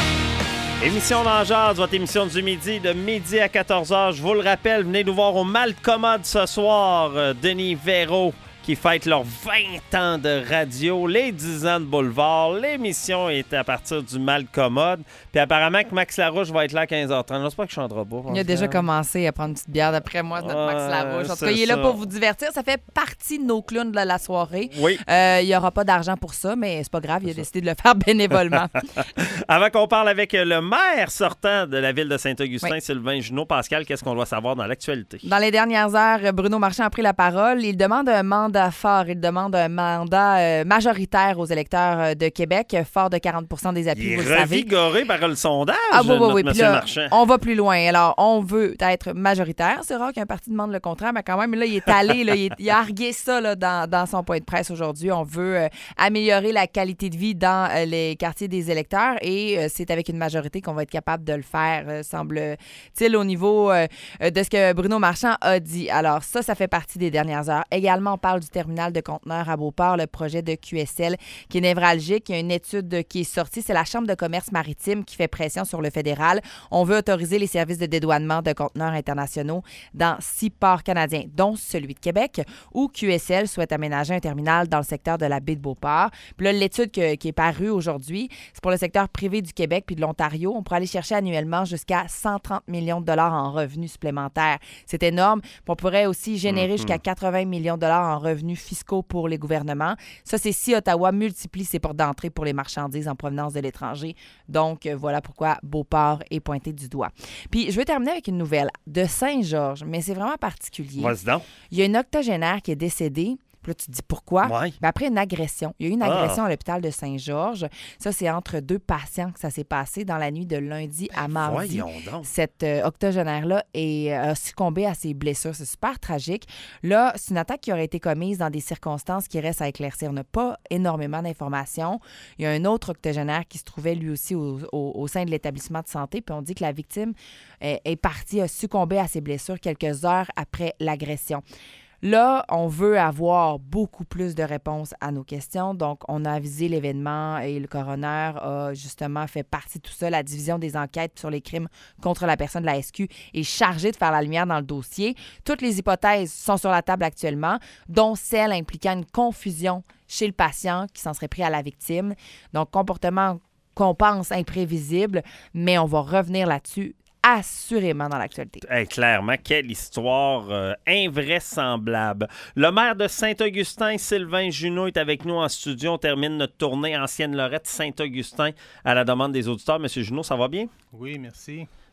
Émission d'Angers, votre émission du midi, de midi à quatorze heures. Je vous le rappelle, venez nous voir au Malcommode ce soir. Euh, Denis Véro qui fête leurs vingt ans de radio, les dix ans de Boulevard. L'émission est à partir du Malcommode. Puis apparemment que Max Larouche va être là à quinze heures trente. J'espère qu'il chantera pas. Il a déjà commencé à prendre une petite bière d'après moi, notre Max Ouais, Larouche. En tout c'est cas, il est là ça. pour vous divertir. Ça fait partie de nos clowns de la soirée. Oui. Euh, il n'y aura pas d'argent pour ça, mais c'est pas grave. Il a décidé de le faire bénévolement. Avant qu'on parle avec le maire sortant de la ville de Saint-Augustin, Oui. Sylvain Junot, Pascal, qu'est-ce qu'on doit savoir dans l'actualité? Dans les dernières heures, Bruno Marchand a pris la parole. Il demande un mandat fort. Il demande un mandat euh, majoritaire aux électeurs euh, de Québec, fort de quarante pour cent des appuis, Il vous est le savez. revigoré par le sondage, Ah oui, oui, notre oui. Puis monsieur là, Marchand. on va plus loin. Alors, on veut être majoritaire. C'est rare qu'un parti demande le contraire, mais quand même, là, il est allé, là, il, est- il a argué ça là, dans, dans son point de presse aujourd'hui. On veut euh, améliorer la qualité de vie dans euh, les quartiers des électeurs et euh, c'est avec une majorité qu'on va être capable de le faire, euh, semble-t-il, au niveau euh, de ce que Bruno Marchand a dit. Alors, ça, ça fait partie des dernières heures. Également, on parle du terminal de conteneurs à Beauport, le projet de Q S L qui est névralgique. Il y a une étude qui est sortie. C'est la Chambre de commerce maritime qui fait pression sur le fédéral. On veut autoriser les services de dédouanement de conteneurs internationaux dans six ports canadiens, dont celui de Québec, où Q S L souhaite aménager un terminal dans le secteur de la baie de Beauport. Puis là, l'étude que- qui est parue aujourd'hui, c'est pour le secteur privé du Québec puis de l'Ontario. On pourrait aller chercher annuellement jusqu'à cent trente millions de dollars en revenus supplémentaires. C'est énorme. Puis on pourrait aussi générer Mhm. jusqu'à quatre-vingts millions de dollars en revenus fiscaux pour les gouvernements. Ça, c'est si Ottawa multiplie ses portes d'entrée pour les marchandises en provenance de l'étranger. Donc, euh, voilà pourquoi Beauport est pointé du doigt. Puis, je vais terminer avec une nouvelle de Saint-Georges, mais c'est vraiment particulier. Vas-y donc. Il y a une octogénaire qui est décédée. Puis là, tu te dis pourquoi? Ouais. Ben après une agression. Il y a eu une Ah. agression à l'hôpital de Saint-Georges. Ça, c'est entre deux patients que ça s'est passé dans la nuit de lundi à mardi. voyons donc. Cette euh, octogénaire-là est, euh, a succombé à ses blessures. C'est super tragique. Là, c'est une attaque qui aurait été commise dans des circonstances qui restent à éclaircir. On n'a pas énormément d'informations. Il y a un autre octogénaire qui se trouvait lui aussi au, au- au sein de l'établissement de santé. Puis on dit que la victime est, est partie, a succombé à ses blessures quelques heures après l'agression. Là, on veut avoir beaucoup plus de réponses à nos questions. Donc, on a avisé l'événement et le coroner a justement fait partie de tout ça. La division des enquêtes sur les crimes contre la personne de la S Q est chargée de faire la lumière dans le dossier. Toutes les hypothèses sont sur la table actuellement, dont celle impliquant une confusion chez le patient qui s'en serait pris à la victime. Donc, comportement qu'on pense imprévisible, mais on va revenir là-dessus assurément dans l'actualité. Hey, clairement, quelle histoire euh, invraisemblable. Le maire de Saint-Augustin, Sylvain Junot, est avec nous en studio. On termine notre tournée Ancienne Lorette Saint-Augustin à la demande des auditeurs. Monsieur Junot, ça va bien? Oui, merci.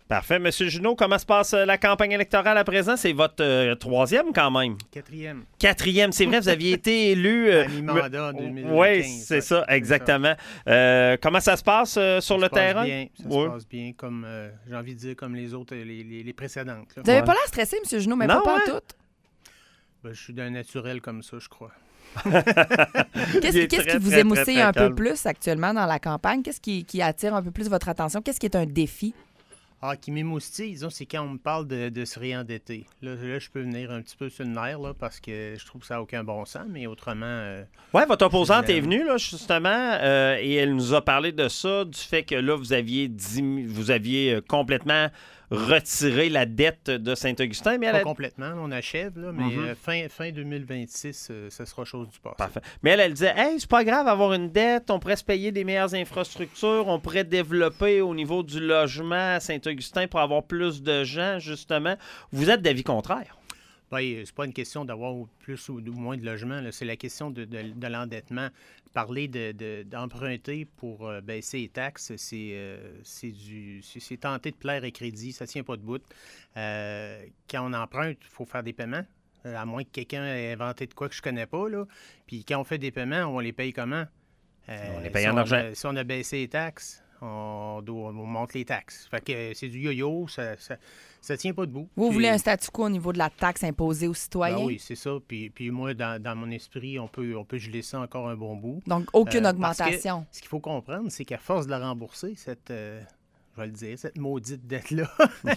Parfait. Monsieur Junot, comment se passe la campagne électorale à présent? C'est votre euh, troisième quand même. Quatrième. Quatrième, c'est vrai, vous aviez été élu... Euh, à mi-mandat en deux mille quinze. Oui, c'est ça, exactement. Ça. Euh, comment ça se passe euh, sur ça le se terrain? Passe bien, ça oui. se passe bien, comme euh, j'ai envie de dire, comme les autres, les, les, les précédentes. Là. Vous n'avez ouais. pas l'air stressé, M. Junot, mais non, pas ouais. en tout. Ben, je suis d'un naturel comme ça, je crois. Qu'est-ce, qu'est-ce très, qui vous très, émoustille très, très un calme. peu plus actuellement dans la campagne? Qu'est-ce qui, qui attire un peu plus votre attention? Qu'est-ce qui est un défi? Ah, qui m'émoustille, disons, c'est quand on me parle de, de se réendetter. Là, là, je peux venir un petit peu sur le nerf, là, parce que je trouve que ça n'a aucun bon sens, mais autrement... Euh, oui, votre opposante est venue, là, justement, euh, et elle nous a parlé de ça, du fait que là, vous aviez, dimi- vous aviez euh, complètement retiré la dette de Saint-Augustin. Mais elle pas a... complètement, on achève, là, mais Mm-hmm. euh, fin, fin deux mille vingt-six, euh, ça sera chose du passé. Parfait. Mais elle, elle disait, hey, c'est pas grave avoir une dette, on pourrait se payer des meilleures infrastructures, on pourrait développer au niveau du logement à Saint-Augustin pour avoir plus de gens, justement. Vous êtes d'avis contraire. Bien, c'est pas une question d'avoir plus ou moins de logements, là. C'est la question de, de, de l'endettement. Parler de, de, d'emprunter pour euh, baisser les taxes, c'est, euh, c'est, du, c'est, c'est tenter de plaire à crédit, ça tient pas de bout. Euh, quand on emprunte, il faut faire des paiements, euh, à moins que quelqu'un ait inventé de quoi que je connais pas, là. Puis quand on fait des paiements, on les paye comment? Euh, On les paye si en on argent. A, si on a baissé les taxes, on, doit, on monte les taxes. Fait que euh, c'est du yo-yo, ça, ça, ça tient pas debout. Vous Puis, voulez un statu quo au niveau de la taxe imposée aux citoyens? ben oui, c'est ça. Puis, puis moi, dans, dans mon esprit, on peut, on peut geler ça encore un bon bout. Donc, aucune Euh, augmentation. parce que ce qu'il faut comprendre, c'est qu'à force de la rembourser, cette, euh, je vais le dire, cette maudite dette-là,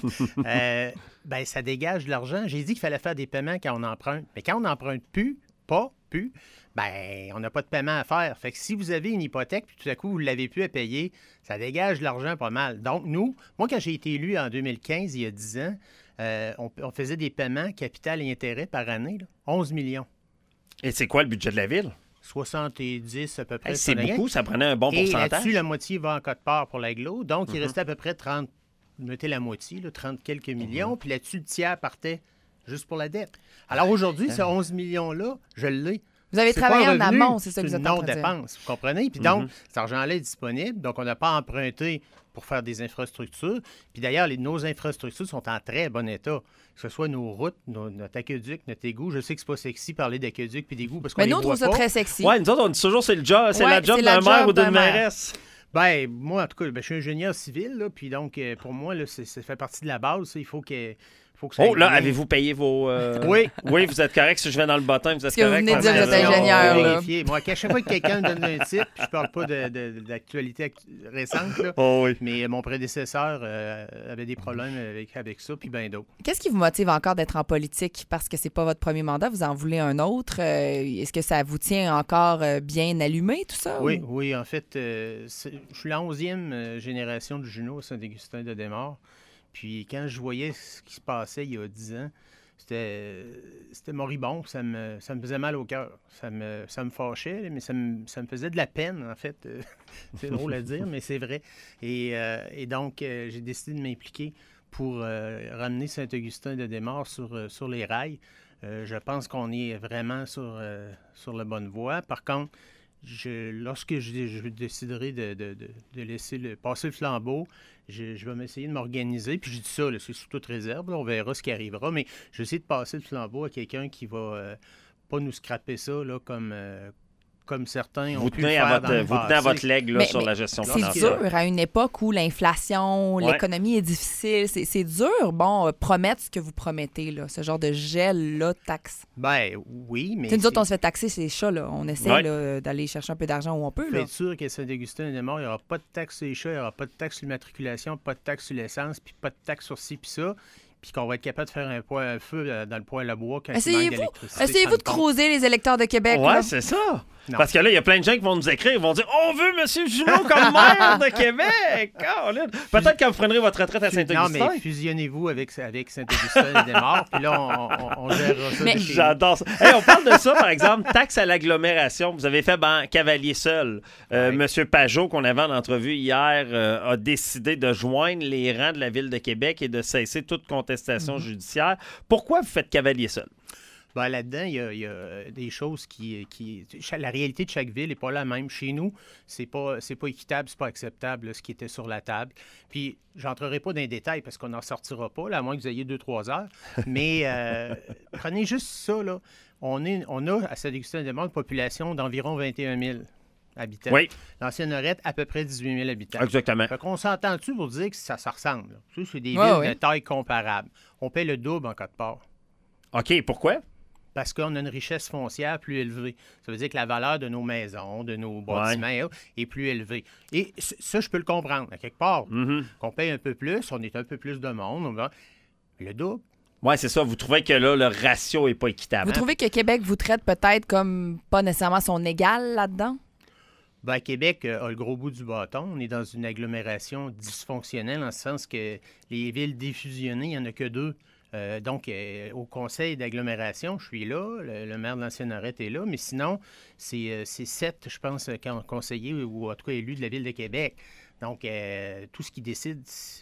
euh, ben, ça dégage de l'argent. J'ai dit qu'il fallait faire des paiements quand on emprunte. Mais quand on n'emprunte plus, pas plus, ben, on n'a pas de paiement à faire. Fait que si vous avez une hypothèque, puis tout à coup, vous ne l'avez plus à payer, ça dégage de l'argent pas mal. Donc, nous, moi, quand j'ai été élu en deux mille quinze, il y a dix ans, euh, on, on faisait des paiements capital et intérêt par année, là, onze millions. Et c'est quoi le budget de la ville? soixante-dix à peu près. Hey, c'est rien. beaucoup, ça prenait un bon Et pourcentage. là-dessus, la moitié va en quote-part pour l'agglo. Donc, il Mhm. restait à peu près trente, mettez la moitié, là, trente quelques millions. Mhm. Puis là-dessus, le tiers partait juste pour la dette. Alors aujourd'hui, ce onze millions-là, je l'ai. Vous avez C'est travaillé pas en revenu, amont, c'est ça que vous une êtes en train de dire. non-dépense, vous comprenez? Puis donc, Mhm. cet argent-là est disponible. Donc, on n'a pas emprunté pour faire des infrastructures. Puis d'ailleurs, les- nos infrastructures sont en très bon état. Que ce soit nos routes, nos- notre aqueduc, notre égout. Je sais que c'est pas sexy parler d'aqueduc puis d'égout parce qu'on Mais les nous, on voit trouve ça pas. très sexy. Ouais, nous autres, on dit toujours c'est le job, c'est Ouais, la job c'est la d'un maire job ou d'un d'une maire. mairesse. Ben, moi, en tout cas, ben, je suis ingénieur civil, là, puis donc, euh, pour moi, là, c'est- ça fait partie de la base. ça. Il faut que, faut que ça Oh, là, aille bien. avez-vous payé vos... euh, Oui. Oui, vous êtes correct. Si je vais dans le bottin, vous êtes Ce que vous correct. venez de dire, vous êtes Attention. ingénieur, là. Vérifier. Moi, à chaque fois que quelqu'un me donne un titre, puis je parle pas de, de- d'actualité actu- récente, là, Oh oui. mais mon prédécesseur euh, avait des problèmes avec, avec ça, puis bien d'autres. Qu'est-ce qui vous motive encore d'être en politique? Parce que c'est pas votre premier mandat, vous en voulez un autre. Euh, est-ce que ça vous tient encore euh, bien allumé, tout ça? Oui, ou- oui, en fait, euh, c'est- je suis la onzième euh, génération du Junot à Saint-Augustin de Desmaures. Puis quand je voyais ce qui se passait il y a dix ans, c'était, c'était moribond, ça me, ça me faisait mal au cœur. Ça me, ça me fâchait, mais ça me, ça me faisait de la peine, en fait. Euh, c'est drôle à dire, mais c'est vrai. Et, euh, et donc, euh, j'ai décidé de m'impliquer pour euh, ramener Saint-Augustin de Desmaures sur, euh, sur les rails. Euh, je pense qu'on est vraiment sur, euh, sur la bonne voie. Par contre, je, lorsque je, je déciderai de, de, de, de laisser le, passer le flambeau, je, je vais m'essayer de m'organiser. Puis je dis ça, là, c'est sous toute réserve. Là, on verra ce qui arrivera. Mais je vais essayer de passer le flambeau à quelqu'un qui va euh, pas nous scraper ça là, comme, euh, comme certains ont Vous pu tenez, le à faire votre, dans le vous tenez à passé. votre legs là, Mais- sur mais la gestion C'est financière. dur à une époque où l'inflation, Ouais. l'économie est difficile. C'est, c'est dur, bon, euh, promettre ce que vous promettez, là, ce genre de gel-là, de taxe. Ben oui, mais... Tu sais, nous autres, c'est- on se fait taxer ces chats, là. On essaie Ouais. là, d'aller chercher un peu d'argent où on peut, Faut là. être sûr qu'à Saint-Augustin-des-Morts, il n'y aura pas de taxe sur les chats, il n'y aura pas de taxe sur l'immatriculation, pas de taxe sur l'essence, puis pas de taxe sur ci, puis ça, puis qu'on va être capable de faire un, poêle, un feu euh, dans le poêle à bois quand il manque Essayez-vous, d'électricité. essayez-vous sans de compte. creuser les électeurs de Québec, Ouais, là. c'est ça. Non. Parce que là, il y a plein de gens qui vont nous écrire, ils vont dire « On veut M. Junot comme maire de Québec! » Colin. Peut-être que vous prendrez votre retraite à Non, Saint-Augustin. mais fusionnez-vous avec, avec Saint-Augustin-des-Morts, puis là, on, on, on gérera ça. Mais- de chez nous. J'adore ça. Hey, on parle de ça, par exemple, taxe à l'agglomération. Vous avez fait ben, cavalier seul. Euh, Ouais. Monsieur Pajot, qu'on avait en entrevue hier, euh, a décidé de joindre les rangs de la Ville de Québec et de cesser toute contestation judiciaire. Pourquoi vous faites cavalier seul? Ben, là-dedans, il y, a, il y a des choses qui, qui... La réalité de chaque ville n'est pas la même. Chez nous, c'est pas, c'est pas équitable, c'est pas acceptable, là, ce qui était sur la table. Puis, j'entrerai pas dans les détails parce qu'on n'en sortira pas, là, à moins que vous ayez deux, trois heures. Mais euh, prenez juste ça, là. On, est, on a, à Saint-Augustin-des-Maures, une population d'environ vingt et un mille habitants. Oui. L'ancienne Lorette, à peu près dix-huit mille habitants. Exactement. Fait qu'on s'entend-tu pour dire que ça se ressemble? Tu sais, c'est des Ouais, villes ouais. de taille comparable. On paie le double en cas de part. OK, pourquoi? Parce qu'on a une richesse foncière plus élevée. Ça veut dire que la valeur de nos maisons, de nos bâtiments ouais. est plus élevée. Et ça, je peux le comprendre. À quelque part, mm-hmm. qu'on paye un peu plus, on est un peu plus de monde. Le double. Oui, c'est ça. Vous trouvez que là, le ratio n'est pas équitable. Vous trouvez que Québec vous traite peut-être comme pas nécessairement son égal là-dedans? Ben, Québec a le gros bout du bâton. On est dans une agglomération dysfonctionnelle en ce sens que les villes défusionnées, il n'y en a que deux. Euh, donc, euh, au conseil d'agglomération, je suis là, le, le maire de l'Ancienne-Lorette est là, mais sinon, c'est, euh, c'est sept, je pense, conseillers ou en tout cas élus de la Ville de Québec. Donc, euh, tout ce qu'ils décident,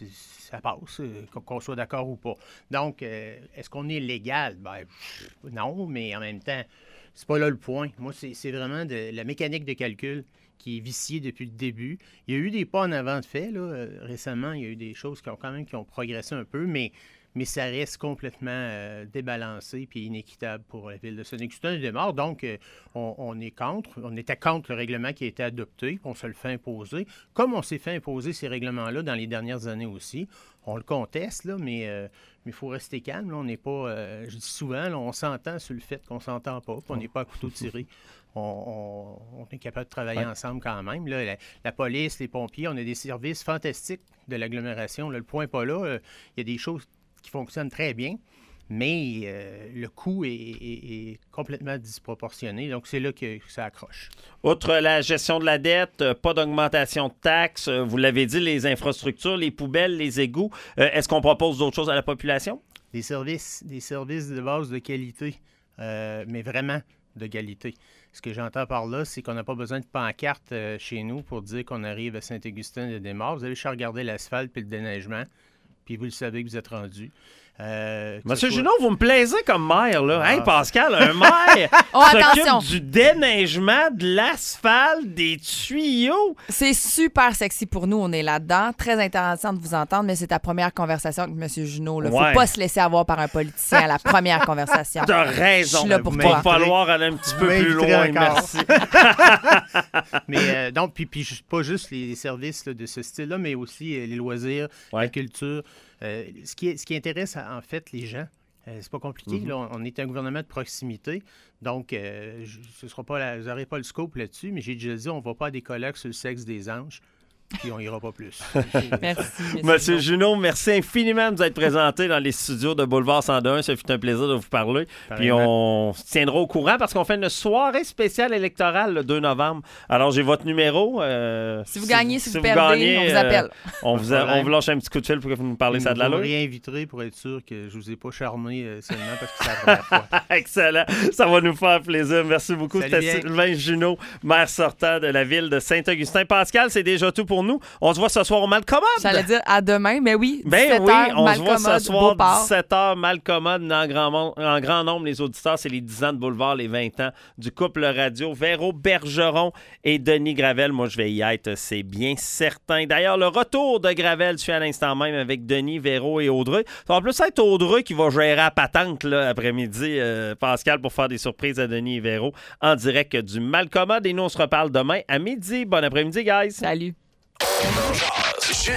ça passe, euh, qu'on soit d'accord ou pas. Donc, euh, est-ce qu'on est légal? Ben, non, mais en même temps, c'est pas là le point. Moi, c'est, c'est vraiment de la mécanique de calcul qui est viciée depuis le début. Il y a eu des pas en avant de fait, là. Euh, récemment, il y a eu des choses qui ont quand même qui ont progressé un peu, mais... mais ça reste complètement euh, débalancé et inéquitable pour la ville de Saint-Augustin-des-Maures. Donc, euh, on, on est contre. On était contre le règlement qui a été adopté. On se le fait imposer. Comme on s'est fait imposer ces règlements-là dans les dernières années aussi, on le conteste, là, mais il euh, faut rester calme. Là. On n'est pas... Euh, je dis souvent, là, on s'entend sur le fait qu'on ne s'entend pas, puis on n'est pas à couteau tiré. On, on, on est capable de travailler ouais. ensemble quand même. Là, la, la police, les pompiers, on a des services fantastiques de l'agglomération. Là, le point n'est pas là. Il euh, y a des choses qui fonctionne très bien, mais euh, le coût est, est, est complètement disproportionné. Donc, c'est là que, que ça accroche. Outre la gestion de la dette, pas d'augmentation de taxes, vous l'avez dit, les infrastructures, les poubelles, les égouts. Euh, est-ce qu'on propose d'autres choses à la population? Des services, des services de base de qualité, euh, mais vraiment de qualité. Ce que j'entends par là, c'est qu'on n'a pas besoin de pancarte euh, chez nous pour dire qu'on arrive à Saint-Augustin-des-Maures. Vous allez juste regarder l'asphalte puis le déneigement. Puis vous le savez que vous êtes rendu. Euh, Monsieur soit... Junot, vous me plaisez comme maire, là. Ah. Hey, Pascal, un maire oh, s'occupe attention. du déneigement, de l'asphalte, des tuyaux. C'est super sexy pour nous, on est là-dedans. Très intéressant de vous entendre, mais c'est ta première conversation avec Monsieur Junot. Il ne ouais. faut pas se laisser avoir par un politicien à la première conversation. T'as raison. Je suis là pour Il toi. va falloir aller un petit peu plus loin, encore. Merci. mais euh, donc, puis, puis pas juste les services là, de ce style-là, mais aussi euh, les loisirs, ouais. la culture. Euh, ce, qui est, ce qui intéresse en fait les gens, euh, c'est pas compliqué. Mm-hmm. Là, on, on est un gouvernement de proximité, donc euh, je, ce sera pas la, vous n'aurez pas le scope là-dessus, mais j'ai déjà dit, on ne va pas à des colloques sur le sexe des anges. Puis on n'ira pas plus. Merci. Monsieur Junot, merci infiniment de vous être présenté dans les studios de Boulevard cent un. Ça fut un plaisir de vous parler. Puis on se tiendra au courant parce qu'on fait une soirée spéciale électorale le deux novembre. Alors, j'ai votre numéro. Euh, si vous gagnez, si, si vous, vous perdez, gagnez, on vous appelle. Euh, on, vous a, on vous lâche un petit coup de fil pour que vous nous parlez ça de la loi. Je vous réinviterai pour être sûr que je ne vous ai pas charmé euh, seulement parce que c'est la première fois. Excellent. Ça va nous faire plaisir. Merci beaucoup. Salut C'était bien. Sylvain Junot, maire sortant de la ville de Saint-Augustin. Pascal, c'est déjà tout pour nous. On se voit ce soir au Malcommode. J'allais dire à demain, mais oui, ben dix-sept oui, heures, on se voit ce soir, Beauport. dix-sept heures, Malcommode, en grand, en grand nombre, les auditeurs. C'est les dix ans de Boulevard, les vingt ans du couple radio. Véro Bergeron et Denis Gravel. Moi, je vais y être, c'est bien certain. D'ailleurs, le retour de Gravel, je suis à l'instant même avec Denis, Véro et Audrey. Ça va plus être Audrey qui va gérer à patente là, après-midi, euh, Pascal, pour faire des surprises à Denis et Véro en direct du Malcommode. Et nous, on se reparle demain à midi. Bon après-midi, guys. Salut.